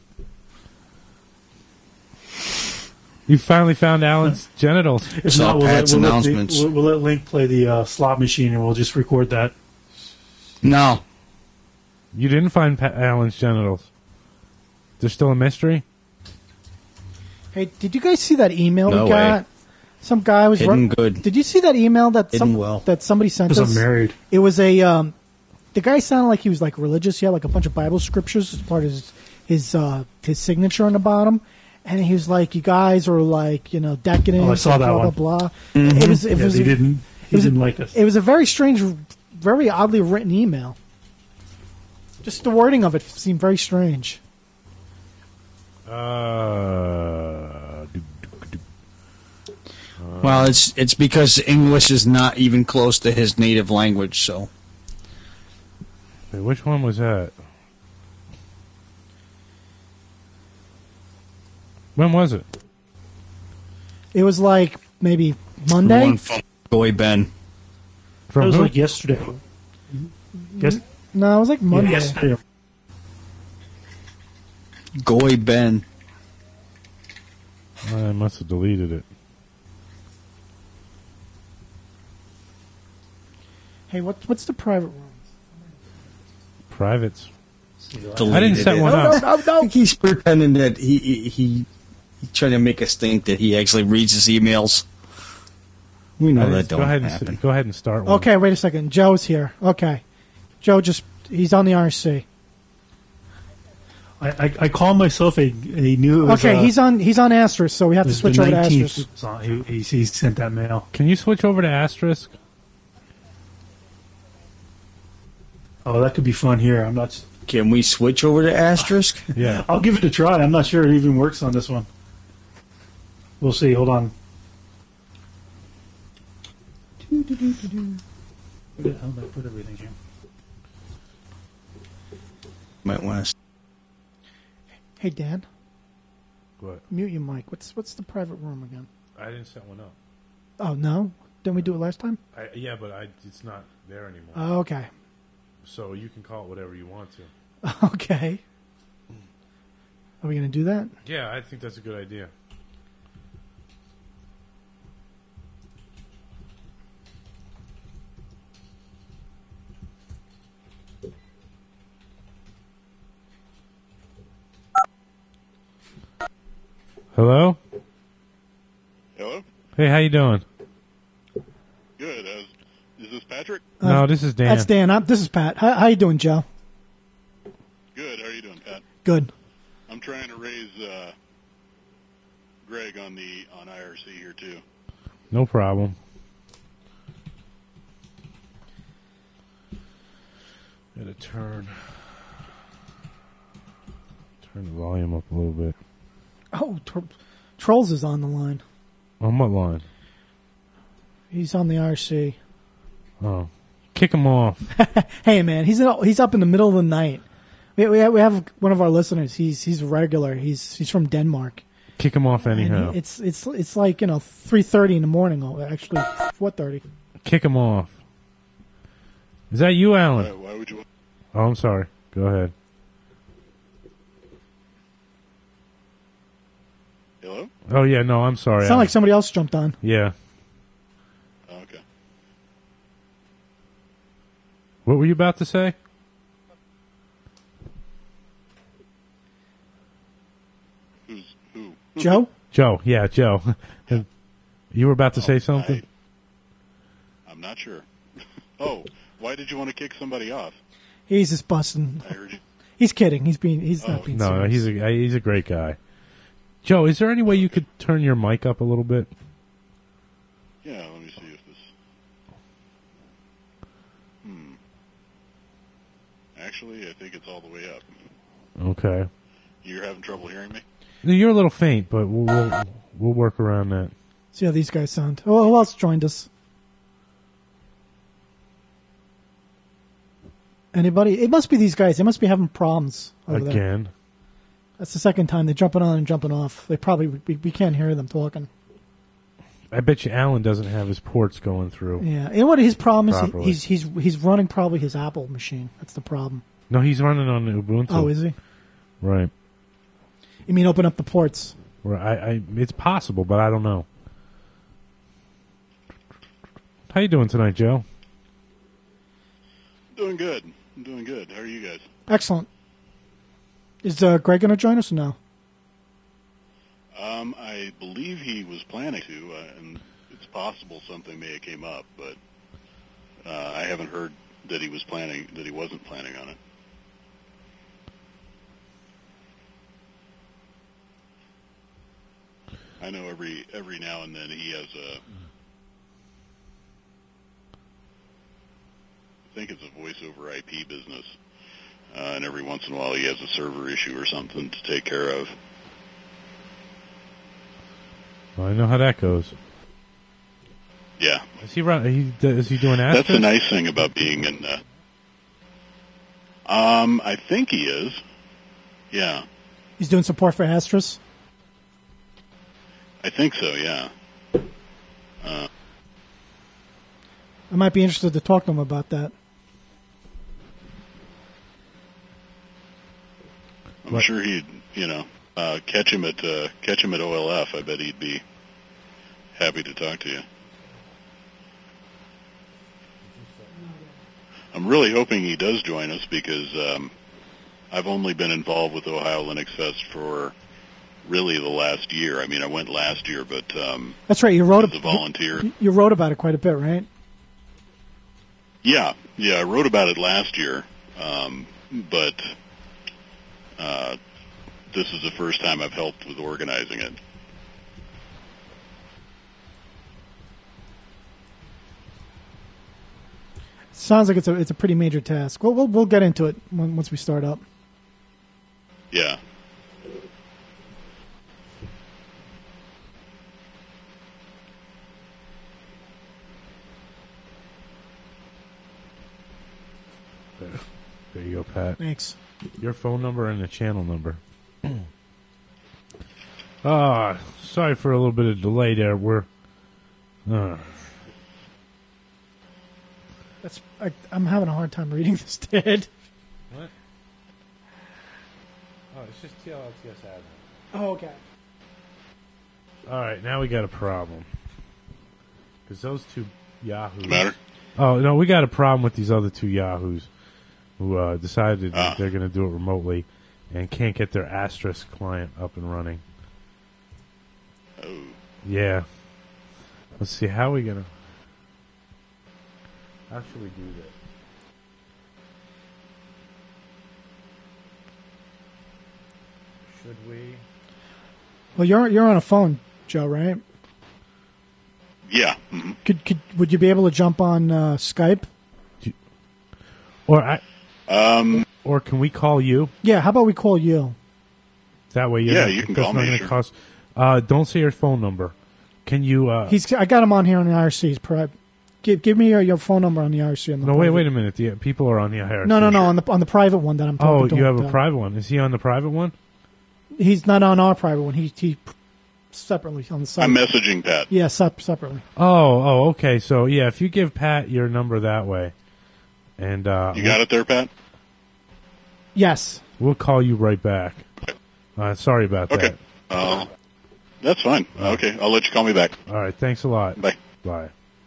You finally found Alan's genitals. If Saw not, Pat's announcements. We'll let Link play the slot machine, and we'll just record that. No. You didn't find Alan's genitals. There's still a mystery? Hey, did you guys see that email No we got? way. Some guy was Hidden good. Did you see that email that Hidden well. that somebody sent Because us? I'm married. It was a the guy sounded like he was like religious. He had like a bunch of Bible scriptures as part of his signature on the bottom, and he was like, "You guys are like, you know, decadent." Oh, I saw that blah, one. Blah blah. Mm-hmm. It was Yeah, he didn't like us. It was a very strange, very oddly written email. Just the wording of it seemed very strange. Well, it's because English is not even close to his native language, so. Wait, which one was that? When was it? It was like maybe The Monday. one from Goy Ben. That From was who? like yesterday. Yes, No, it was like Monday. yesterday. Goy Ben. I must have deleted it. Hey, what's the private room? Privates. Deleted I didn't set it. one up. I think he's pretending that he trying to make us think that he actually reads his emails. We know that Go don't ahead happen. and go ahead and start one. Okay, wait a second. Joe's here. Okay, Joe he's on the RC. I call myself a new. Okay, he's on Asterisk, so we have to switch over to 19th. Asterisk. He sent that mail. Can you switch over to Asterisk? Oh, that could be fun here. I'm not. Can we switch over to Asterisk? Yeah. I'll give it a try. I'm not sure it even works on this one. We'll see. Hold on. Where the hell did I put everything here? Might want to. Hey Dan, What? mute your mic. What's the private room again? I didn't set one up. Oh no, didn't we do it last time? Yeah, but it's not there anymore. Oh, okay, So you can call it whatever you want to. okay. Are we gonna do that? Yeah, I think that's a good idea. Hello? Hello? Hey, how you doing? Good. Is this Patrick? No, this is Dan. That's Dan. This is Pat. How you doing, Joe? Good. How are you doing, Pat? Good. I'm trying to raise Greg on IRC here too. No problem. Gotta turn the volume up a little bit. Oh, Trolls is on the line. On what line? He's on the RC. Oh, kick him off. Hey man, he's up in the middle of the night. We have one of our listeners. He's regular. He's from Denmark. Kick him off anyhow. And it's like 3:30 in the morning. Oh, actually 4:30. Kick him off. Is that you, Alan? Why would you? Oh, I'm sorry. Go ahead. Hello? Oh, yeah, no, I'm sorry. Sound like somebody else jumped on. Yeah. Oh, okay. What were you about to say? Who? Joe? Joe, yeah, Joe. You were about to say something? I'm not sure. Oh, why did you want to kick somebody off? He's just busting. I heard you. He's kidding. He's not being No, serious. he's a great guy. Joe, is there any way you could turn your mic up a little bit? Yeah, let me see if this... Actually, I think it's all the way up. Okay. You're having trouble hearing me? You're a little faint, but we'll work around that. See how these guys sound. Oh, who else joined us? Anybody? It must be these guys. They must be having problems over there. Again. That's the second time they're jumping on and jumping off. They probably we can't hear them talking. I bet you Alan doesn't have his ports going through. Yeah, and what his problem Properly. is? He's running probably his Apple machine. That's the problem. No, he's running on Ubuntu. Oh, is he? Right. You mean open up the ports? Right. It's possible, but I don't know. How you doing tonight, Joe? Doing good. I'm doing good. How are you guys? Excellent. Is Greg going to join us or no? I believe he was planning to, and it's possible something may have came up, but I haven't heard that he was planning, that he wasn't planning on it. I know every now and then he has I think it's a voice over IP business, and every once in a while he has a server issue or something to take care of. Well, I know how that goes. Yeah. Is he doing Asterisk? That's the nice thing about being in. I think he is. Yeah. He's doing support for Asterisk? I think so. Yeah. I might be interested to talk to him about that. I'm sure he'd, catch him at OLF. I bet he'd be happy to talk to you. I'm really hoping he does join us because I've only been involved with Ohio Linux Fest for really the last year. I mean, I went last year, but that's right. You wrote as a volunteer. You wrote about it quite a bit, right? Yeah, I wrote about it last year, but this is the first time I've helped with organizing it. Sounds like it's a pretty major task. Well, we'll get into it once we start up. Yeah. There you go, Pat. Thanks. Your phone number and the channel number. Sorry for a little bit of delay there. I'm having a hard time reading this, Dad. What? Oh, it's just TLLTS admin. Oh, okay. All right, now we got a problem. Because those two yahoos... Matter? Oh, no, we got a problem with these other two yahoos who decided that they're going to do it remotely and can't get their Asterisk client up and running. Oh. Yeah. Let's see, how are we going to... How should we do this? Should we? Well, you're on a phone, Joe, right? Yeah. Mm-hmm. Would you be able to jump on Skype? Or can we call you? Yeah. How about we call you? That way, you can call me. Sure. Cost. Don't say your phone number. Can you? I got him on here on the IRC. Give me your phone number on the IRC. No, wait a minute. The people are on the IRC. No. On the private one that I'm talking to. Oh, you have a private one. Is he on the private one? He's not on our private one. He separately on the site. I'm messaging Pat. Yeah, separately. Oh, okay. So yeah, if you give Pat your number that way, and You got it there, Pat? Yes. we'll call you right back. Sorry about Okay. that. That's fine. Okay, I'll let you call me back. All right. Thanks a lot. Bye. Bye.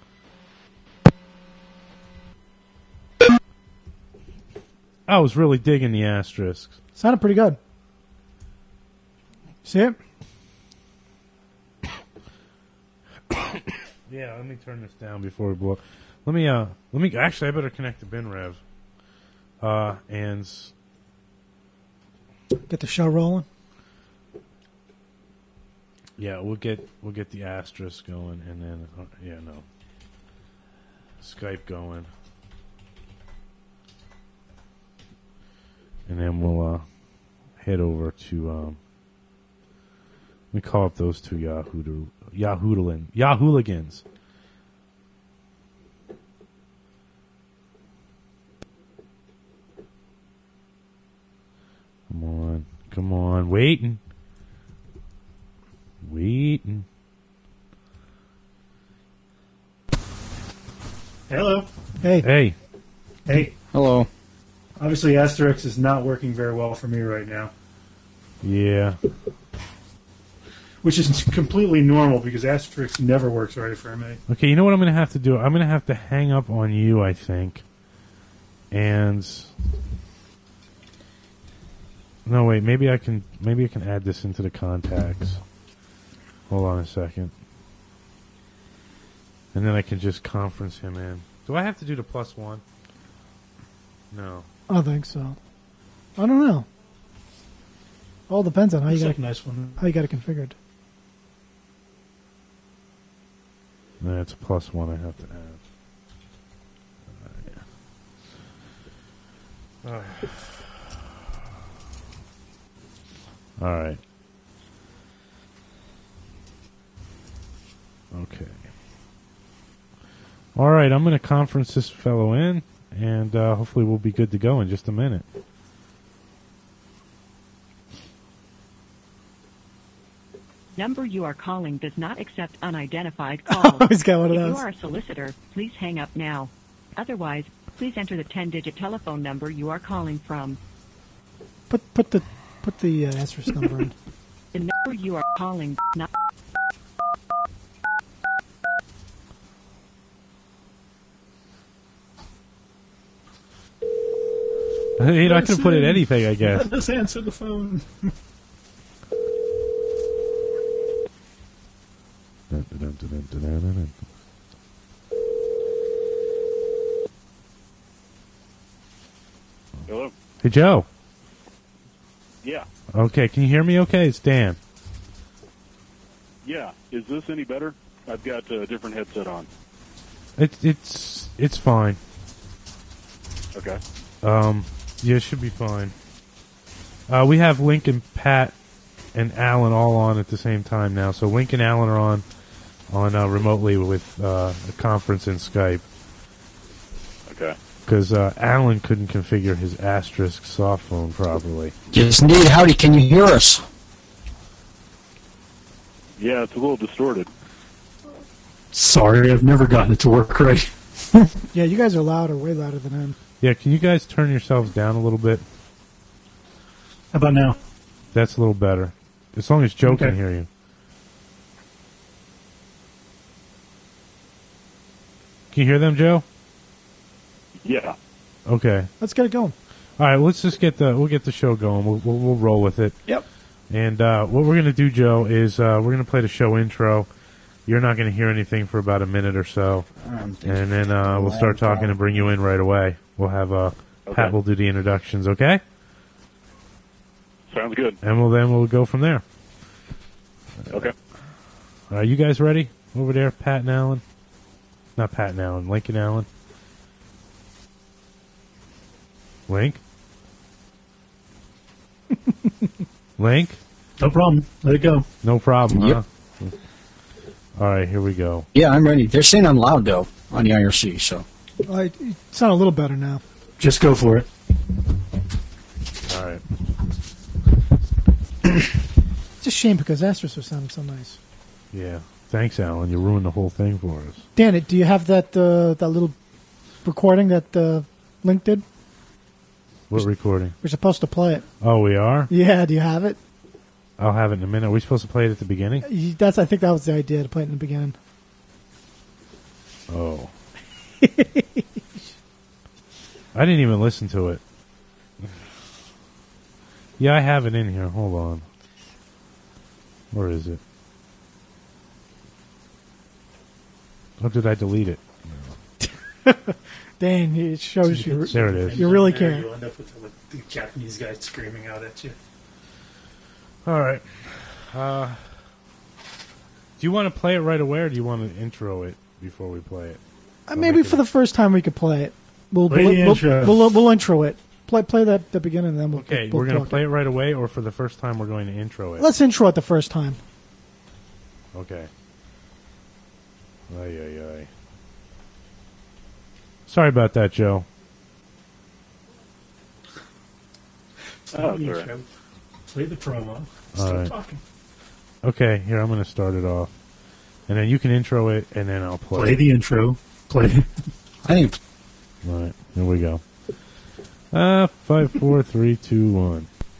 I was really digging the asterisks. Sounded pretty good. See it? Yeah, let me turn this down before we blow. Let me. Actually, I better connect to BinRev. And Get the show rolling. yeah, we'll get the asterisk going, and then Skype going, and then we'll head over to. Let me call up those two Yahooligans. Come on, waiting. Hello. Hey. Hey. Hello. Obviously, Asterix is not working very well for me right now, Yeah. which is completely normal because Asterix never works right for me. Okay, you know what I'm going to have to do? I'm going to have to hang up on you, I think. And no, wait, maybe I can add this into the contacts. Hold on a second. And then I can just conference him in. Do I have to do the +1? No. I think so. I don't know. All depends on how you Looks got like a nice one. how you got it configured. No, it's a +1 I have to add. All right. Okay. All right, I'm going to conference this fellow in, and hopefully we'll be good to go in just a minute. Number you are calling does not accept unidentified calls. He's got one of If those. you are a solicitor, please hang up now. Otherwise, please enter the 10-digit telephone number you are calling from. Put the asterisk number in. The number you are calling does not. You know, I could put in anything, I guess. Let's answer the phone. Hello? Hey, Joe. Yeah. Okay, can you hear me okay? It's Dan. Yeah. Is this any better? I've got a different headset on. It's fine. Okay. Yeah, it should be fine. We have Link and Pat and Alan all on at the same time now. So Link and Alan are on remotely with a conference in Skype. Okay. Because Alan couldn't configure his asterisk soft phone properly. Yes, indeed. Howdy, can you hear us? Yeah, it's a little distorted. Sorry, I've never gotten it to work right. Yeah, you guys are louder, way louder than him. Yeah, can you guys turn yourselves down a little bit? How about now? That's a little better. As long as Joe can Okay. hear you. Can you hear them, Joe? Yeah. Okay. Let's get it going. All right, let's just we'll get the show going. We'll roll with it. Yep. And what we're going to do, Joe, is we're going to play the show intro. You're not going to hear anything for about a minute or so. And then we'll start talking and bring you in right away. We'll have Pat will do the introductions, okay? Sounds good. And we'll go from there. Okay. Are you guys ready over there, Pat and Alan? Not Pat and Alan, Link and Alan. Link? Link? No problem. Let it go. No problem, Yep. huh? All right, here we go. Yeah, I'm ready. They're saying I'm loud, though, on the IRC, so. It sound a little better now. Just go for it. All right. It's a shame because Asterisk was sounding so nice. Yeah. Thanks, Alan. You ruined the whole thing for us. Dan, do you have that little recording that Link did? What recording? We're supposed to play it. Oh, we are? Yeah, do you have it? I'll have it in a minute. Are we supposed to play it at the beginning? I think that was the idea, to play it in the beginning. Oh. I didn't even listen to it. Yeah, I have it in here. Hold on. Where is it? Oh, did I delete it? Dan, it shows you. There it is. You really care. You end up with the Japanese guy screaming out at you. All right. Do you want to play it right away, or do you want to intro it before we play it? Maybe for the first time we could play it. We'll intro it. Play that the beginning, and then we'll. Okay, we're going to play it right away, or for the first time we're going to intro it. Let's intro it the first time. Okay. Ay. Sorry about that, Joe. Oh, sorry. Play the promo. All Stop right. talking. Okay, here, I'm going to start it off. And then you can intro it, and then I'll play. Play the intro. Play. I think. All right, here we go. 5, 4, 3, 2, 1.